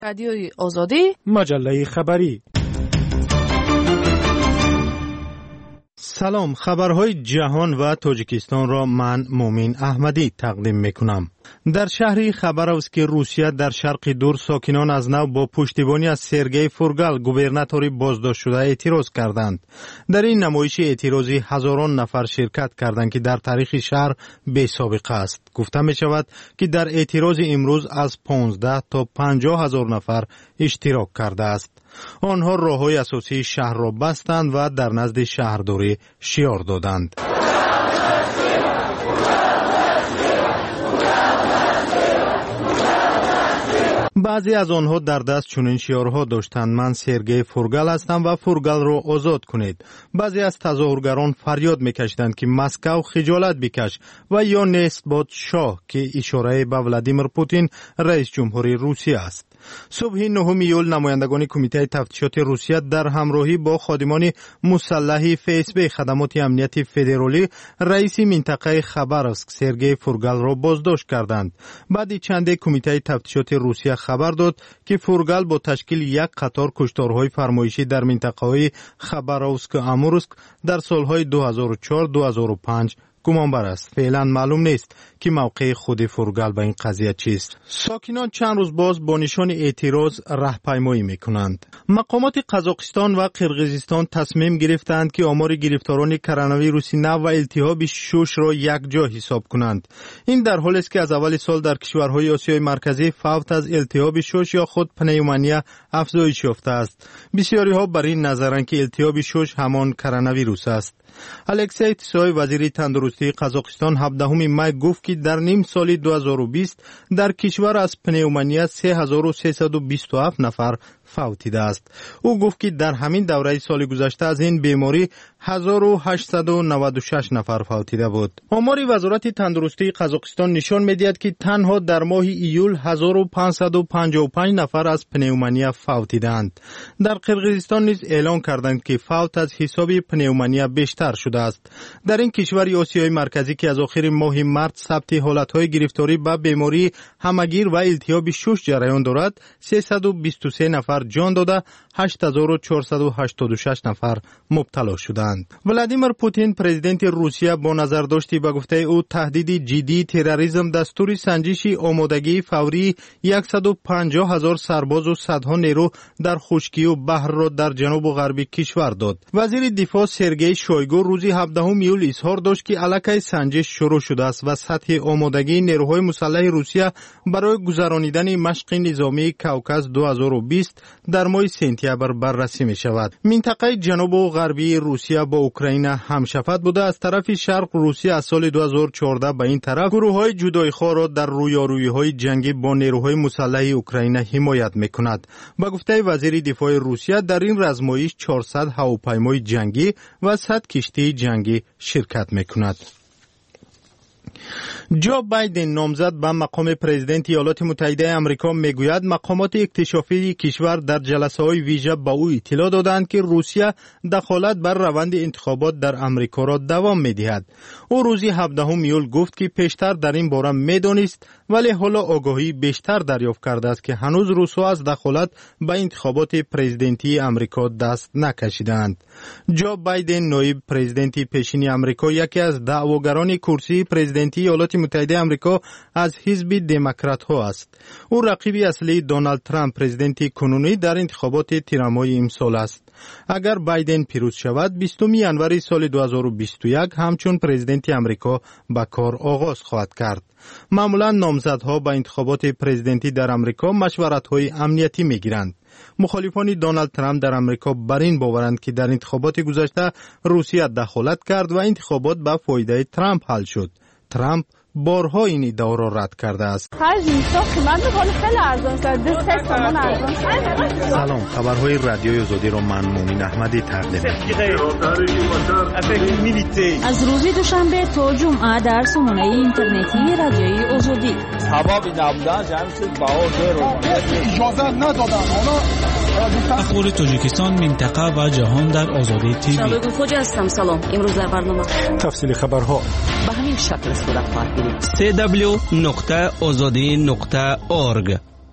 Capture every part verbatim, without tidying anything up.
رادیوی آزادی، مجله خبری. سلام، خبرهای جهان و تاجیکستان را من مومین احمدی تقدیم میکنم. در شهری خبروسک که روسیه در شرق دور ساکنان از نو با پشتیبانی از سرگئی فورگال گوبرناتوری بازداشت شده اعتراض کردند. در این نمایش اعتراضی هزاران نفر شرکت کردند که در تاریخ شهر بی سابقه است. گفته می شود که در اعتراض امروز از پانزده تا پنجاه هزار نفر اشتراک کرده است. آنها راههای اساسی شهر را بستند و در نزد شهرداری شعار دادند. بعضی از آنها در دست چنین شعارها داشتند: من سرگئی فورگال هستم و فورگال را آزاد کنید. بعضی از تظاهرگران فریاد میکشیدند که مسکو خجالت بکش و یا نست باد شاه، که اشاره به ولادیمیر پوتین رئیس جمهوری روسیه است. صبح نهم ایول نمایندگان کمیته تفتیشات روسیه در همراهی با خادمان مسلح فیسبی خدمات امنیت فدرالی رئیس منطقه خبروسک سرگئی فورگال را بازداشت کردند. بعد چند کمیته تفتیشات روسیه خبر داد که فورگال با تشکیل یک قطار کشتارهای فرمایشی در منطقه‌های خبروسک و امورسک در سالهای دو هزار و چهار دو هزار و پنج گمانبر است. فعلا معلوم نیست که موقع خود فورگال به این قضیه چیست. ساکنان چند روز باز با نشان اعتراض راهپیمایی میکنند. مقامات قزاقستان و قرقیزستان تصمیم گرفتند که آمار گرفتاران کرونا ویروس نو و التهاب شش را یک جا حساب کنند. این در حالی است که از اول سال در کشورهای آسیای مرکزی فوت از التهاب شش یا خود پنیومونیا افزایش یافته است. بسیاری ها بر این نظرند که التهاب شش همان کرونا ویروس است. الکسی تسای وزیر تندرستی قزاقستان هفدهم می گفت که در نیم سال دو هزار و بیست در کشور از پنیومونیا سه هزار و سیصد و بیست و هفت نفر فوتیده است. او گفت که در همین دوره سال گذشته از این بیماری هزار و هشتصد و نود و شش نفر فوتیده بود. آمار وزارت تندرستی قزاقستان نشان می‌دهد که تنها در ماه ایول هزار و پانصد و پنجاه و پنج نفر از پنیومونیا فوتیدند. در قرقیزستان نیز اعلام کردند که فوت از حساب پنیومونیا بیشتر شده است. در این کشور آسیای مرکزی که از آخر ماه مارس ثبت حالت‌های گرفتاری به بیماری همگیر و التهاب شش جریان دارد، سیصد و بیست و سه نفر جان داده، هشت هزار و چهارصد و هشتاد و شش نفر مبتلا شدند. ولادیمیر پوتین پرزیدنت روسیه با نظر داشتی به گفته او تهدید جدی تروریسم دستور سنجش آمادگی فوری صد و پنجاه هزار سرباز و صدها نیرو در خشکی و بحر را در جنوب و غرب کشور داد. وزیر دفاع سرگئی شویگو روز هفدهم ایول اظهار داشت که علیه سنجش شروع شده است و سطح آمادگی نیروهای مسلح روسیه برای گذرانیدن مشق نظامی کوکاس دو هزار و بیست در ماه سپتامبر بررسی می شود. منطقه جنوب و غربی روسیه با اوکراین همشفت بوده. از طرف شرق روسیه از سال دو هزار و چهارده به این طرف گروه‌های جدایخواه را در رویارویی‌های جنگی با نیروهای مسلح اوکراین حمایت می‌کند. با گفته وزیر دفاع روسیه در این رزمایش چهارصد هواپیمای جنگی و صد کشتی جنگی شرکت می‌کند. جو بایدن نامزد به مقام پرزیدنت ایالات متحده آمریکا میگوید مقامات اکتشافی کشور در جلسه های ویژه به او اطلاع دادند که روسیه دخالت بر روند انتخابات در آمریکا را دوام میدهد. او روز هفدهم ایول گفت که پیشتر در این باره میدانست ولی حالا آگاهی بیشتر دریافت کرده است که هنوز روسها از دخالت به انتخابات پرزیدنتی آمریکا دست نکشیدند. جو بایدن نایب پرزیدنت پیشین آمریکا یکی از دعواگران کرسی پرزیدنتی ایالات متحده آمریکا از حزب دموکرات ها است. او رقیب اصلی دونالد ترامپ پرزیدنت کنونی در انتخابات ترامای امسال است. اگر بایدن پیروز شود بیستم ژانویه سال دو هزار و بیست و یک همچون پرزیدنت آمریکا به کار آغاز خواهد کرد. معمولا نامزدها به انتخابات پرزیدنتی در آمریکا مشورت‌های امنیتی می‌گیرند. مخالفان دونالد ترامپ در آمریکا بر این باورند که در انتخابات گذشته روسیه دخالت کرد و انتخابات به فایده ترامپ حل شد. ترامپ بارها این ادعا را رد کرده است. سلام، خبرهای رادیوی آزادی را من مومین احمدی تقدیم می‌کنم. از روز دوشنبه تا جمعه در سامانه اینترنتی رادیوی آزادی. اجازه ندادن. اخبار تاجیکستان، منطقه و جهان در آزادی تیوی. شباب خوجا هستم. سلام. امروز در برنامه تفصیل خبرها به همین شکل صورت خواهد گرفت. سی دبلیو نقطه آزادی نقطه اورگ.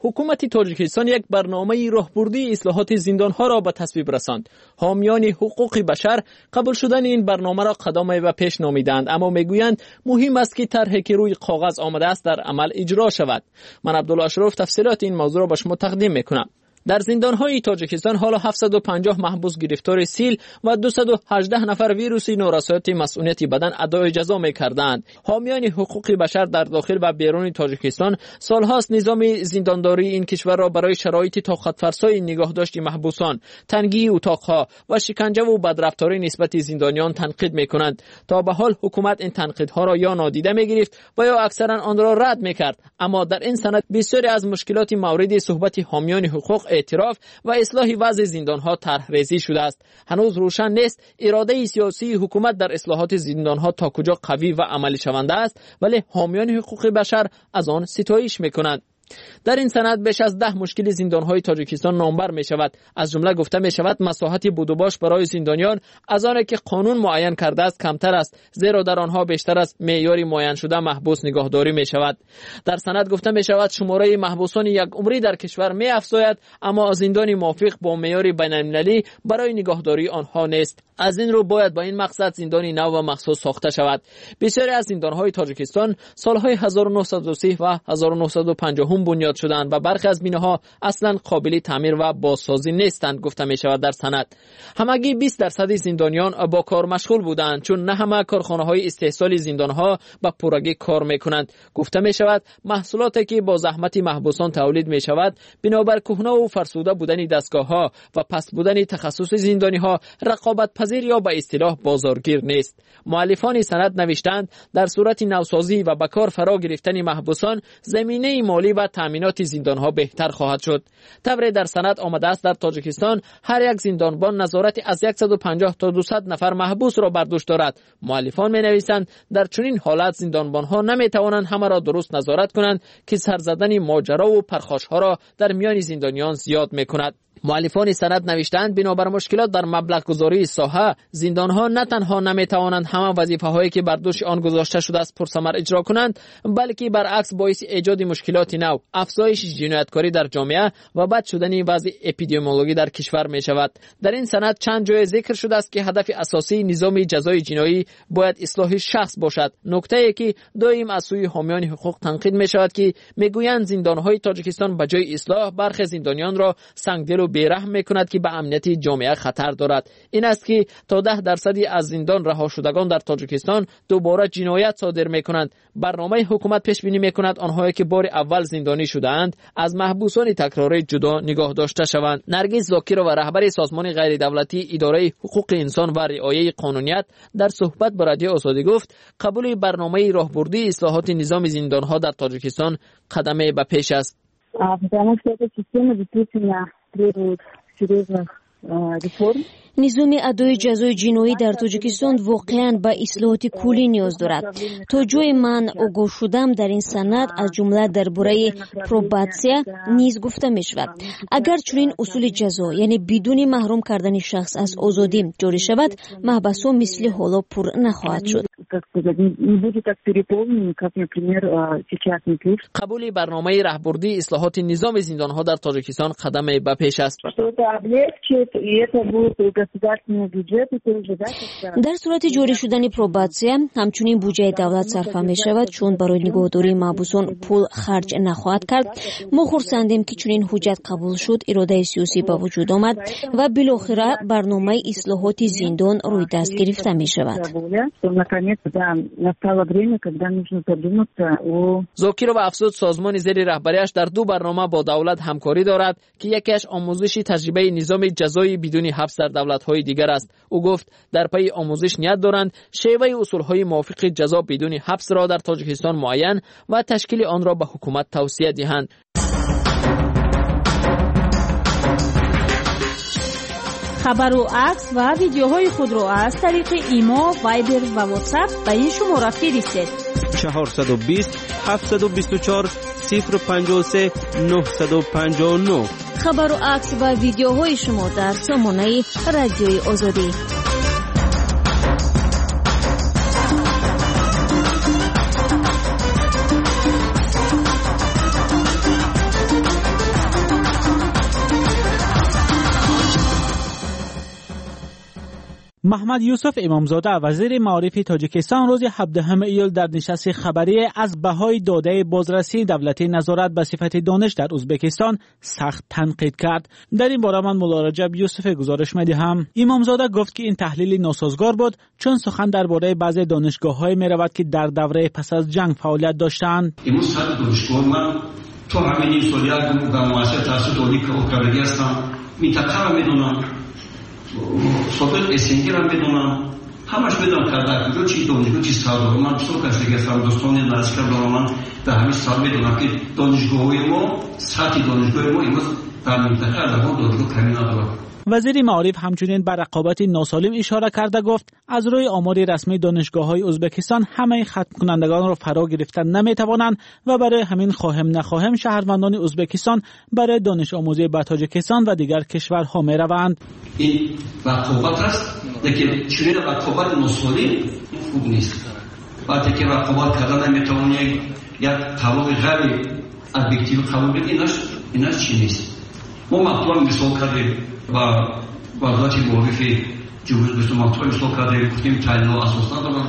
حکومت تاجیکستان یک برنامه راهبردی اصلاحات زندانها را به تصویب رساند. حامیان حقوق بشر قبول شدن این برنامه را قدم به پیش نامیدند، اما میگویند مهم است که طرحی که روی کاغذ آمده است در عمل اجرا شود. من عبدالله اشرف تفصیلات این موضوع را به شما تقدیم میکنم. در زندان‌های تاجیکستان حالا هفتصد و پنجاه محبوس گرفتار سیل و دویست و هجده نفر ویروس نارسایت مسئولیت بدن ادای جزا می‌کردند. حامیان حقوق بشر در داخل و بیرون تاجیکستان سال‌هاست نظام زندانداری این کشور را برای شرایط طاقت فرسای نگهداشت محبوسان، تنگی اتاق‌ها و شکنجه و بدرفتاری نسبت زندانیان تنقید می‌کنند. تا به حال حکومت این تنقیدها را یا نادیده می‌گرفت و یا اکثرا آن را رد می‌کرد، اما در این سند بسیاری از مشکلات مورد صحبت حامیان حقوق اعتراف و اصلاح وضع زندانها طرح‌ریزی شده است. هنوز روشن نیست اراده سیاسی حکومت در اصلاحات زندانها تا کجا قوی و عملی شونده است، ولی حامیان حقوق بشر از آن ستایش می‌کنند. در این سند بیش از ده مشکل زندانهای تاجیکستان نامبر می شود. از جمله گفته می شود مساحت بودوباش برای زندانیان از آنی که قانون معین کرده است کمتر است، زیرا در آنها بیشتر از معیاری معین شده محبوس نگهداری می شود. در سند گفته می شود شماره محبوسان یک عمری در کشور می افزاید، اما زندان موافق با معیار بین‌المللی برای نگهداری آنها نیست. از این رو باید با این مقصد زندانی نو و مخصوص ساخته شود. بسیاری از زندانهای تاجیکستان سالهای هزار و نهصد و سی و هزار و نهصد و پنجاه بنیاد شدند و برخی از بیناها اصلا قابل تعمیر و بازسازی نیستند. گفته می شود در سند همگی بیست درصد زندانیان با کار مشغول بودند، چون نه همه کارخانه‌های استحصال زندانها به پورگی کار می‌کنند. گفته می شود محصولاتی که با زحمت محبوسان تولید می شود بنابر کهنه و فرسوده بودن دستگاه‌ها و پست بودن تخصص زندانی‌ها رقابت پذیر یا به اصطلاح بازارگیر نیست. مؤلفان سند نوشتند در صورت نوسازی و به کار فرا گرفتن محبوسان زمینه مالی و تامینات زندانها بهتر خواهد شد. طبری در سند آمده است در تاجیکستان هر یک زندانبان نظارت از صد و پنجاه تا دویست نفر محبوس را بر دوش دارد. مؤلفان می‌نویسند در چنین حالت زندانبانها نمی‌توانند همه را درست نظارت کنند که سر زدن ماجرا و پرخاش‌ها را در میان زندانیان زیاد می‌کند. مؤلفان سند نوشتند بنابر مشکلات در مبلغ گذاری ساحه زندانها نه تنها نمیتوانند همه وظیفه‌هایی که بر دوش آن گذاشته شده است پرثمر اجرا کنند، بلکه برعکس باعث ایجاد مشکلات نو، افزایش جنایتکاری در جامعه و بد شدن وضع اپیدمیولوژی در کشور می شود. در این سند چند جای ذکر شده است که هدف اساسی نظام جزای جنایی باید اصلاح شخص باشد. نکته‌ای که دائم از سوی حامیان حقوق تنقید می شود که میگویند زندانهای تاجیکستان به جای اصلاح برخی زندانیان را سنگدل و بیرحم میکند که به امنیت جامعه خطر دارد. این است که تا ده درصدی از زندان رها شدگان در تاجیکستان دوباره جنایت صادر میکنند. برنامه حکومت پیش بینی میکند آنهایی که بار اول زندانی شده‌اند از محبوسان تکراری جدا نگاه داشته شوند. نرگس زاکرova و رهبر سازمان غیر دولتی اداره حقوق انسان و رعایت قانونیت در صحبت با رادیو آزادی گفت قبول برنامه راهبردی اصلاحات نظام زندانها در تاجیکستان قدمی به پیش است. نظام ادای جزای جنایی در تاجیکستان واقعاً به اصلاحات کلی نیاز دارد. تا جای من آگاه شدم در این سند از جمله درباره پروباتسیا نیز گفته می شود. اگر چنین اصول جزا یعنی بدون محروم کردن شخص از آزادی جاری شود، محبس‌ها مثل حالا پر نخواهد شد. قبول برنامه راهبردی اصلاحات نظام زندانها در تاجیکستان قدم به پیش است. در صورت جاری شدن پروباتسیا همچنین بودجه دولت صرف می شود، چون برای نگهداری محبوسان پول خرج نخواهد کرد. ما خرسندیم که چنین حجت قبول شد، اراده سیاسی به وجود آمد و بالاخره برنامه اصلاحات زندان روی دست گرفته می شود. زاکرova افزود سازمان زیر رهبریش در دو برنامه با دولت همکاری دارد که یکیش آموزش تجربه نظام جزایی بدون حبس در دولت‌های دیگر است. او گفت در پی آموزش نیت دارند شیوه اصول‌های موافق جزا بدون حبس را در تاجیکستان معین و تشکیل آن را به حکومت توصیه دهند. خبر و عکس و ویدیوهای خود را از طریق ایما، وایبر و واتساپ به این شماره فرستید. چهارصد و بیست هفتصد و بیست و چهار صفر پنجاه و سه نهصد و پنجاه و نه. خبر و عکس و ویدیوهای شما در سامانه رادیوی آزادی. محمد یوسف امامزاده وزیر معارف تاجیکستان روز هفدهم ایول در نشست خبری از بهای داده بازرسی دولتی نظارت به صفت دانش در ازبکستان سخت تنقید کرد. در این باره من مولا رجب یوسف گزارش می‌دهم. امامزاده گفت که این تحلیل ناسازگار بود چون سخن درباره بعضی دانشگاه‌های می‌رود که در دوره پس از جنگ فعالیت داشتند. امروز صد دانشگاه من تو همین این سالیت در مؤسسه تحصیل عالی کردگی هستم، منطقه را می‌دونم، سابق اسنگی را می‌دونم، همش می‌دونم که در کجا چی دانشگاه چی سال من بسیار کسی هستم، دوستان نزدیکم دارم، من در همین سال می‌دونم که دانشگاه‌های ما سطح دانشگاه ما امروز در منطقه از هر دانشگاه کمی ندارد. وزیر معارف همچنین بر رقابت ناسالم اشاره کرده گفت از روی آمار رسمی دانشگاه‌های ازبکستان همه ختم کنندگان را فرا گرفتن نمی‌توانند و برای همین خواهم نخواهم شهروندان ازبکستان برای دانش آموزی به تاجیکستان و دیگر کشورها می‌روند. این رقابت است که چنین رقابت ناسالم خوب نیست. وقتی که رقابت کردن نمی‌توانید یک طلاق غیر ابجکتیو قبول کنید، اینش اینش چی نیست. ما مطلب مثال کردیم و وضعیت معرفی جمهوری اسلامی مطلب مثال کردیم، گفتیم تحلیل ها اساس ندارن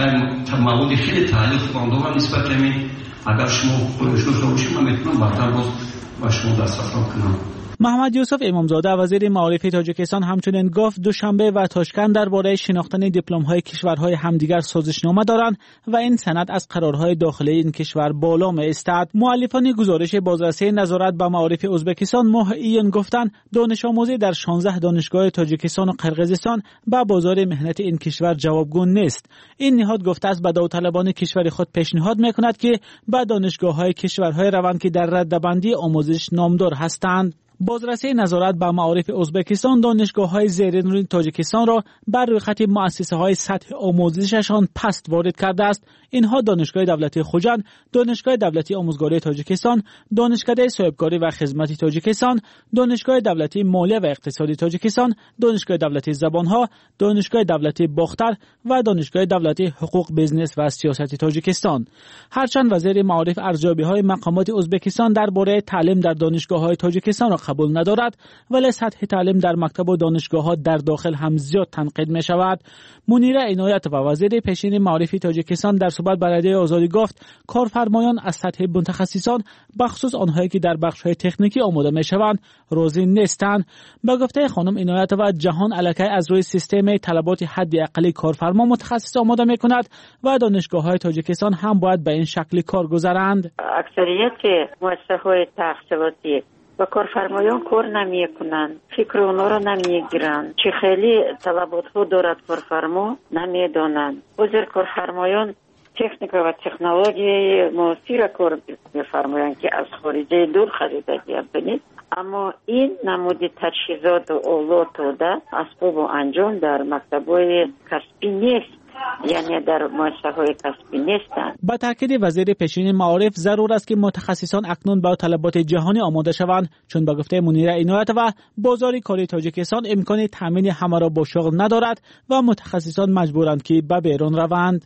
و مواد خیلی تحلیل خوبان دارن نسبت همین. اگر شما خودشون باشید من میتونم بعدا باز با شما دست افرام کنم. محمد یوسف امامزاده وزیر معارف تاجیکستان همچنین گفت دوشنبه و تاشکند درباره شناختن دیپلم‌های کشورهای همدیگر سازشنامه دارند و این سند از قرارهای داخلی این کشور بالا می‌ایستد. مؤلفان گزارش بازرسی نظارت به معارف ازبکستان ماه ایون گفتند دانش آموزی در شانزده دانشگاه تاجیکستان و قرقیزستان به بازار مهنت این کشور جوابگو نیست. این نهاد گفته است به داوطلبان کشور خود پیشنهاد می‌کند که به دانشگاه‌های کشورهای روند که در رده‌بندی آموزش نامدار هستند. بازرسی نظارت به معارف ازبکستان دانشگاه‌های زیرنوری تاجیکستان را بر روی خط مؤسسه‌های سطح آموزششان پست وارد کرده است. اینها دانشگاه دولتی خوجند، دانشگاه دولتی آموزگاری تاجیکستان، دانشکده صاحبکاری و خدمتی تاجیکستان، دانشگاه دولتی مالیه و اقتصادی تاجیکستان، دانشگاه دولتی زبان‌ها، دانشگاه دولتی باختر و دانشگاه دولتی حقوق بیزنس و سیاست تاجیکستان. هرچند وزیر معارف ارزیابی‌های مقامات ازبکستان درباره تعلیم در دانشگاه‌های تاجیکستان را قبول ندارد، ولی سطح تعلیم در مکتب و دانشگاه‌ها در داخل هم زیاد تنقید می‌شود. منیره عنایت و وزیر پیشین معارف تاجیکستان در صحبت با رادیو آزادی گفت کارفرمایان از سطح متخصصان بخصوص آنهایی که در بخش‌های تکنیکی آماده می‌شوند راضی نیستند. به گفته خانم عنایت و جهان الکی از روی سیستم طلبات حد اقلی کارفرما متخصص آماده می‌کند و دانشگاه‌های تاجیکستان هم باید به این شکل کار گذارند. اکثریت مؤسسه‌های تحصیلاتی و کارفرمایان کار نمی کنند، فکر اونا را نمی گیرند، چه خیلی طلبات ها دارد کارفرما نمی دانند. بازار کارفرمایان تکنیک و تکنولوژی معاصر کار می‌فرمایند که از خارجه دور خریدگی کنید، اما این نمود تجهیزات و آلات و اسباب و انجام در مکتب‌های کسبی نیست، یعنی در مؤسسه‌های کسبی نیستند. با تاکید وزیر پیشین معارف ضرور است که متخصصان اکنون با طلبات جهانی آماده شوند، چون با گفته منیره عنایت و بازار کاری تاجیکستان امکان تامین همه را با شغل ندارد و متخصصان مجبورند که به بیرون روند.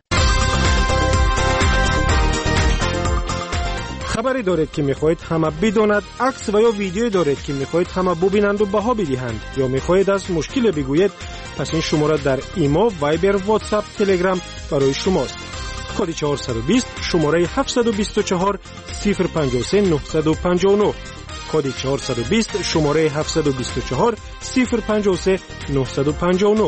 خبری دارید که میخواهید همه بداند، عکس و یا ویدیویی دارید که میخواهید همه ببینند و بها بدهند، یا میخواهید از مشکل بگویید، پس این شماره در ایما، وایبر، واتساپ، تلگرام برای شماست. کد چهارصد و بیست شماره هفتصد و بیست و چهار صفر پنجاه و سه نهصد و پنجاه و نه. کد چهارصد و بیست شماره هفتصد و بیست و چهار صفر پنجاه و سه نهصد و پنجاه و نه.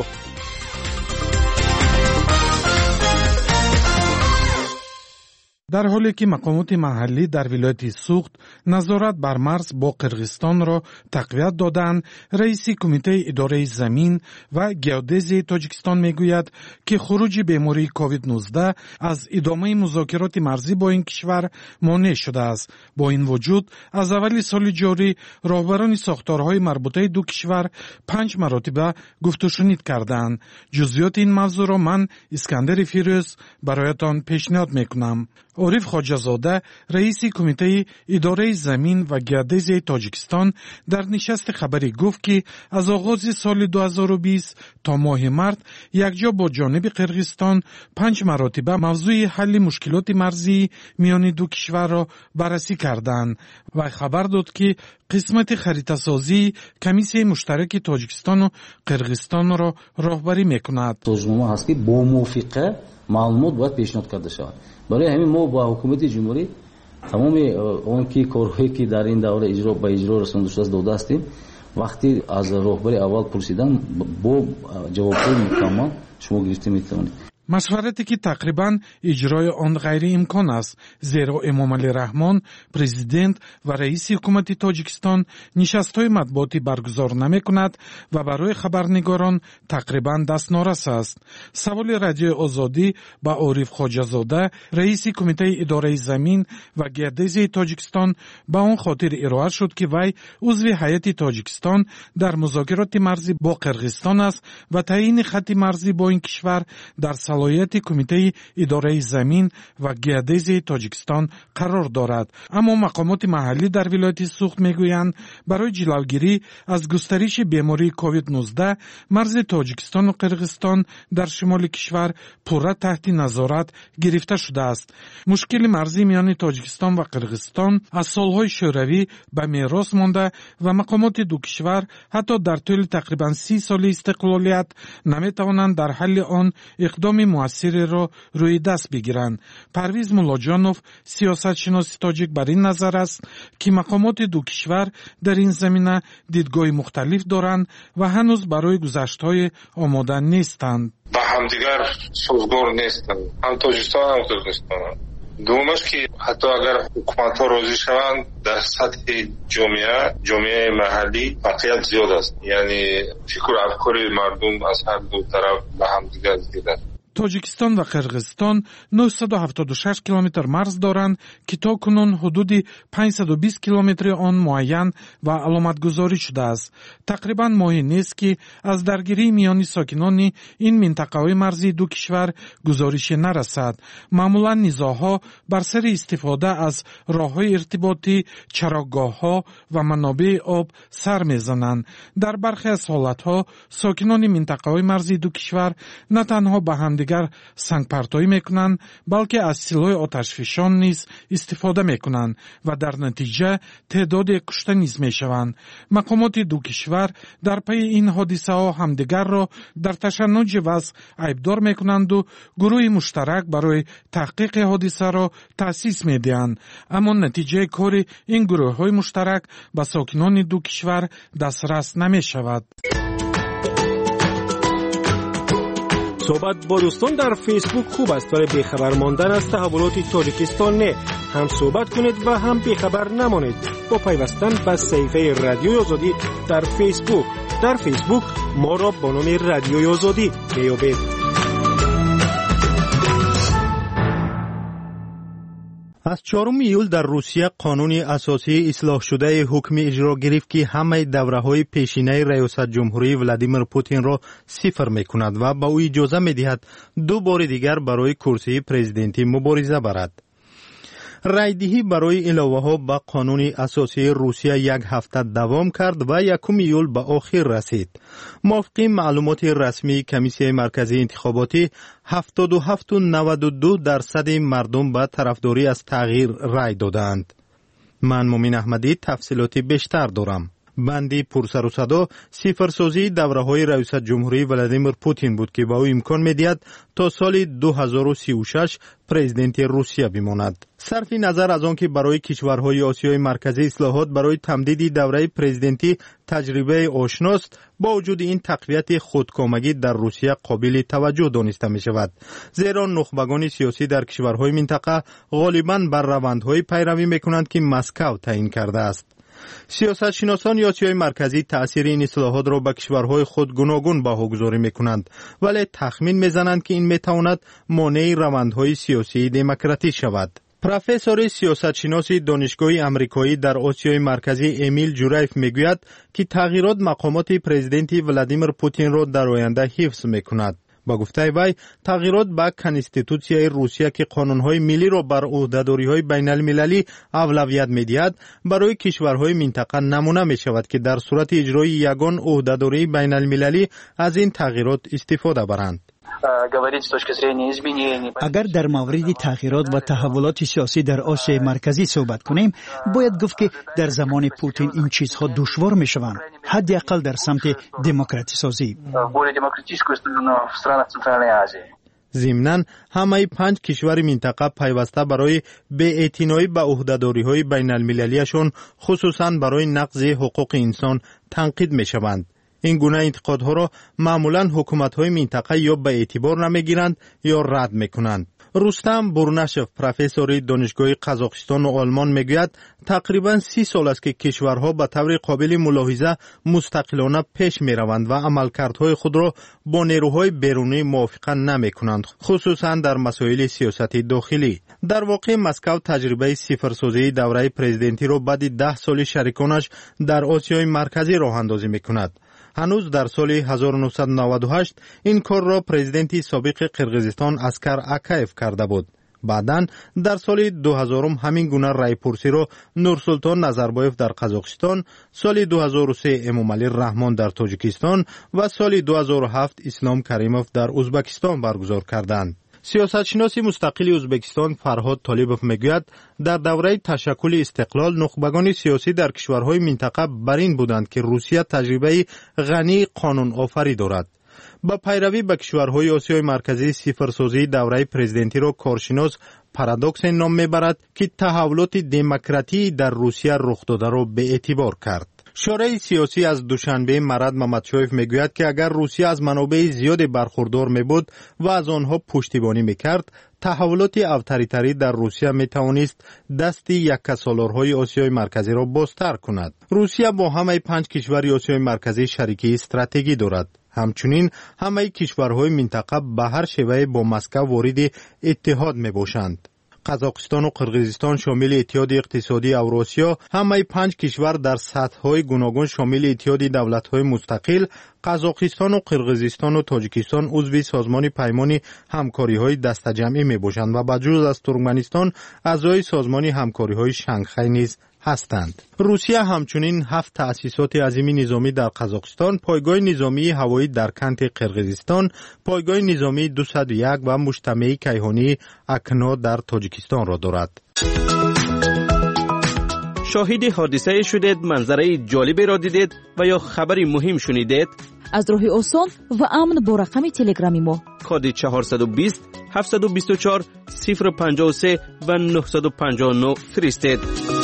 در حالی که مقامات محلی در ولایت سوخت نظارت بر مرز با قرقیزستان را تقویت دادند، رئیس کمیته اداره زمین و گیودزی تاجیکستان میگوید که خروج بیماری کووید نوزده از ادامه مذاکرات مرزی با این کشور مانع شده است. با این وجود از اول سال جاری راهبران ساختارهای مربوطه دو کشور پنج مرتبه گفت و شنید کردند. جزئیات این موضوع را من اسکندر فیروز برایتان پیشنهاد میکنم. عارف خواجه‌زاده رئیس کمیته اداره زمین و گردش تاجیکستان در نشست خبری گفت که از آغاز سال دو هزار و بیست تا ماه مارس یکجا با جانب قرقیزستان پنج مرتبه موضوع حل مشکلات مرزی میان دو کشور را بررسی کردند و خبر داد که قسمت خریطه سازی کمیسیون مشترک تاجیکستان و قرقیزستان را راهبری میکند. سازمان هست که با موافقه معلومات باید پیشنهاد کرده شود. برای همین ما با حکومت جمهوری تمام اون کی کارهایی که در این دوره اجرا به اجرا رسانده شده داده هستیم. وقتی از راهبری اول پرسیدن با جوابهای مکمل شما گرفته میتونید. مشورتی که تقریبا اجرای آن غیر امکان است، زیرا امام علی رحمان پرزیدنت و رئیس حکومت تاجیکستان نشست‌های مطبوعاتی برگزار نمی‌کند و برای خبرنگاران تقریبا دست نارس است. سوال رادیو آزادی با عارف خواجه‌زاده رئیس کمیته اداره زمین و گردش تاجیکستان با آن خاطر ارائه شد که وی عضو هیئت تاجیکستان در مذاکرات مرزی با قرقیزستان است و تعیین خط مرزی با این کشور در صلاحیت کمیته اداره زمین و گردش تاجیکستان قرار دارد. اما مقامات محلی در ولایت سوخت میگویند برای جلوگیری از گسترش بیماری کووید نوزده مرز تاجیکستان و قرقیزستان در شمال کشور پورا تحت نظارت گرفته شده است. مشکل مرزی میان تاجیکستان و قرقیزستان از سالهای شوروی به میراث مانده و مقامات دو کشور حتی در طول تقریبا سی سال استقلالیت نمیتوانند در حل آن اقدام مؤثری را روی دست بگیرند. پرویز مولاجانوف سیاستشناس تاجیک بر این نظر است که مقامات دو کشور در این زمینه دیدگاه مختلف دارند و هنوز برای گذشت‌های آماده نیستند. با همدیگر سازگار نیستند. هم تاجیکستان هم قرقیزستان. دومش که حتی اگر حکومت ها راضی شوند در سطح جامعه جامعه محلی واقعیت زیاد است. یعنی فکر و افکار مردم از هر دو طرف به هم دیگر زیاد است. تاجیکستان و قرقیزستان نهصد و هفتاد و شش کیلومتر مرز دارند که تا کنون حدود پانصد و بیست کیلومتر آن معین و علامت گذاری شده است. تقریبا ماهی نیست که از درگیری میان ساکنان این منطقه مرزی دو کشور گزارش نرسد. معمولا نزاعها بر سر استفاده از راههای ارتباطی، چراگاه‌ها و منابع آب سر میزنند. در برخی از حالتها ساکنان منطقه مرزی دو کشور نه تنها به هم دیگر سنگ پرتایی میکنند بلکه از سلاح آتشفشان نیز استفاده میکنند و در نتیجه تعداد کشته نیز میشوند. مقامات دو کشور در پی این حادثه ها همدیگر را در تشنج وضع عیبدار میکنند و گروه مشترک برای تحقیق حادثه را تأسیس میدهند. اما نتیجه کار این گروه های مشترک به ساکنان دو کشور دسترس نمیشود. صحبت با دوستان در فیسبوک خوب است، ولی بیخبر ماندن از تحولات تاجیکستان نه. هم صحبت کنید و هم بیخبر نمانید با پیوستن به صفحه رادیوی آزادی در فیسبوک. در فیسبوک ما را با نام رادیوی آزادی بیابید. از چهارم ایول در روسیه قانون اساسی اصلاح شده حکم اجرا گرفت که همه دوره‌های پیشینه ریاست جمهوری ولادیمیر پوتین را صفر می‌کند و با او اجازه می‌دهد دو بار دیگر برای کرسی پرزیدنتی مبارزه برد. رایدهی برای علاوه ها به قانون اساسی روسیه یک هفته دوام کرد و یکم ایول به آخر رسید. موافق معلومات رسمی کمیسیون مرکزی انتخاباتی هفتاد و هفت و نود و دو درصد مردم به طرفداری از تغییر رای دادند. من مومین احمدی تفصیلات بیشتر دارم. بندی پرسر و صدا صفرسازی دوره های رئیس جمهوری ولادیمیر پوتین بود که با او امکان می‌دهد تا سال دو هزار و سی و شش پرزیدنت روسیه بماند. صرف نظر از آنکه برای کشورهای آسیای مرکزی اصلاحات برای تمدید دوره پرزیدنتی تجربه آشناست، با وجود این تقویت خودکامگی در روسیه قابل توجه دانسته می شود، زیرا نخبگان سیاسی در کشورهای منطقه غالباً بر روندهای پیروی می کنند که مسکو تعیین کرده است. سیاست شناسان آسیای مرکزی تأثیر این اصلاحات را به کشورهای خود گوناگون بهاگذاری میکنند، ولی تخمین میزنند که این میتواند مانع روندهای سیاسی دموکراتی شود. پروفسور سیاست شناسی دانشگاه امریکایی در آسیای مرکزی امیل جورایف میگوید که تغییرات مقامات پرزیدنت ولادیمیر پوتین را در آینده حفظ میکند. با گفته وی تغییرات به کنستیتوسیای روسیه که قانونهای ملی را بر عهدهداری‌های بین المللی اولویت می‌دهد برای کشورهای منطقه نمونه می‌شود که در صورت اجرای یگان عهدهداری بین المللی از این تغییرات استفاده برند. اگر در مورد تغییرات و تحولات سیاسی در آسیای مرکزی صحبت کنیم، باید گفت که در زمان پوتین این چیزها دشوار می شوند، حداقل در سمت دموکراتی سازی. ضمناً همه پنج کشور منطقه پیوسته برای بی‌اعتنایی به عهدهداری‌های بین المللیشان خصوصاً برای نقض حقوق انسان تنقید می شوند. این گونه انتقادها را معمولاً حکومت‌های منطقه یا به اعتبار نمی‌گیرند یا رد می‌کنند. رستم بورنشف پروفسور دانشگاه قزاقستان و آلمان میگوید تقریباً سی سال است که کشورها به طور قابل ملاحظه مستقلانه پیش می‌روند و عملکردهای خود را با نیروهای بیرونی موافقت نمی‌کنند، خصوصاً در مسائل سیاست داخلی. در واقع مسکو تجربه صفرسازی دوره پرزیدنتی را بعد ده سال شریکانش در آسیای مرکزی راه اندازی می‌کند. هنوز در سال هزار و نهصد و نود و هشت این کار را پرزیدنت سابق قرقیزستان اسکر اکایف کرده بود. بعداً در سال دو هزار همین گونه رای پرسی را نورسلطان نظربایف در قزاقستان، سال دو هزار و سه امامعلی رحمان در تاجیکستان و سال دو هزار و هفت اسلام کریموف در ازبکستان برگزار کردند. سیاستشناس مستقل ازبکستان فرهاد طالبوف میگوید در دوره تشکل استقلال نخبگان سیاسی در کشورهای منطقه بر این بودند که روسیه تجربه غنی قانون آفری دارد. با پیروی به کشورهای آسیای مرکزی صفرسازی دوره پرزیدنتی را کارشناس پارادوکس نام میبرد که تحولات دموکراتی در روسیه رخ داده را به اعتبار کرد. شورای سیاسی از دوشنبه مرد ممدشایف میگوید که اگر روسیه از منابع زیاد برخوردار میبود و از آنها پشتیبانی میکرد، تحولات اوتوریتری در روسیه میتوانست دست یکسالارهای آسیای مرکزی را بازتر کند. روسیه با همه پنج کشور آسیای مرکزی شریکی استراتژی دارد. همچنین همه کشورهای منطقه به هر شیوه با مسکو وارد اتحاد میباشند. قزاقستان و قرقیزستان شامل اتحاد اقتصادی اوراسیا، همه پنج کشور در سطح‌های گوناگون شامل اتحاد دولت‌های مستقل، قزاقستان و قرقیزستان و تاجیکستان عضو سازمان پیمان همکاری‌های دسته‌جمعی می‌باشند و بجز از ترکمنستان اعضای سازمان همکاری‌های شانگهای نیز هستند. روسیه همچنین هفت تأسیسات عظیمی نظامی در قزاقستان، پایگاه نظامی هوایی در کنت قرقیزستان، پایگاه نظامی دویست و یک و مجتمع کیهانی اکنا در تاجیکستان را دارد. شاهد حادثه شدید، منظره جالبی را دیدید و یا خبری مهم شنیدید؟ از راه آسان و امن با رقم تلگرامی ما کد چهارصد و بیست هفتصد و بیست و چهار صفر پنجاه و سه و نهصد و پنجاه و نه فرستید.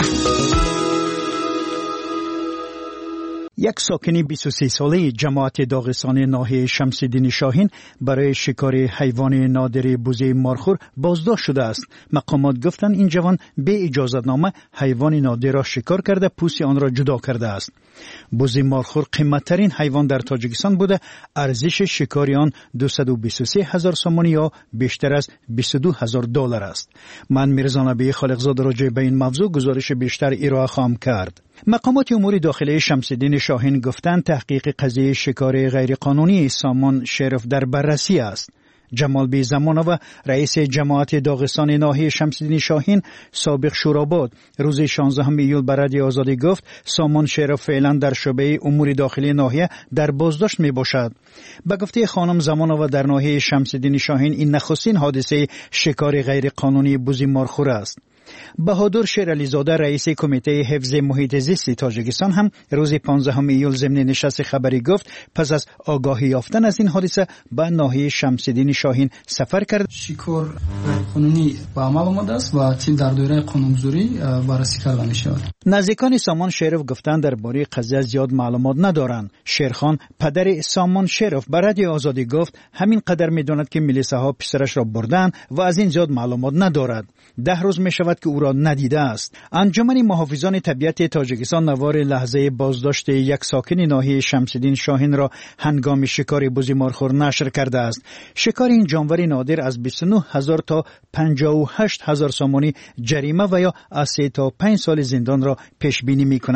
یک ساکن بیست و سه ساله جماعت داغستان ناحیه شمس‌الدین شاهین برای شکار حیوان نادر بوزه مارخور بازداشت شده است. مقامات گفتند این جوان به اجازه‌نامه حیوان نادر را شکار کرده پوست آن را جدا کرده است. بوزه مارخور قیمت‌ترین حیوان در تاجیکستان بوده. ارزش شکار آن دویست و بیست و سه هزار سومانی یا بیشتر از بیست و دو هزار دلار است. من میرزا نبی خالقزاد راجع به این موضوع گزارش بیشتر ارائه خواهم کرد. مقامات امور داخلی شمس‌الدین شاهین گفتند تحقیق قضیه شکار غیرقانونی سامان شرف در بررسی است. جمال بی زمانه رئیس جماعت داغستان ناحیه شمس‌الدین شاهین سابق شوراباد روز شانزدهم ایول به رادیو آزادی گفت سامان شرف فعلا در شعبه امور داخلی ناحیه در بازداشت می باشد. به گفته خانم زمانه در ناحیه شمس‌الدین شاهین این نخستین حادثه شکار غیرقانونی بوزی مارخور است. بهادر شیرعلیزاده رئیس کمیته حفظ محیط زیست تاجیکستان هم روز پانزدهم ایول ضمن نشست خبری گفت پس از آگاهی یافتن از این حادثه به ناحیه شمس‌الدین شاهین سفر کرد. شکار قانونی به عمل آمده است و تیم در دایره قانونگذاری بررسی کرده می شود. نزدیکان سامان شرف گفتند درباره قضیه زیاد معلومات ندارند. شیرخان پدر سامان شرف به رادیو آزادی گفت همین قدر میداند که ملیسه ها پسرش را بردن و از این زیاد معلومات ندارد. ده روز می شود که او را ندیده است. انجمن محافظان طبیعت تاجیکستان نوار لحظه بازداشت یک ساکن ناحیه شمس‌الدین شاهین را هنگام شکار بوزی مارخور نشر کرده است. شکار این جانور نادر از بیست و نه هزار تا پنجاه و هشت هزار سومانی جریمه و یا از سه تا پنج سال زندان را پیش بینی می کند.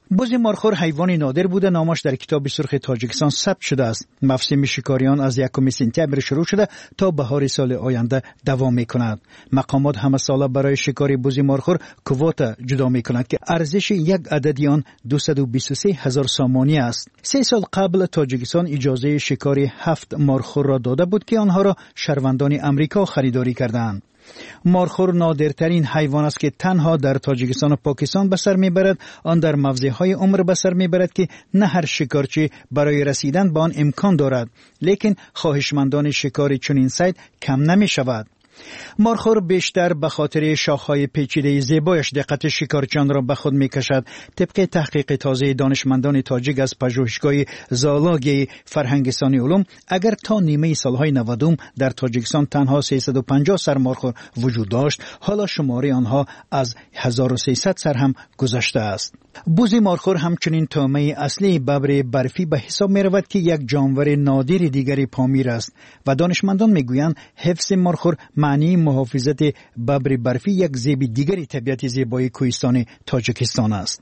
بز مارخور حیوان نادر بوده، نامش در کتاب سرخ تاجیکستان ثبت شده است. موسم شکاریان از یکم سپتامبر شروع شده تا بهار سال آینده دوام می‌کند. مقامات همه ساله برای شکار بز مارخور کوتا جدا می‌کنند که ارزش یک عدد آن دویست و بیست و سه هزار سامانی است. سه سال قبل تاجیکستان اجازه شکار هفت مارخور را داده بود که آنها را شهروندان امریکا خریداری کردند. مارخور نادرترین حیوان است که تنها در تاجیکستان و پاکستان به سر میبرد. آن در موضع‌های عمر به سر میبرد که نه هر شکارچی برای رسیدن به آن امکان دارد، لیکن خواهشمندان شکار چنین صید کم نمی شود. مارخور بیشتر به خاطر شاخهای پیچیده زیبایش دقت شکارچیان را به خود میکشد. طبق تحقیق تازه دانشمندان تاجیک از پژوهشگاه زالاگی فرهنگستان علوم، اگر تا نیمه سالهای نودم در تاجیکستان تنها سیصد و پنجاه سر مارخور وجود داشت، حالا شماره آنها از هزار و سیصد سر هم گذشته است. بز مارخور همچنین طعمه اصلی ببر برفی به حساب می رود که یک جانور نادر دیگری پامیر است و دانشمندان می گویند حفظ مارخور معنی محافظت ببر برفی یک زیب دیگری طبیعت زیبای کوهستان تاجیکستان است.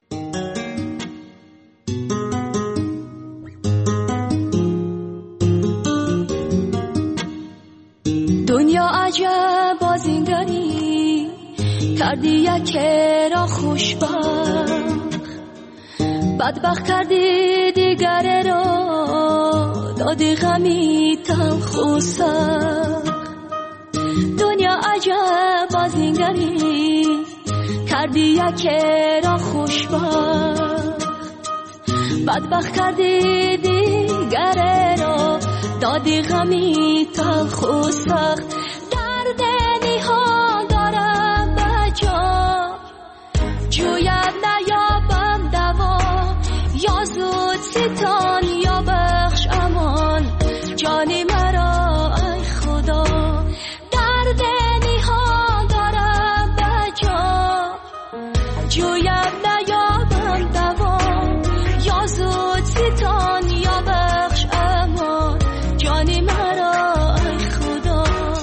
دنیا عجب بازینگری کردی یک را خوشبخت، بدبخت کردی دیگر را دادی غمی تلخ و سخت. دنیا عجب بازینگری کردی یک را خوشبخت، بدبخت کردی دیگر را دادی غمی تلخ و سخت. درد نهان دارم به جا جویم نیابم دوا، یا زود ستان یا بخش امان جانی مرا ای خدا. درد نهان دارم به جا جویم نیابم دوا، یا زود ستان یا بخش امان جانی مرا ای خدا.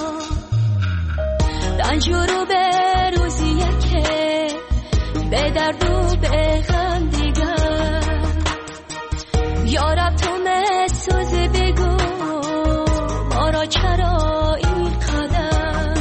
رنجورو به روزی که به درد و به غم دیگر، یارب تو مسوز بگو ما را چرا این قدر.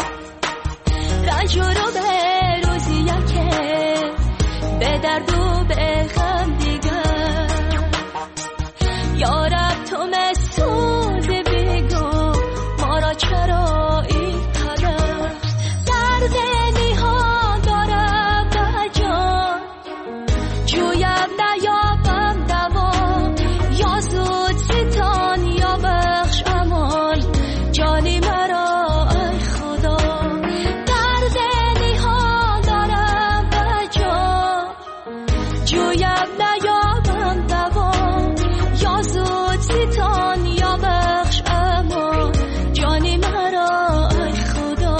رنجورو به روزی که به درد و به غم دیگر، یارب تو مسوز بگو ما را چرا این قدر. درد نهان دارم به جان جویم نیابم دوا، یا زود ستان یا بخش امان جانی مرا ای خدا. درد نهان دارم به جان جویم نیابم دوا، یا زود ستان یا بخش امان جانی مرا ای خدا.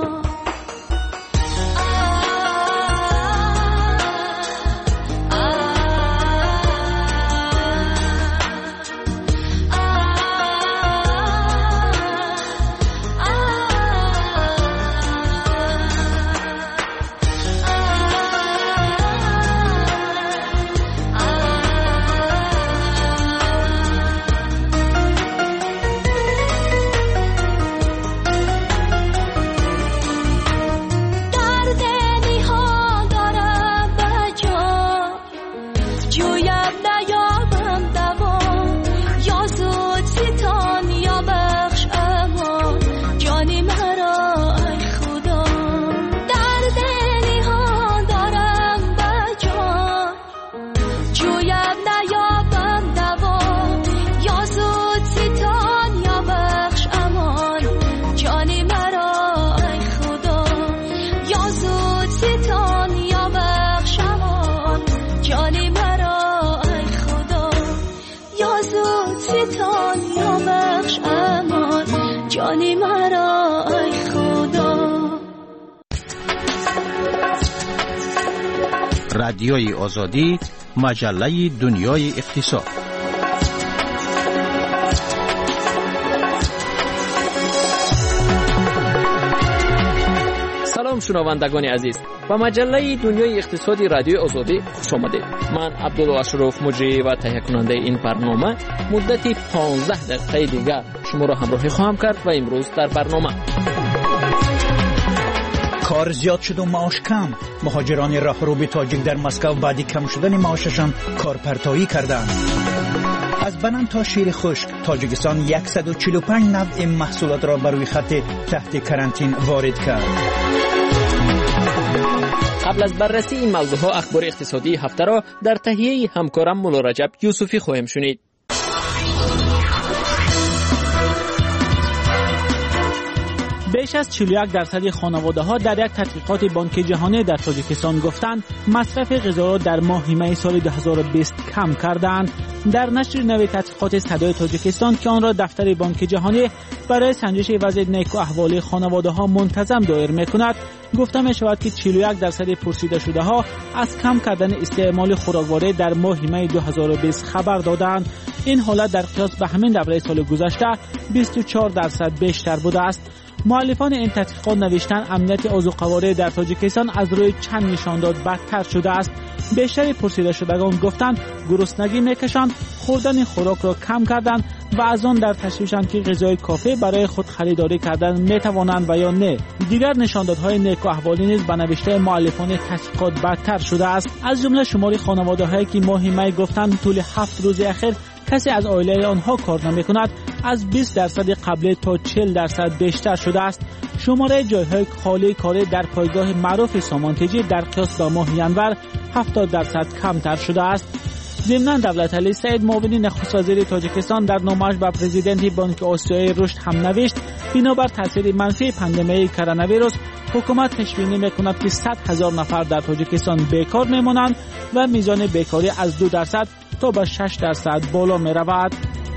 جانی مرا ای خدا. رادیوی آزادی، مجله دنیای اقتصاد. سلام شنوندگان عزیز، با مجله دنیای اقتصادی رادیو آزادی خوش آمدید. من عبدالله اشرف مجری و تهیه کننده این برنامه مدتی پانزده دقیقه دیگر شما را همراهی خواهم کرد و امروز در برنامه کار زیاد شد و معاش کم. مهاجران راهرو تاجیک در مسکو بعد کم شدن معاششان کارپرتایی کردند. از بنان تا شیر خشک تاجیکستان صد و چهل و پنج نوع محصولات را بر روی خط تحت کرانتین وارد کرد. قبل از بررسی این موضوعها اخبار اقتصادی هفته را در تهیه همکارم مولا رجب یوسفی خواهیم شنید. بیش از چهل و یک درصد خانواده‌ها در یک تحقیقات بانک جهانی در تاجیکستان گفتند مصرف غذا را در ماه می سال دو هزار و بیست کم کردند. در نشر نوی تحقیقات صدای تاجیکستان که آن را دفتر بانک جهانی برای سنجش وضع نیک و احوال خانواده‌ها منتظم دایر می‌کند، گفته می‌شود که چهل و یک درصد پرسیده شده‌ها از کم کردن استعمال خوراکواره در ماه می دو هزار و بیست خبر دادند. این حالت در قیاس به همین دوره سال گذشته بیست و چهار درصد بیشتر بوده است. مؤلفان این تحقیقات نوشتند امنیت آذوقه‌واره در تاجیکستان از روی چند نشانداد بدتر شده است. بیشتر پرسیده شدگان گفتند گرسنگی میکشند، خوردن خوراک را کم کردند و از آن در تشویشند که غذای کافی برای خود خریداری کردن میتوانند و یا نه. دیگر نشاندادهای نیک و احوالی نیز به نوشته مؤلفان تحقیقات بدتر شده است. از جمله شماری خانواده‌هایی که ماه می گفتند طول هفت روز اخیر کسی از عائله آنها کار نمی‌کند از بیست درصد قبل تا چهل درصد بیشتر شده است. شماره جای‌های خالی کاری در پایگاه معروف سامانتجی در قیاس با ماه ینور هفتاد درصد کمتر شده است. ضمناً دولت علی سعید معاون نخست وزیر تاجیکستان در نامه‌اش به پرزیدنت بانک آسیای رشد هم نوشت بنابر تاثیر منفی پاندمی کرونا ویروس حکومت پیش بینی می‌کند که صد هزار نفر در تاجیکستان بیکار می‌مانند و میزان بیکاری از دو درصد تا به شش درصد بالا می‌رود.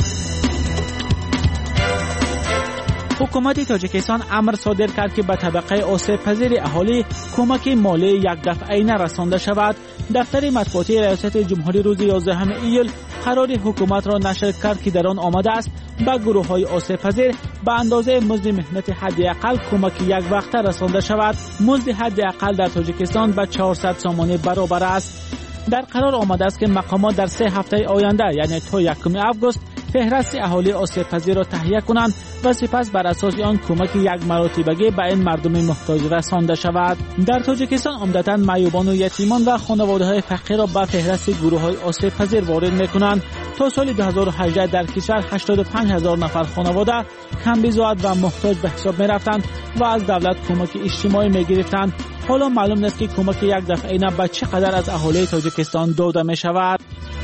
حکومت تاجیکستان امر صادر کرد که به طبقه آسیب پذیر اهالی کمک مالی یک دفعه‌ای رسانده شود. دفتر مطبوعاتی ریاست جمهوری روز یازدهم ایول قرار حکومت را نشر کرد که در آن آمده است به گروه‌های آسیب پذیر به اندازه مزد مهنت حداقل کمک یک وقته رسانده شود. مزد حداقل در تاجیکستان به چهارصد سامانه برابر است. در قرار آمده است که مقامات در سه هفته آینده یعنی تا یکم آگوست فهرست اهالی آسیب پذیر را تهیه کنند و سپس بر اساس آن کمک یک مراتبگی به این مردم محتاج رسانده شود. در تاجیکستان عمدتاً معیوبان و یتیمان و خانواده‌های فقیر را به فهرست گروه‌های آسیب پذیر وارد می‌کنند. تا سال دو هزار و هجده در کشور هشتاد و پنج هزار نفر خانواده کم بزاعت و محتاج به حساب می‌رفتند و از دولت کمک اجتماعی می‌گرفتند. حالا معلوم نیست که کمک یک دفعه‌ای به چقدر از اهالی تاجیکستان داده می‌شود.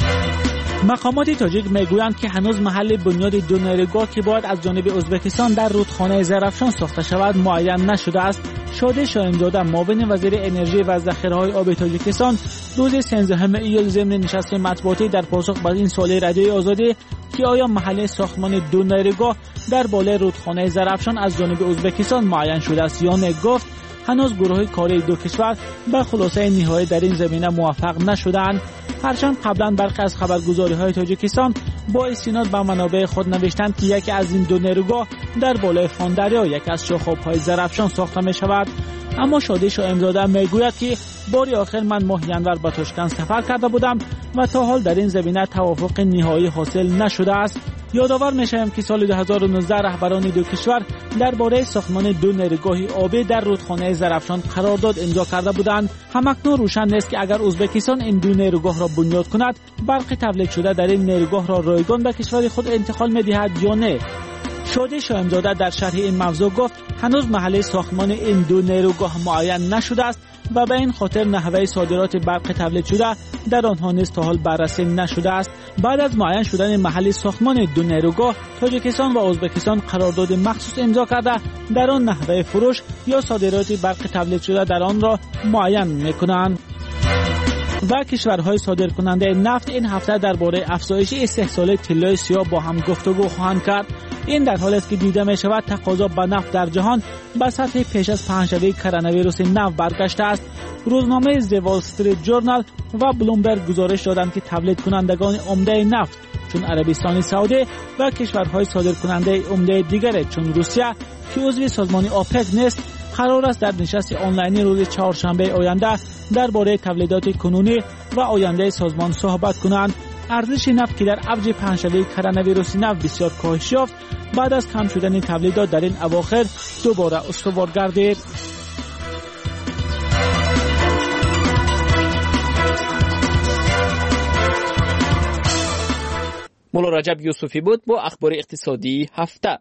مقامات تاجیک میگویند که هنوز محل بنیاد دو نیروگاه که باید از جانب ازبکستان در رودخانه زرافشان ساخته شود معین نشده است. شادی شاهین‌زاده معاون وزیر انرژی و ذخیره‌های آب تاجیکستان روز سیزدهم ایول ضمن نشست مطبوعاتی در پاسخ به این سوال رادیوی آزادی که آیا محل ساختمان دو نیروگاه در بالای رودخانه زرافشان از جانب ازبکستان معین شده است یا نه گفت هنوز گروه کاری دو کشور به خلاصه نهایی در این زمینه موفق نشدند. هرچند قبلا برخی از خبرگزاری‌های تاجیکستان با استناد به منابع خود نوشتند که یکی از این دو نیروگاه در بالای فاندریا یک از شاخاب‌های زرافشان ساخته می‌شود. اما شادی شاهین‌زاده میگوید که باری آخر من ماه ینور به تاشکند سفر کرده بودم و تا حال در این زمینه توافق نهایی حاصل نشده است. یادآور می‌شویم که سال دو هزار و نوزده رهبران دو کشور درباره ساختمان دو نیروگاه آبی در رودخانه زرافشان قرارداد امضا کرده بودند. همکنون روشن نیست که اگر ازبکستان این دو نیروگاه را بنیاد کند برق تولید شده در این نیروگاه را رایگان به کشور خود انتقال می‌دهد یا نه. شادی شاهین‌زاده در شرح این موضوع گفت هنوز محل ساختمان این دو نیروگاه معین نشده است و به این خاطر نحوه صادرات برق تولید شده در آنها نیز تا حال بررسی نشده است. بعد از معین شدن محل ساختمان دو نیروگاه تاجیکستان و ازبکستان قرارداد مخصوص امضا کرده در آن نحوه فروش یا صادرات برق تولید شده در آن را معین می‌کنند. و کشورهای صادرکننده نفت این هفته درباره افزایش استحصال طلای سیاه با هم گفتگو خواهند کرد. این در حالی است که دیده می شود تقاضا به نفت در جهان به سطح پیش از پنجشنبه کرونا ویروس نو برگشته است. روزنامه The Wall Street Journal و بلومبرگ گزارش دادند که تولید کنندگان عمده نفت چون عربستان سعودی و کشورهای صادرکننده عمده دیگر چون روسیه که عضو سازمان آپک نیست قرار است در نشست آنلاینی روز چهارشنبه آینده درباره تولیدات کنونی و آینده سازمان صحبت کنند. ارزش نفت که در اوج پنجشنبه کرونا ویروس نو بسیار کاهش یافت بعد از کم شدن تولیدات در این اواخر دوباره استوار گردید. مولا رجب یوسفی بود با اخبار اقتصادی هفته.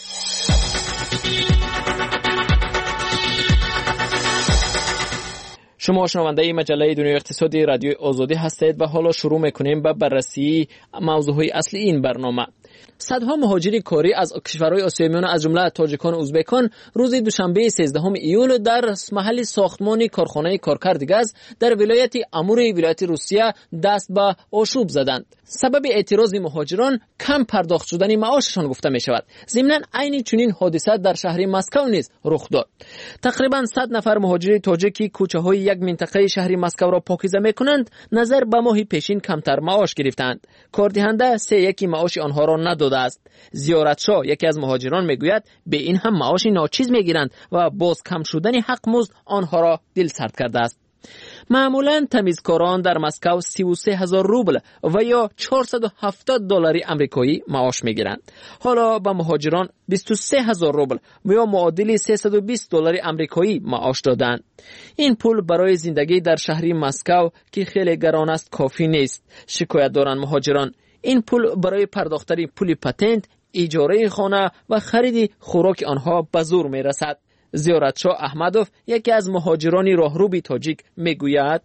شما شنونده مجله دنیای اقتصادی رادیو آزادی هستید و حالا شروع میکنیم به بررسی موضوعهای اصلی این برنامه. صدها مهاجر کاری از کشورهای آسیای میانه از جمله تاجیکان و ازبکان روز دوشنبه سیزدهم ایول در محل ساختمان کارخانه کارکرد گاز در ولایت امور ولایت روسیه دست به آشوب زدند. سبب اعتراض مهاجران کم پرداخت شدن معاششان گفته می شود. ضمناً عین چنین حادثه در شهر مسکو نیز رخ داد. تقریباً صد نفر مهاجر تاجیکی کوچه های یک منطقه شهر مسکو را پاکیزه می کنند نظر به ماه پیشین کمتر معاش گرفتند. کاردهنده سه یکی معاش آنها را نداده است. زیارتشاه یکی از مهاجران میگوید به این هم معاش ناچیز میگیرند و باز کم شدن حق مزد آنها را دل سرد کرده است. معمولاً تمیزکاران در مسکو سی و سه هزار روبل و یا چهارصد و هفتاد دلار آمریکایی معاش میگیرند. حالا به مهاجران بیست و سه هزار روبل و یا معادل سیصد و بیست دلار آمریکایی معاش دادند. این پول برای زندگی در شهر مسکو که خیلی گران است کافی نیست. شکایت دارند مهاجران. این پول برای پرداختن پول پتنت، اجاره خانه و خرید خوراک آنها به زور می رسد. زیارتشاه احمدوف یکی از مهاجران راهروبی تاجیک میگوید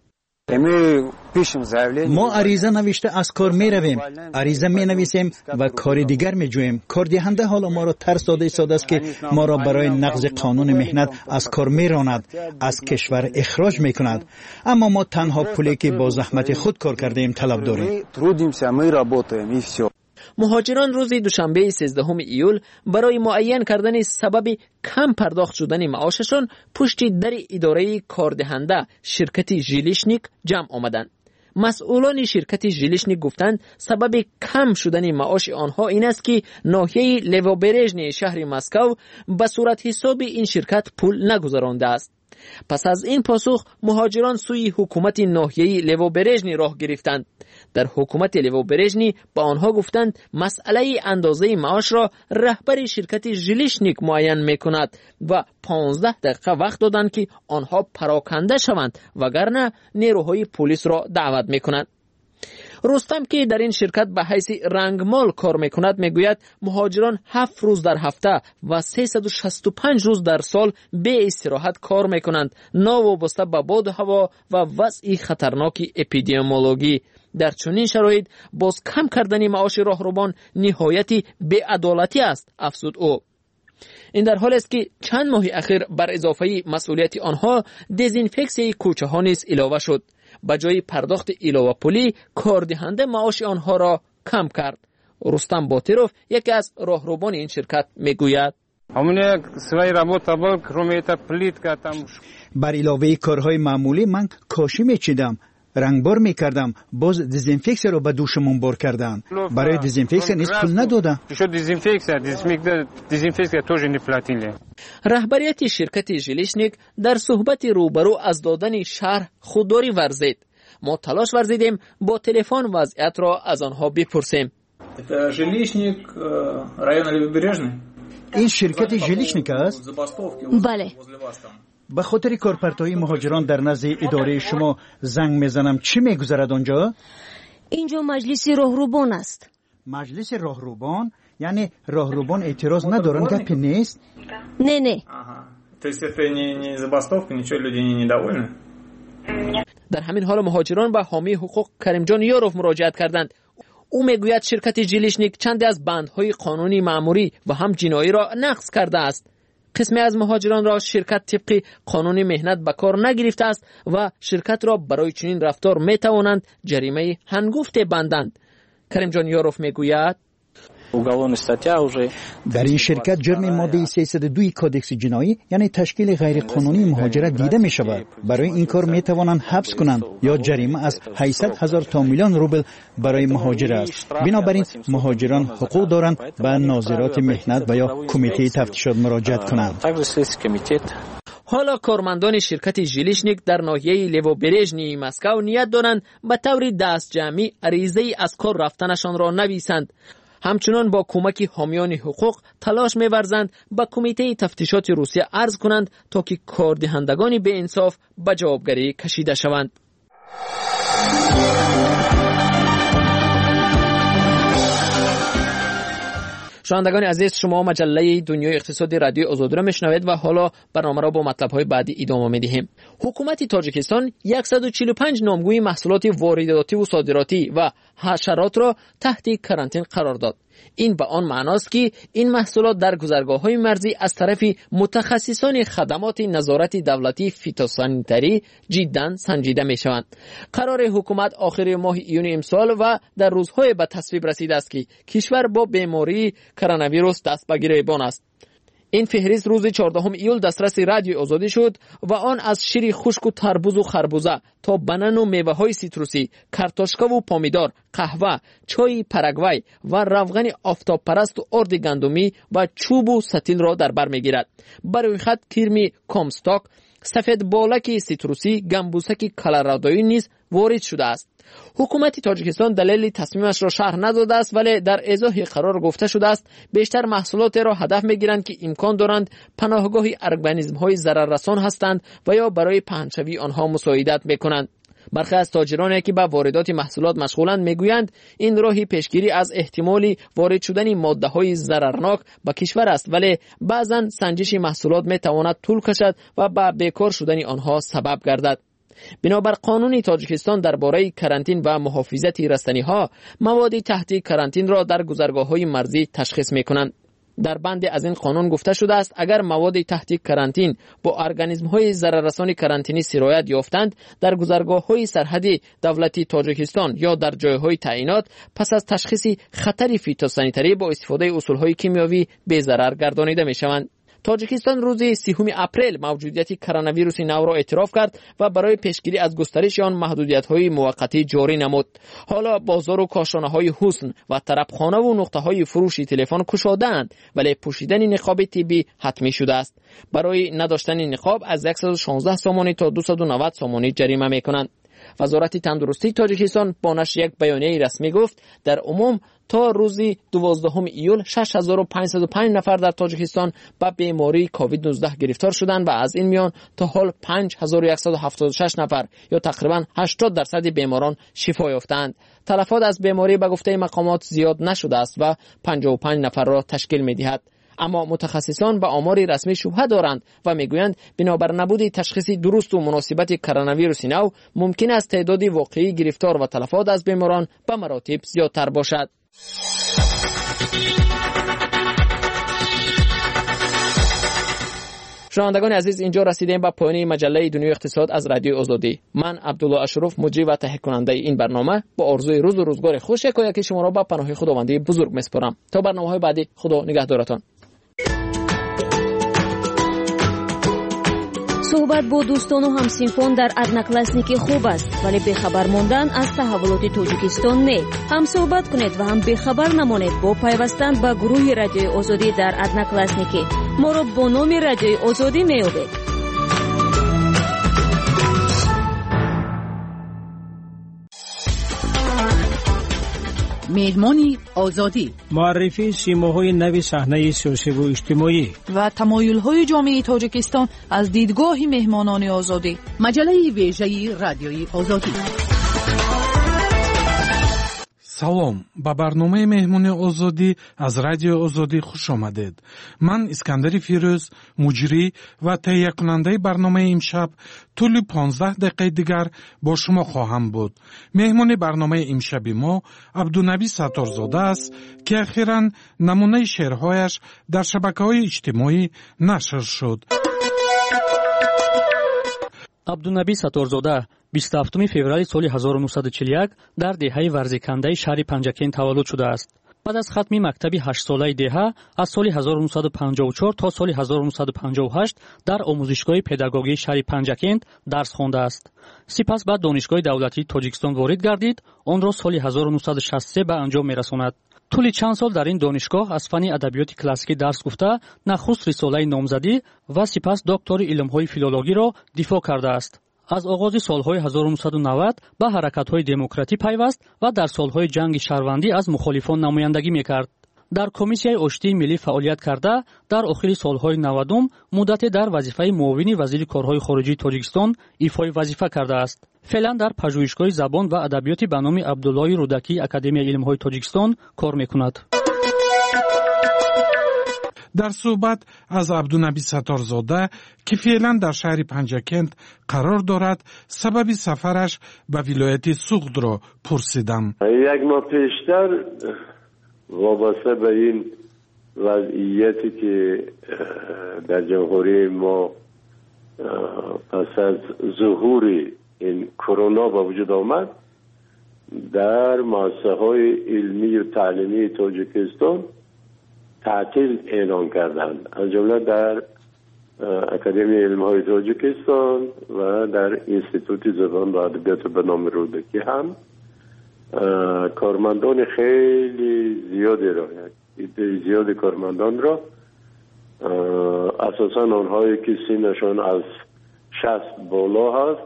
ما عریضه نوشته از کار می رویم، عریضه می نویسیم و کار دیگر می جویم. کاردهنده حالا ما را ترس داده ایستاده است که ما را برای نقض قانون مهنت از کار می راند، از کشور اخراج می کند. اما ما تنها پولی که با زحمت خود کار کردیم طلب داریم. مهاجران روز دوشنبه سیزدهم ایول برای معین کردن سبب کم پرداخت شدن معاششان پشت در اداره کاردهنده شرکت ژیلیشنیک جمع آمدند. مسئولان شرکت ژیلیشنیک گفتند سبب کم شدن معاش آنها این است که ناحیه لووبرژن شهر مسکو به صورت حساب این شرکت پول نگذرانده است. پس از این پاسخ مهاجران سوی حکومت ناحیه لووبرژن راه گرفتند. در حکومت لووبرژن با آنها گفتند مسئله اندازه معاش را رهبر شرکت ژیلیشنیک معین میکند و پانزده دقیقه وقت دادند که آنها پراکنده شوند وگرنه نیروهای پلیس را دعوت میکنند. رستم که در این شرکت به حیث رنگمال کار میکند میگوید مهاجران هفت روز در هفته و سیصد و شصت و پنج روز در سال به استراحت کار میکنند ناوابسته به باد هوا و وضع خطرناک اپیدمیولوژی. در چنین شرایط باز کم کردن معاش راهروان نهایتی بی‌عدالتی است افزود او. این در حال است که چند ماه اخیر بر اضافه مسئولیت آنها دزینفکسی کوچه ها نیز علاوه شد. به جای پرداخت علاوه پولی کاردهنده معاش آنها را کم کرد. رستم باتیروف یکی از راهروان این شرکت میگوید بر علاوه کارهای معمولی من کاشی میچیدم، رنگبار میکردم، باز دزینفکسی رو به دوشمون بار کردن. برای دزینفکسی نیز پول ندادم. رهبریت شرکت ژیلیشنیک در صحبت روبرو از دادن شرح خودداری ورزید. ما تلاش ورزیدیم با تلفن وضعیت را از آنها بپرسیم. این شرکت ژیلیشنیک است؟ بله. به خاطر کارپرتای مهاجران در نزد اداره شما زنگ میزنم چی میگذرد آنجا؟ اینجا مجلس راهروبان است. مجلس راهروبان؟ یعنی راهروبان اعتراض ندارن گپی نیست؟ نه نه. در همین حال مهاجران به حامی حقوق کریمجان یاروف مراجعت کردند. او میگوید شرکت ژیلیشنیک چند از بندهای قانونی مأموری و هم جنایی را نقض کرده است. قسمی از مهاجران را شرکت طبق قانون مهنت به کار نگرفته است و شرکت را برای چنین رفتار می توانند جریمه هنگفت بندند. کریمجان یاروف میگوید در این شرکت جرم ماده سیصد و دو کودکس جنایی یعنی تشکیل غیر قانونی مهاجرت دیده می شود. برای این کار می توانند حبس کنند یا جریمه از هشتصد هزار تا میلیون روبل برای مهاجر است. بنابراین مهاجران حقوق دارند به ناظرات مهنت و یا کمیته تفتیشات مراجعت کنند. حالا کارمندان شرکت ژیلیشنیک در ناحیه لیووبرژنی مسکو نیت دارند به طور دست جمعی عریضه‌ای از کار رفتنشان را نویسند. همچنان با کمک حامیان حقوق تلاش می‌ورزند به کمیته تفتیشات روسیه عرض کنند تا که کاردهندگان به انصاف به جوابگری کشیده شوند. شنوندگان عزیز، شما مجله دنیای اقتصادی رادیو آزادی را میشنوید و حالا برنامه را با مطلب‌های بعدی ادامه می‌دهیم. حکومت تاجیکستان صد و چهل و پنج نامگوی محصولات وارداتی و صادراتی و حشرات را تحت کرانتین قرار داد. این به آن معناست که این محصولات در گذرگاه‌های مرزی از طرف متخصصان خدمات نظارت دولتی فیتوسانیتری جداً سنجیده می‌شوند. قرار حکومت آخر ماه ایون امسال و در روزهای به تصویب رسیده است که کشور با بیماری کرونا ویروس دست به گریبان است. این فهرست روز چهاردهم ایول دسترس رادیو آزادی شد و آن از شیر خشک و تربوز و خربوزه تا بنان و میوه‌های سیتروسی، کارتوشکا و پامیدار، قهوه، چای پاراگوای و روغن آفتاب پرست و ارد گندمی و چوب و ستیل را در بر میگیرد. برای خط کرمی کامستاک، سفید بالک سیتروسی، گمبوسک کلرادویی نیز وارد شده است. حکومت تاجیکستان دلیل تصمیمش را شرح نداده است، ولی در ایضاح قرار گفته شده است بیشتر محصولات را هدف میگیرند که امکان دارند پناهگاه ارگانیسم‌های ضرررسان هستند و یا برای پهنشوی آنها مساعدت میکنند. برخی از تاجرانی که به واردات محصولات مشغولند میگویند این راهی پیشگیری از احتمالی وارد شدن ماده‌های ضررناک به کشور است، ولی بعضاً سنجش محصولات میتواند طول کشد و به بیکار شدن آنها سبب گردد. بنابر قانون تاجیکستان درباره کرانتین و محافظت رستنی‌ها، مواد تحت کرانتین را در گذرگاه‌های مرزی تشخیص می‌کنند. در بند از این قانون گفته شده است اگر مواد تحت کرانتین با ارگانیسم‌های ضرررسان کرانتینی سرایت یافتند در گذرگاه‌های سرحدی دولتی تاجیکستان یا در جای‌های تعیینات، پس از تشخیص خطر فیتوسانیتری با استفاده اصول‌های کیمیایی بی‌ضرر گردانیده می‌شوند. تاجیکستان روز سیوم اپریل موجودیت کرونا ویروس نو را اعتراف کرد و برای پیشگیری از گسترش آن محدودیت‌های موقتی جاری نمود. حالا بازار و کاشانه‌های حسن و طربخانه و نقطه‌های فروش تلفن گشاده‌اند، ولی پوشیدن نقاب طبی حتمی شده است. برای نداشتن نقاب از صد و شانزده سامانی تا دویست و نود سامانی جریمه می‌کنند. وزارت تندرستی تاجیکستان با نشر یک بیانیه رسمی گفت در عموم تا روز دوازدهم ایول شش هزار و پانصد و پنج نفر در تاجیکستان به بیماری کووید نوزده گرفتار شدند و از این میان تا حال پنج هزار و صد و هفتاد و شش نفر یا تقریبا هشتاد درصد بیماران شفا یافتند. تلفات از بیماری به گفته مقامات زیاد نشده است و پنجاه و پنج نفر را تشکیل می‌دهد. اما متخصصان به آمار رسمی شبهه دارند و میگویند بنابر نبود تشخیص درست و مناسبت کرونا ویروس نو ممکن است تعداد واقعی گرفتار و تلفات از بیماران به مراتب زیادتر باشد. شنوندگان عزیز، اینجا رسیدیم به پایان مجله دنیای اقتصاد از رادیو آزادی. من عبدالله اشرف مجری و تهیه کننده این برنامه با آرزوی روز و روزگار خوش یکایک شما را به پناه خداوندی بزرگ میسپارم. تا برنامه‌های بعدی، خدا نگهدارتان. صحبت با دوستان و همسینفان در ادناکلاسنیکی خوب است، ولی بخبر موندن از تحولات تاجیکستان نه. هم صحبت کنید و هم بخبر نمانید با پیوستن به گروه رادیوی آزادی در ادناکلاسنیکی. ما را با نام رادیوی آزادی میابید. میدمانی آزادی، معرفی سیماهای نو صحنه سیاسی و اجتماعی و تمایل‌های جامعه تاجیکستان از دیدگاه مهمانان آزادی. مجله ویژه رادیوی آزادی. سلام، با برنامه مهمون آزادی از رادیو آزادی خوش آمدید. من اسکندر فیروز، مجری و تهیه کننده برنامه امشب طول پانزده دقیقه دیگر با شما خواهم بود. مهمون برنامه امشب ما عبدالنبی ستارزاده است که اخیراً نمونه شعرهایش در شبکه‌های اجتماعی نشر شد. عبدالنبی ستارزاده بیست و هفتم فوریه سال هزار و نهصد و چهل و یک در دهه ورزکنده شهر پنجکین تولد شده است. بعد از ختم مکتب هشت ساله دهه از سال هزار و نهصد و پنجاه و چهار تا سال هزار و نهصد و پنجاه و هشت در آموزشگاه پداگوژی شهر پنجکین درس خوانده است. سپس بعد دانشگاه دولتی تاجیکستان وارد گردید، آن را سال هزار و نهصد و شصت و سه به انجام می‌رساند. طول چند سال در این دانشگاه از فن ادبیات کلاسیکی درس گفته، نخست رساله نامزدی و سپس دکتری علم‌های فیلولوژی را دفاع کرده است. از آغاز سالهای هزار و نهصد و نود به حرکت‌های دموکراتی پیوست و در سالهای جنگ شهروندی از مخالفان نمایندگی می‌کرد. در کمیسیای آشتی ملی فعالیت کرده، در آخر سالهای نودم مدت در وظیفه معاون وزیر کارهای خارجی تاجیکستان ایفای وظیفه کرده است. فعلا در پژوهشگاه زبان و ادبیات به نام عبدالله رودکی اکادمی علم‌های تاجیکستان کار می‌کند. در صحبت از عبدالنبی ستارزاده که فعلا در شهر پنجکند قرار دارد سبب سفرش به ولایت سوخت را پرسیدم. یک ماه پیشتر وابسته به این وضعیتی که در جمهوری ما پس از ظهور این کرونا با وجود آمد، در مؤسسه های علمی و تعلیمی تاجیکستان تعطیل اعلان کردند، از جمله در اکادمی علم‌های تاجیکستان و در انستیتوت زبان و ادبیات به نام رودکی هم کارمندان خیلی زیادی را، عده زیاد کارمندان را، اساساً آنهایی که سنشان از شصت بالا هست،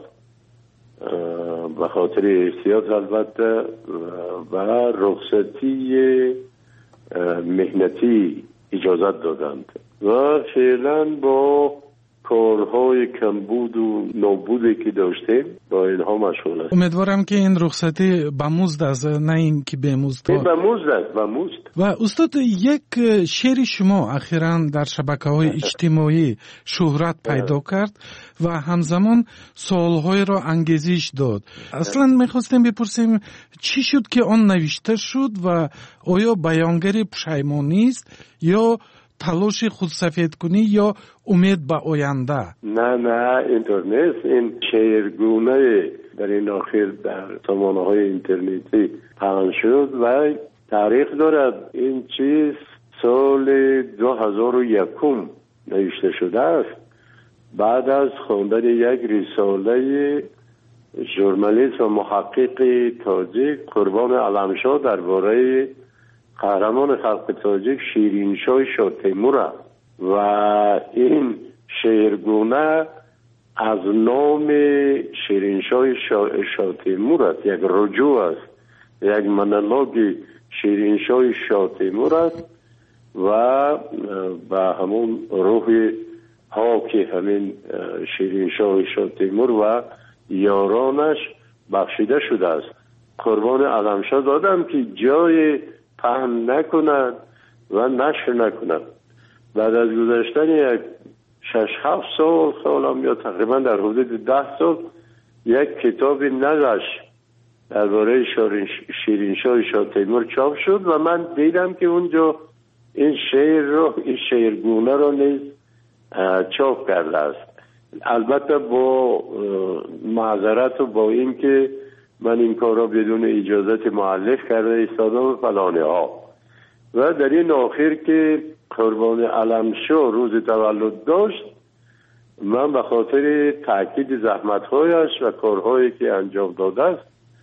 به خاطر احتیاط البته و رخصتی مهنتی اجازت دادند و فعلا با کارهای کمبود و نابودی که داشتیم با اینها مشغول است. امیدوارم که این رخصتی به مزد است، نه این که به مزد. به مزد است، به مزد. و استاد، یک شعر شما اخیراً در شبکه‌های اجتماعی شهرت پیدا کرد و همزمان سوال‌های را انگیزش داد. اصلاً می‌خواستیم بپرسیم چی شد که آن نوشته شد و آیا بیانگر پشیمانی است یا تلاش خودسفید کنی یا امید به آینده؟ نه نه اینطور نیست. این شعرگونه در این آخر در سامانه‌های اینترنتی پخش شد و تاریخ دارد. این چیز سال دو هزار و یک نوشته شده است، بعد از خواندن یک رساله ژورنالیست و محقق تاجیک قربان علمشاه درباره قهرمان خلق تاجیک شیرینشاه شاه تیمور است و این شعرگونه از نام شیرینشاه شاه, شاه تیمور است، یک رجوع است، یک مونولوگ شیرینشاه شاه تیمور است و به همون روح ها که همین شیرینشاه شاه تیمور و یارانش بخشیده شده است. قربان علمشاه دادم که جای پهن نکنند و نشر نکنند. بعد از گذشتن یک شش هفت سال سالم یا تقریبا در حدود ده سال یک کتاب نگشت درباره شیرینشاه شاه تیمور چاپ شد و من دیدم که اونجا این شعر رو، این شعرگونه رو نیز چاپ کرده است. البته با معذرت و با این که من این کار را بدون اجازت مؤلف کرده ایستادم و فلانه ها. و در این آخر که قربان علمشاه روز تولد داشت، من به خاطر تاکید زحمت‌هایش و کارهایی که انجام داده است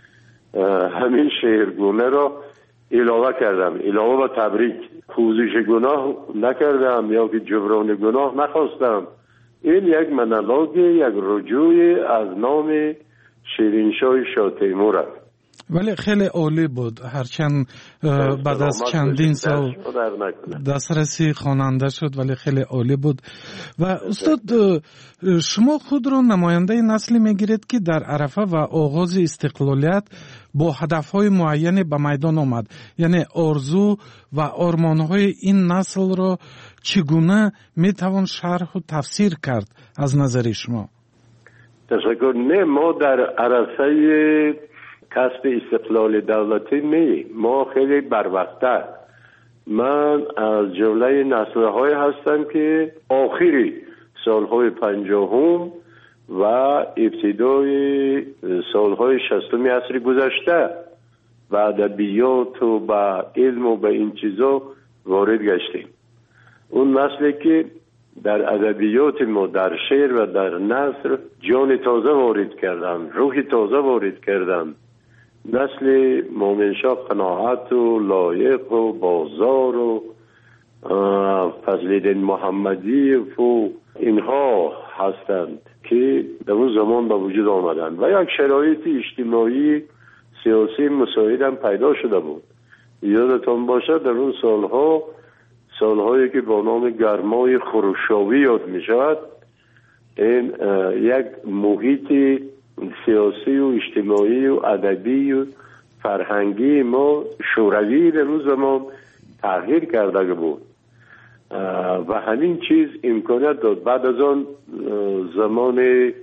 همین شعرگونه را علاوه کردم، علاوه و تبریک. پوزش گناه نکردم یا که جبران گناه نخواستم. این یک مونولوگ، یک رجوع از نام شیرینشاه شاه تیمور است. ولی خیلی عالی بود، هرچند بعد از چندین سال دسترسی خواننده شد ولی خیلی عالی بود. و استاد، شما خود را نماینده نسلی میگیرید که در عرفه و آغاز استقلالیت با هدفهای معینی به میدان آمد، یعنی آرزو و آرمانهای این نسل را چگونه میتوان شرح و تفسیر کرد از نظر شما؟ تشکر. نه، ما در عرفه کسب استقلال دولتی می ما خیلی بروقته. من از جمله نسل‌های هستم که آخری سالهای پنجاهم و ابتدای سالهای شصتم عصر گذشته و ادبیات و با علم و با این چیزا وارد گشتیم. اون نسلی که در ادبیات ما، در شعر و در نثر جان تازه وارد کردن، روح تازه وارد کردن نسل مومنشاه قناعت و لایق و بازار و فضل‌الدین محمدی و اینها هستند که در اون زمان به وجود آمدند و یک شرایط اجتماعی سیاسی مساعد هم پیدا شده بود. یادتان باشد در اون سالها سالهایی که با نام گرمای خروشاوی یاد می شود، این یک محیط سیاسی و اجتماعی و ادبی و فرهنگی ما شوروی در اون زمان تغییر کرده بود و همین چیز امکانیت داد. بعد از آن زمان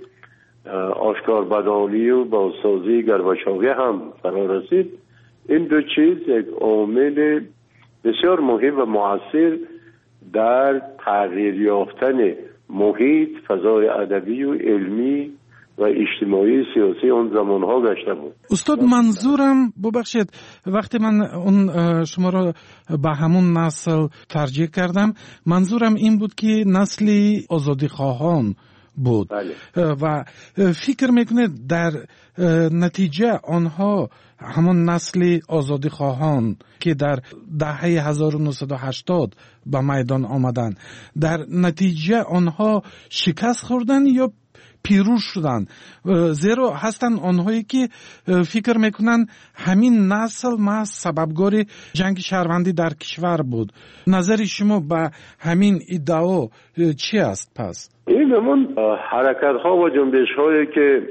آشکار بدانی و بازسازی گرباچوی هم فرا رسید. این دو چیز یک عامل بسیار مهم و مؤثر در تغییر یافتن محیط، فضای ادبی و علمی و اجتماعی سیاسی اون زمانها گشته بود. استاد منظورم ببخشید وقتی من اون شما را به همون نسل ترجیح کردم، منظورم این بود که نسلی آزادی خواهان بود. بله. و فکر میکنه در نتیجه آنها همون نسل آزادی خواهان که در دهه هزار و نهصد و هشتاد به میدان آمدن، در نتیجه آنها شکست خوردن یا پیروز شدن؟ زیرا هستن آنهایی که فکر میکنن همین نسل ما سببگار جنگ شهروندی در کشور بود. نظر شما به همین ادعا چی است پس؟ این همون حرکت ها و جنبش هایی که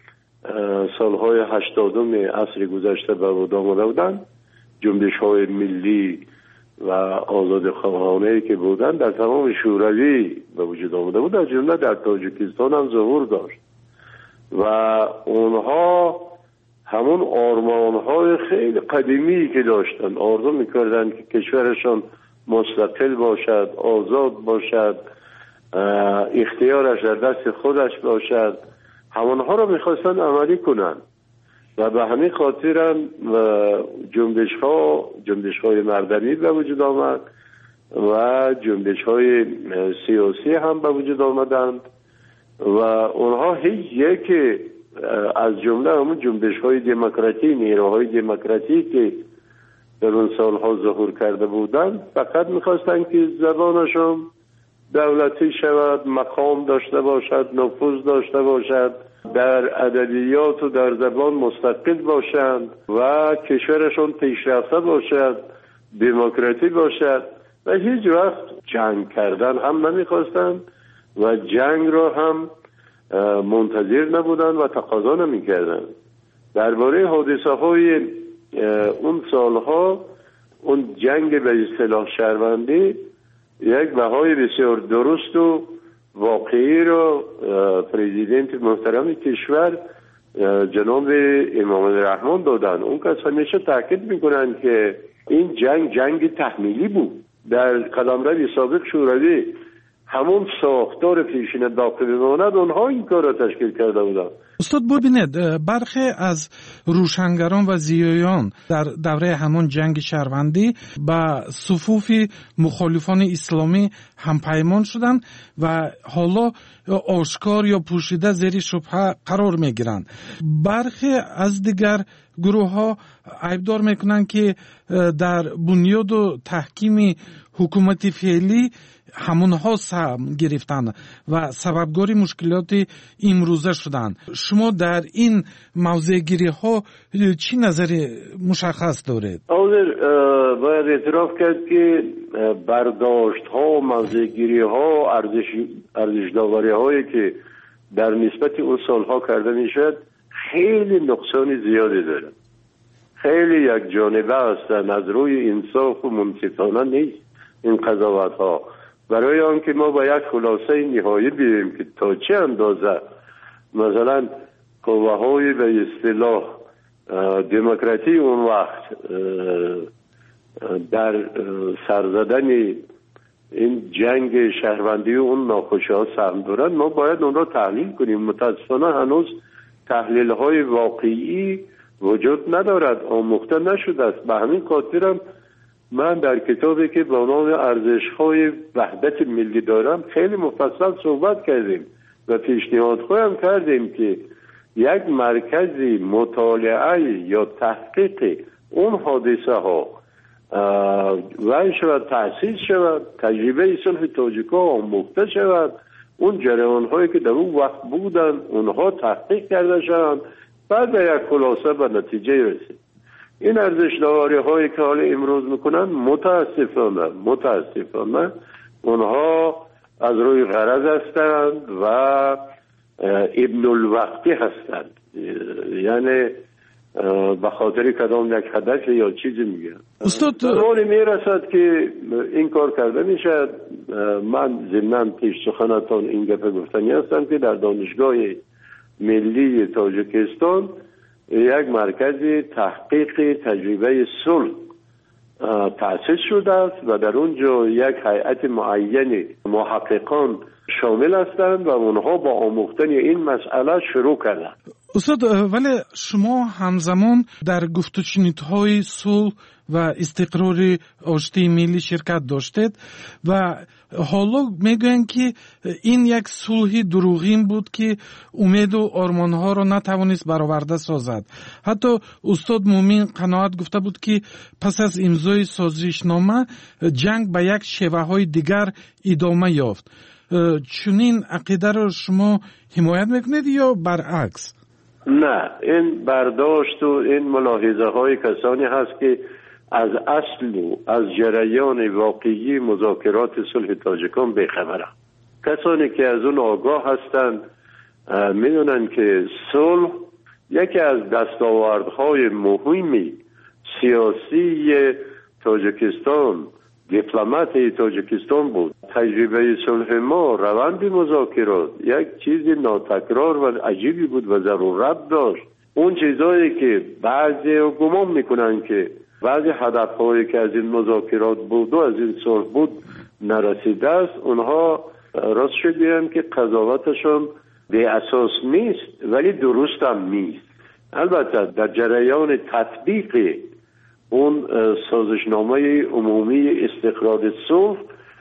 سالهای هشتادم عصر گذشته به وجود آمده بودند، جنبش های ملی و آزاد خواهانه که بودند در تمام شوروی به وجود آمده بود، از جمله در تاجیکستان هم ظهور داشت و اونها همون آرمان های خیلی قدیمی که داشتن، آرزو میکردن که کشورشان مستقل باشد، آزاد باشد، اختیارش در دست خودش باشد، همونها رو میخواستن عملی کنن و به همین خاطر هم جنبش ها جنبش های مردمی به وجود آمد و جنبش های سیاسی هم به وجود آمدند و اونها هیچ یک از جمله همون جنبش های دموکراتی، نیروهای دموکراتی که در اون سالها ظهور کرده بودند فقط میخواستن که زبانشون دولتی شود، مقام داشته باشد، نفوذ داشته باشد، در ادبیات و در زبان مستقل باشند و کشورشون پیشرفته باشد، دموکراتی باشد و هیچ وقت جنگ کردن هم نمیخواستند و جنگ را هم منتظر نبودند و تقاضا نمیکردند. درباره حادثه های اون سالها اون جنگ به اصطلاح شهروندی یک بهای بسیار درست و واقعی رو پرزیدنت محترم کشور جناب امام رحمان دادن. اون کس همیشه تاکید میکنن که این جنگ جنگ تحمیلی بود. در قلمرو سابق شوروی همون ساختار پیشین باقی بماند، اونها این کار را تشکیل کرده بودن. استاد ببینید برخی از روشنگران و زیایان در دوره همون جنگ شهروندی با صفوف مخالفان اسلامی هم پیمان شدند و حالا آشکار یا پوشیده زیر شبهه قرار می گیرند. برخی از دیگر گروه ها عیبدار میکنند که در بنیاد و تحکیم حکومت فعلی همونها سهم گرفتن و سببگاری مشکلات امروزه شدن. شما در این موضوع گیری ها چی نظر مشخص دارید؟ حاضر باید اعتراف کرد که برداشت ها و موضوع گیری ها، ارزش ارزش داوری هایی که در نسبت اون سالها کرده میشد خیلی نقصان زیادی داره، خیلی یک جانبه هستن، از روی انصاف و منصفانه نیست این قضاوت ها. برای آنکه ما با یک خلاصه نهایی بیاییم که تا چه اندازه مثلا قوه های به اصطلاح دموکراتی اون وقت در سرزدن این جنگ شهروندی و اون ناخوشی ها سهم دارن، ما باید اون را تحلیل کنیم. متاسفانه هنوز تحلیل های واقعی وجود ندارد، آموخته نشده است. به همین خاطرم من در کتابی که با نام ارزش‌های وحدت ملی دارم خیلی مفصل صحبت کردیم و پیشنهاد خواهم کردیم که یک مرکز مطالعه یا تحقیق اون حادثه ها وای شود، تأسیس شود، تجربه صلح تاجیک‌ها آموخته شود، اون جریان هایی که در اون وقت بودن اونها تحقیق کرده شوند، بعد به یک خلاصه به نتیجه رسید. این ارزش داری هایی که حالا امروز میکنن متاسفانه متاسفانه اونها از روی غرض هستند و ابن الوقتی هستند، یعنی به خاطر کدام یک هدف یا چیزی میگن. استاد زمانی میرسد که این کار کرده میشد. من ضمناً پیش سخنتان این گپ گفتنی هستم که در دانشگاه ملی تاجیکستان یک مرکز تحقیق تجربه صلح تأسیس شده است و در اونجا یک هیئت معین محققان شامل هستند و اونها با آموختن این مسئله شروع کردند. استاد ولی شما همزمان در گفت و شنودهای صلح و استقرار آشتی ملی شرکت داشتید و حالا میگویند که این یک صلح دروغین بود که امید و آرمانها را نتوانست برآورده سازد. حتی استاد مومین قناعت گفته بود که پس از امضای سازشنامه جنگ به یک شیوه های دیگر ادامه یافت. چنین عقیده را شما حمایت میکنید یا برعکس؟ نه، این برداشت و این ملاحظه های کسانی هست که از اصل و از جریان واقعی مذاکرات صلح تاجیکان بیخبرند. کسانی که از اون آگاه هستند میدونن که صلح یکی از دستاوردهای مهمی سیاسی تاجیکستان، دیپلمات تاجیکستان بود. تجربه صلح ما، روند مذاکرات یک چیز ناتکرار و عجیبی بود و ضرورت داشت. اون چیزایی که بعضی گمان میکنن که بعضی هدفهایی که از این مذاکرات بود و از این صلح بود نرسیده است، اونها راست شد بگم که قضاوتشون بی اساس نیست ولی درست هم نیست. البته در جریان تطبیق اون سازشنامه عمومی استقرار صلح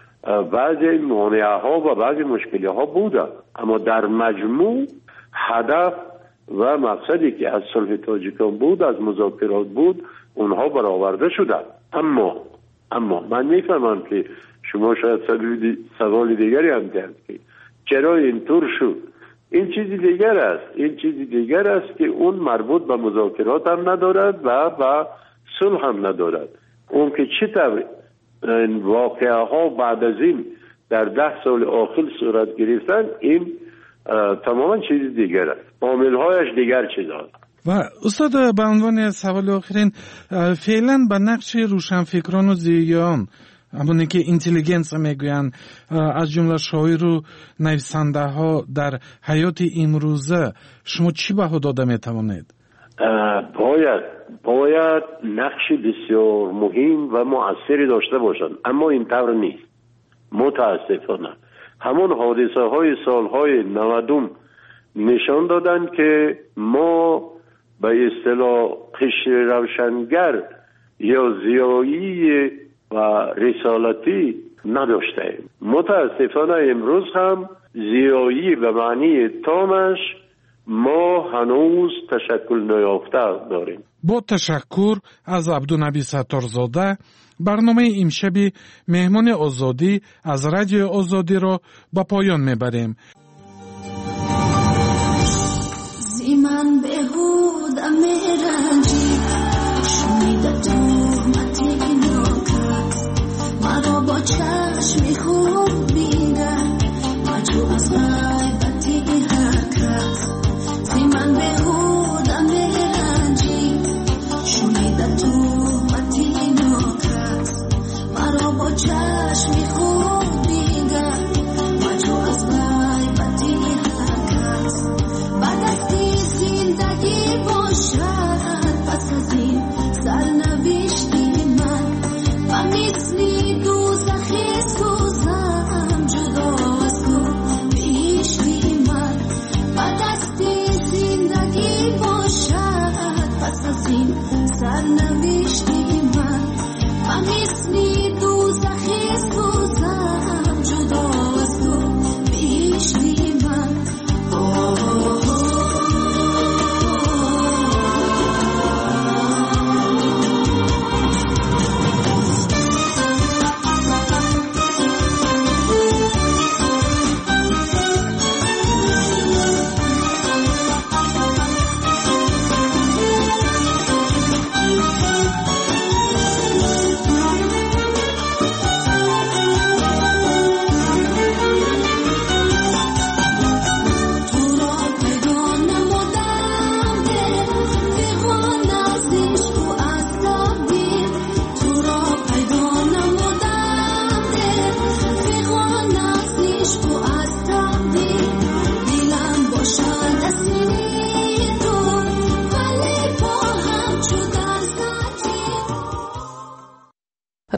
بعضی مانعه ها و بعضی مشکلی ها بوده، اما در مجموع هدف و مقصدی که از صلح تاجیکان بود، از مذاکرات بود، اونها برآورده شده. اما اما من میفهمم که شما شاید سوال دیگری هم دارید که چرا اینطور شد. این چیزی دیگر است این چیزی دیگر است که اون مربوط به مذاکرات هم ندارد و به صلح هم ندارد. اون که چطور این واقعه ها بعد از این در ده سال آخر صورت گرفتن، این تماما چیز دیگر است، عامل هایش دیگر چیز است. و استاد به عنوان سوال آخرین، فعلا به نقش روشنفکران و زیان، همونی که اینتلیجنس میگوین، از جمله شاعر و نویسنده ها در حیات امروزه، شما چی بها داده میتوانید؟ باید باید نقش بسیار مهم و مؤثری داشته باشند، اما این طور نیست. متاسفانه همون حادثه های سالهای نودم نشان دادن که ما به اصطلاح قشر روشنگر یا زیایی و رسالتی نداشتیم. متاسفانه امروز هم زیایی به معنی تامش ما هنوز تشکل نیافته داریم. با تشکر از عبدالنبی ستارزاده، برنامه امشبی مهمان آزادی از رادیو آزادی را به پایان میبریم. زیمن بهود امیرنجی شمیده تهمتی ناکت مرا با چشمی خوب بیده مجو از غیبتی حرکت. زیمن بهود امیرنجی شمیده تهمتی ناکت مرا با چشمی خوب بیده مجو از غیبتی حرکت. بعد از زندگی باشد پس از این سرنوشتی من و مثلی دوزخی سوزم جدا از تو بیشتی من. بعد از زندگی باشد پس از این سرنوشتی من و مثلی دوزخی سوزم جدا از تو بیشتی من.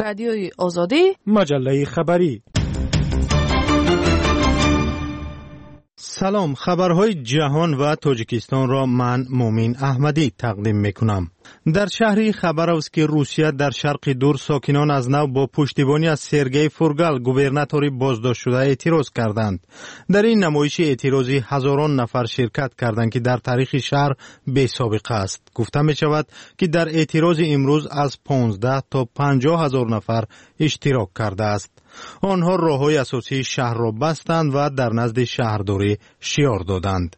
رادیوی آزادی، مجله خبری. سلام، خبرهای جهان و تاجیکستان را من مومین احمدی تقدیم میکنم. در شهری خبروسک که روسیه در شرق دور ساکنان از نو با پشتیبانی از سرگئی فورگال گوبرناتوری بازداشت شده اعتراض کردند. در این نمایش اعتراضی هزاران نفر شرکت کردند که در تاریخ شهر بی سابقه است. گفته می شود که در اعتراض امروز از پانزده تا پنجاه هزار نفر اشتراک کرده است. آنها راههای اساسی شهر را بستند و در نزد شهرداری شعار دادند.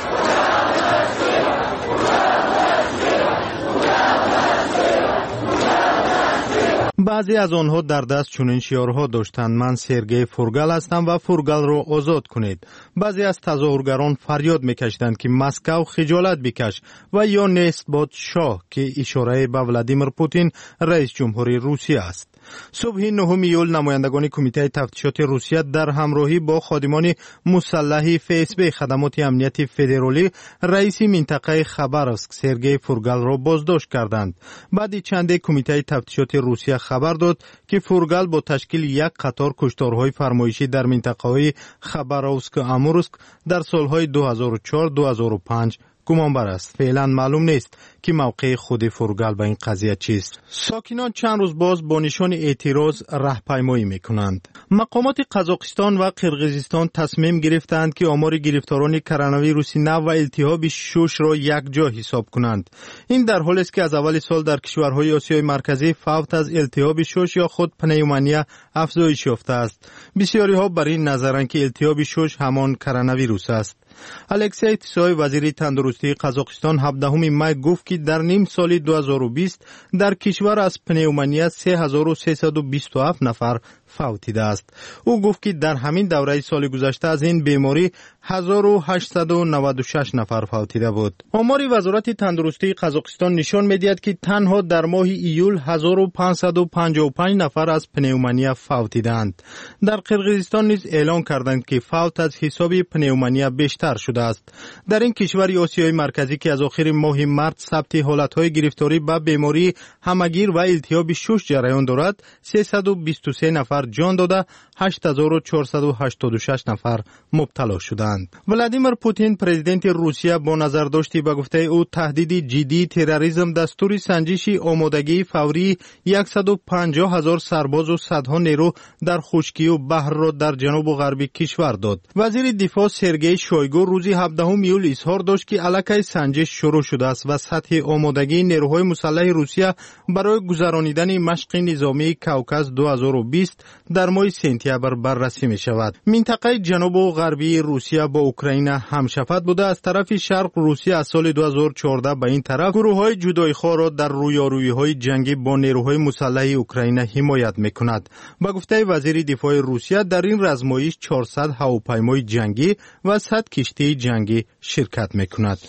بعضی از آنها در دست چنین شعارها داشتند: من سرگئی فورگال هستم و فورگال را آزاد کنید. بعضی از تظاهرگران فریاد میکشیدند که مسکو خجالت بکش و یا نیست باد شاه، که اشاره به ولادیمیر پوتین رئیس جمهوری روسیه است. صبح نهم ایول نمایندگان کمیته تفتیشات روسیه در همراهی با خادمان مسلح اف اس بی خدمات امنیت فدرالی رئیس منطقه خبروسک سرگئی فورگال را بازداشت کردند. بعد چند کمیته تفتیشات روسیه خبر داد که فورگال با تشکیل یک قطار کشتارهای فرمایشی در منطقه‌های خبروسک و امورسک در سالهای دو هزار و چهار دو هزار و پنج گمانبر است. فعلا معلوم نیست که موقع خود فورگال با این قضیه چیست. ساکنان چند روز باز با نشان اعتراض راهپیمایی میکنند. مقامات قزاقستان و قرقیزستان تصمیم گرفتند که آمار گرفتاران کرونا ویروس نو و التهاب شش را یک جا حساب کنند. این در حالی است که از اول سال در کشورهای آسیای مرکزی فوت از التهاب شش یا خود پنیومونیا افزایش یافته است. بسیاری ها بر این نظرند که التهاب شش همان کرونا ویروس است. الکسی تیسای وزیر تندرستی قزاقستان هفدهم می گفت که در نیم سال دو هزار و بیست در کشور از پنیومونیا سه هزار و سیصد و بیست و هفت نفر فوتیده است. او گفت که در همین دوره سال گذشته از این بیماری هزار و هشتصد و نود و شش نفر فوتیده بود. آمار وزارت تندرستی قزاقستان نشان می‌دهد که تنها در ماه ایول هزار و پانصد و پنجاه و پنج نفر از پنیومونیا فوتیدند. در قرقیزستان نیز اعلام کردند که فوت از حساب پنیومونیا بیشتر شده است. در این کشور آسیای مرکزی که از آخر ماه مارس ثبت حالت‌های گرفتاری به بیماری همگیر و التهاب شش جریان دارد، سیصد و بیست و سه نفر جان داده، هشت هزار و چهارصد و هشتاد و شش نفر مبتلا شدند. ولادیمیر پوتین پرزیدنت روسیه با نظر داشتی به گفته او تهدید جدی تروریسم دستور سنجش آمادگی فوری صد و پنجاه هزار سرباز و صدها نیرو در خشکی و بحر را در جنوب و غرب کشور داد. وزیر دفاع سرگئی شویگو روز هفدهم ایول اظهار داشت که علیه سنجش شروع شده است و سطح آمادگی نیروهای مسلح روسیه برای گذرانیدن مشق نظامی کوکاز دو هزار و بیست در ماه سپتامبر بررسی می شود. منطقه جنوب و غربی روسیه با اوکراین همشفت بوده. از طرف شرق روسیه از سال دو هزار و چهارده به این طرف گروه‌های جدایخواه را در رویارویی‌های جنگی با نیروهای مسلح اوکراین حمایت می‌کند. با گفته وزیر دفاع روسیه در این رزمایش چهارصد هواپیمای جنگی و صد کشتی جنگی شرکت می‌کند.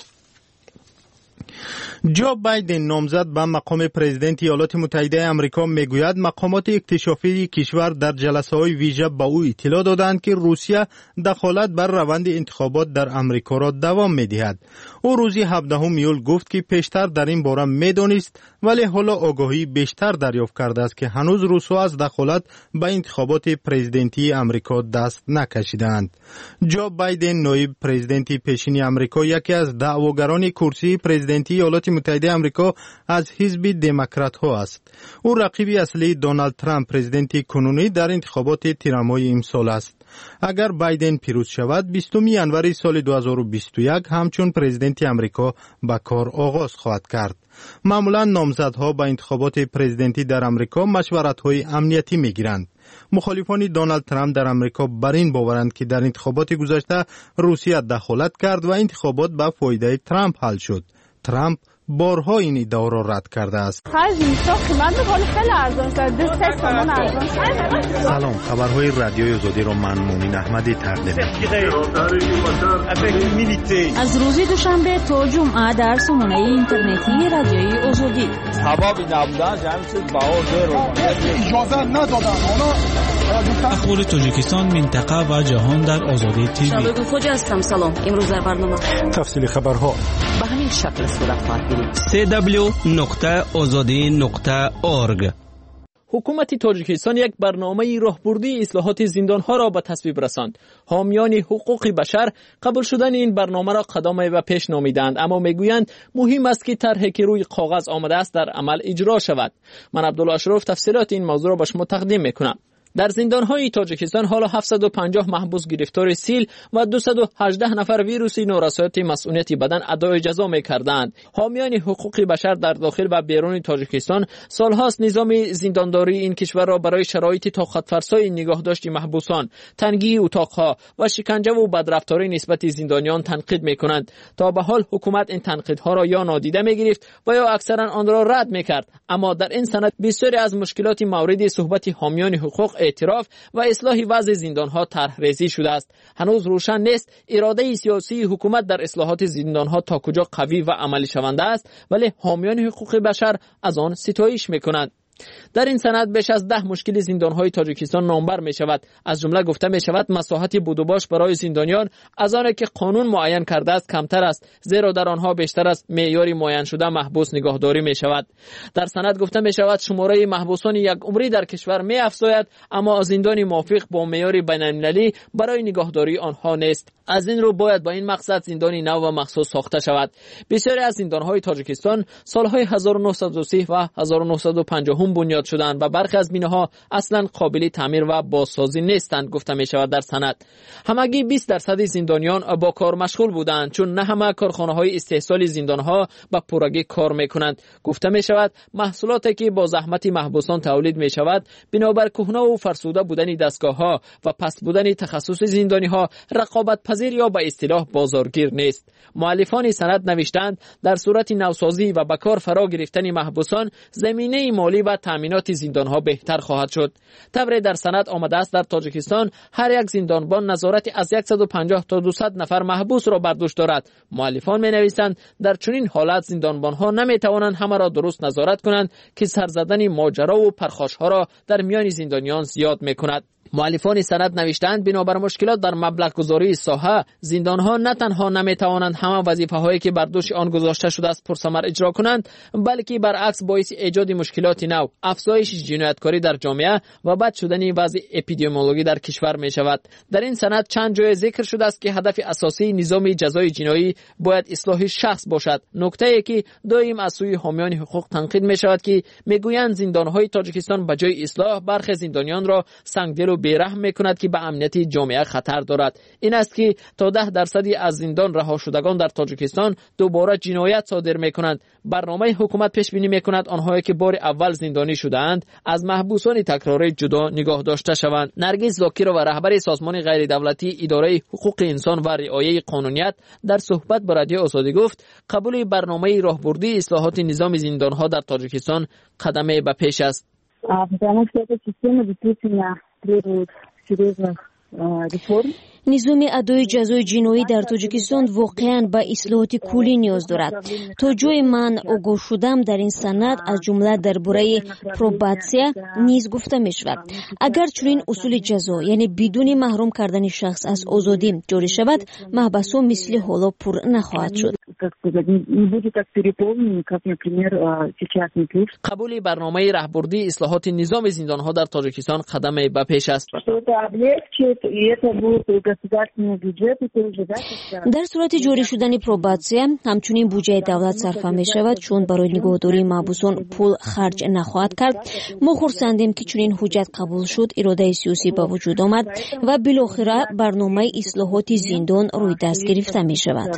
جو بایدن نامزد به مقام پرزیدنت ایالات متحده آمریکا میگوید مقامات اکتشافی کشور در جلسه‌های ویژه به او اطلاع دادند که روسیه دخالت بر روند انتخابات در آمریکا را دوام می‌دهد. او روز هفدهم ایول گفت که پیشتر در این باره می‌دانست ولی حالا آگاهی بیشتر دریافت کرده است که هنوز روس‌ها از دخالت به انتخابات پرزیدنتی آمریکا دست نکشیدند. جو بایدن نایب پرزیدنت پیشین آمریکا یکی از دعواگران کرسی پرزیدنتی ایالات متحده آمریکا از حزب دموکرات ها است. او رقیب اصلی دونالد ترامپ پرزیدنت کنونی در انتخابات ترامای امسال است. اگر بایدن پیروز شود بیستم ژانویه سال دو هزار و بیست و یک همچون پرزیدنت آمریکا به کار آغاز خواهد کرد. معمولا نامزدها به انتخابات پرزیدنتی در آمریکا مشورت‌های امنیتی می‌گیرند. مخالفان دونالد ترامپ در آمریکا بر این باورند که در انتخابات گذشته روسیه دخالت کرد و انتخابات به فایده ترامپ حل شد. ترامپ بارها این ادعا را رد کرده است. سلام، خبرهای رادیوی آزادی را من مومین احمدی تقدیم از روز دوشنبه تا جمعه در سامانه اینترنتی رادیوی آزادی. هوا نبودن جمع شد بهار اجازه ندادن. اخبار تاجیکستان، منطقه و جهان در آزادی تیوی. شبکه خوجا هستم. سلام. امروز در برنامه تفصیل خبرها به همین شکل صورت خواهد گرفت. سی دبلیو نقطه آزادی نقطه اورگ. حکومت تاجیکستان یک برنامه راهبردی اصلاحات زندانها را به تصویب رساند. حامیان حقوق بشر قبول شدن این برنامه را قدم به پیش نامیدند، اما میگویند مهم است که طرحی که روی کاغذ آمده است در عمل اجرا شود. من عبدالله اشرف تفصیلات این موضوع را به شما تقدیم میکنم. در زندان‌های تاجیکستان حالا هفتصد و پنجاه محبوس گرفتار سیل و دویست و هجده نفر ویروسی نورسایت مسئولیت بدن ادای جزا می‌کردند. حامیان حقوق بشر در داخل و بیرون تاجیکستان سالهاست نظام زندانداری این کشور را برای شرایط طاقت فرسای نگهداشت محبوسان، تنگی اتاق‌ها و شکنجه و بدرفتاری نسبت زندانیان تنقید می‌کنند. تا به حال حکومت این تنقیدها را یا نادیده می‌گرفت و یا اکثرا آن را رد می‌کرد. اما در این سند بسیاری از مشکلات مورد صحبت حامیان حقوق اعتراف و اصلاح وضع زندانها طرحریزی شده است. هنوز روشن نیست اراده سیاسی حکومت در اصلاحات زندانها تا کجا قوی و عملی شونده است، ولی حامیان حقوق بشر از آن ستایش میکنند. در این سند بیش از ده مشکل زندانهای تاجیکستان نامبر می شود. از جمله گفته می شود مساحت بود و باش برای زندانیان از آنه که قانون معین کرده است کمتر است، زیرا در آنها بیشتر از معیار معین شده محبوس نگهداری می شود. در سند گفته می شود شماره محبوسان یک عمری در کشور می افزاید، اما زندانی موافق با معیار بین‌المللی برای نگهداری آنها نیست. از این رو باید با این مقصد زندانی نو و مخصوص ساخته شود. بسیاری از زندانهای تاجیکستان سالهای هزار و نهصد و سی و هزار و نهصد و پنجاه بنیاد شدند و برخی از بیناها اصلا قابل تعمیر و بازسازی نیستند. گفته می شود در سند همگی بیست درصد زندانیان با کار مشغول بودند، چون نه همه کارخانه های استحصال زندانها به پرگی کار می کنند. گفته می شود محصولاتی که با زحمت محبوسان تولید می شود بنابر کهنه و فرسوده بودن دستگاه ها و پست بودن تخصص زندانی ها رقابت پذیر یا به اصطلاح بازارگیر نیست. مؤلفان سند نوشتند در صورت نوسازی و به کار فرا گرفتن محبوسان زمینه مالی و تامینات زندانها بهتر خواهد شد. طبری در سند آمده است در تاجیکستان هر یک زندانبان نظارت از صد و پنجاه تا دویست نفر محبوس را بر دوش دارد. مؤلفان می نویسند در چنین حالت زندانبانها نمی توانند همه را درست نظارت کنند که سرزدن ماجرا و پرخاشها را در میان زندانیان زیاد می کند. مؤلفان سند نوشتند بنابر مشکلات در مبلغ گذاری ساحه زندانها نه تنها نمی توانند همه وظیفه هایی که بر دوش آن گذاشته شده است پرثمر اجرا کنند، بلکه برعکس باعث ایجاد مشکلات نو، افزایش جنایتکاری در جامعه و بد شدن وضع اپیدمیولوژی در کشور می شود. در این سند چند جای ذکر شده است که هدف اساسی نظام جزای جنایی باید اصلاح شخص باشد. نکته ای که دائم از سوی حامیان حقوق تنقید می شود که میگویند زندانهای تاجیکستان به جای اصلاح برخی زندانیان را سنگدل و بیرحم میکند که به امنیت جامعه خطر دارد. این است که تا ده درصدی از زندان رها شدگان در تاجیکستان دوباره جنایت صادر میکنند. برنامه حکومت پیش بینی میکند آنهایی که بار اول زندانی شدهاند از محبوسان تکراری جدا نگاه داشته شوند. نرگس زاکرova و رهبر سازمان غیر دولتی اداره حقوق انسان و رعایت قانونیت در صحبت با رادیو آزادی گفت قبول برنامه راهبردی اصلاحات نظام زندانها در تاجیکستان قدمی به پیش است. نظام ادای جزای جنایی در تاجیکستان واقعا به اصلاحات کلی نیاز دارد. تا جای من آگاه شدم در این سند از جمله درباره پروباتسیا نیز گفته می شود. اگر چنین اصول جزا یعنی بدون محروم کردن شخص از آزادی جاری شود، محبس‌ها مثل حالا پر نخواهد شد. قبول برنامه راهبردی اصلاحات نظام زندانها در تاجیکستان قدمی به پیش است. در صورت جاری شدن پروباتسیا همچنین بودجه دولت صرفه می شود، چون برای نگهداری محبوسان پول خرج نخواهد کرد. ما خرسندیم که چنین حجت قبول شد، اراده سیاسی به وجود آمد و بالاخره برنامه اصلاحات زندان روی دست گرفته می شود.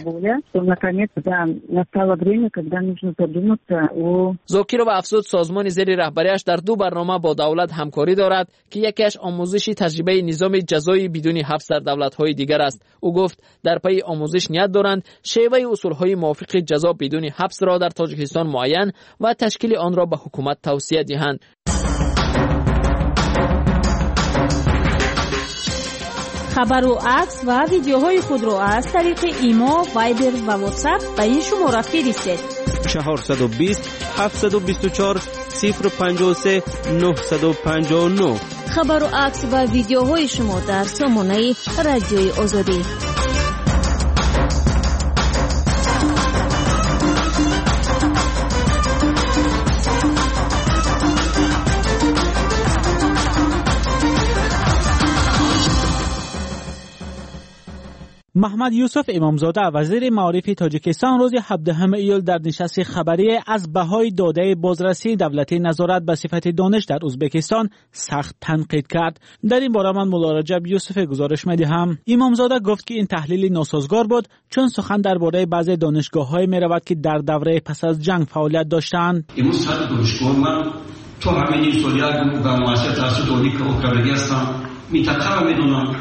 زاکرova افزود سازمان زیر رهبریش در دو برنامه با دولت همکاری دارد که یکیش آموزش تجربه نظام جزایی بدون حبس در دولت‌های دیگر است. او گفت در پی آموزش نیت دارند شیوه اصول‌های موافق جزا بدون حبس را در تاجیکستان معین و تشکیل آن را به حکومت توصیه دهند. خبر و عکس و ویدیوهای خود را از طریق ایما، وایبر و واتساپ به این شماره فرستید. چهارصد و بیست هفتصد و بیست و چهار صفر پنجاه و سه نهصد و پنجاه و نه. خبر و عکس و ویدیوهای شما در سامانه رادیوی آزادی. محمد یوسف امامزاده وزیر معارف تاجیکستان روز هفدهم ایول در نشست خبری از بهای داده بازرسی دولتی نظارت به صفت دانش در ازبکستان سخت تنقید کرد. در این باره من مولا رجب یوسف گزارش می‌دهم. امامزاده گفت که این تحلیل ناسازگار بود چون سخن درباره بعضی دانشگاه‌های می‌رود که در دوره پس از جنگ فعالیت داشتند. امروز صد دانشگاه من تو همین سالیات با مؤسسه تاسیس دولتی که اوکراینی هستم می‌تقام می‌دونم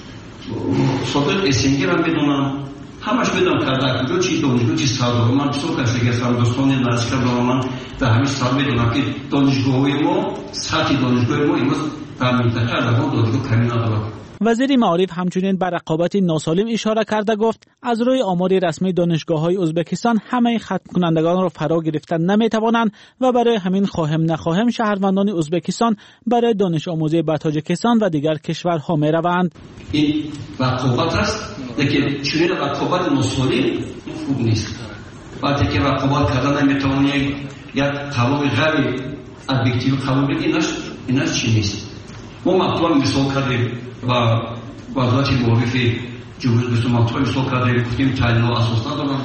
صدق اسنگی را می‌دونم همش بدم کرده کجا چی دانشگاه چی سال من بسیار کسی هستم دوستان نزدیک من در همین سال می‌دونم که دانشگاه‌های ما سطح دانشگاه ما امروز در منطقه عربان دانشگاه کمی ندارد. وزیر معارف همچنین بر رقابت ناسالم اشاره کرده گفت از روی آمار رسمی دانشگاه‌های ازبکستان همه ختم کنندگان را فرا گرفتن نمی‌توانند و برای همین خواهم نخواهم شهروندان ازبکستان برای دانش آموزی به تاجیکستان و دیگر کشورها می‌روند. این رقابت است که چنین رقابت ناسالم خوب نیست. وقتی که رقابت کردن نمی‌توانی یک قوانین غیر ابجکتیو قبول کنی اینش چی نیست. ما مطلب مثال کردیم و وزارت معارف جمهوری اسلامی مطلب مثال کردیم گفتیم تعلیل اساس ندارم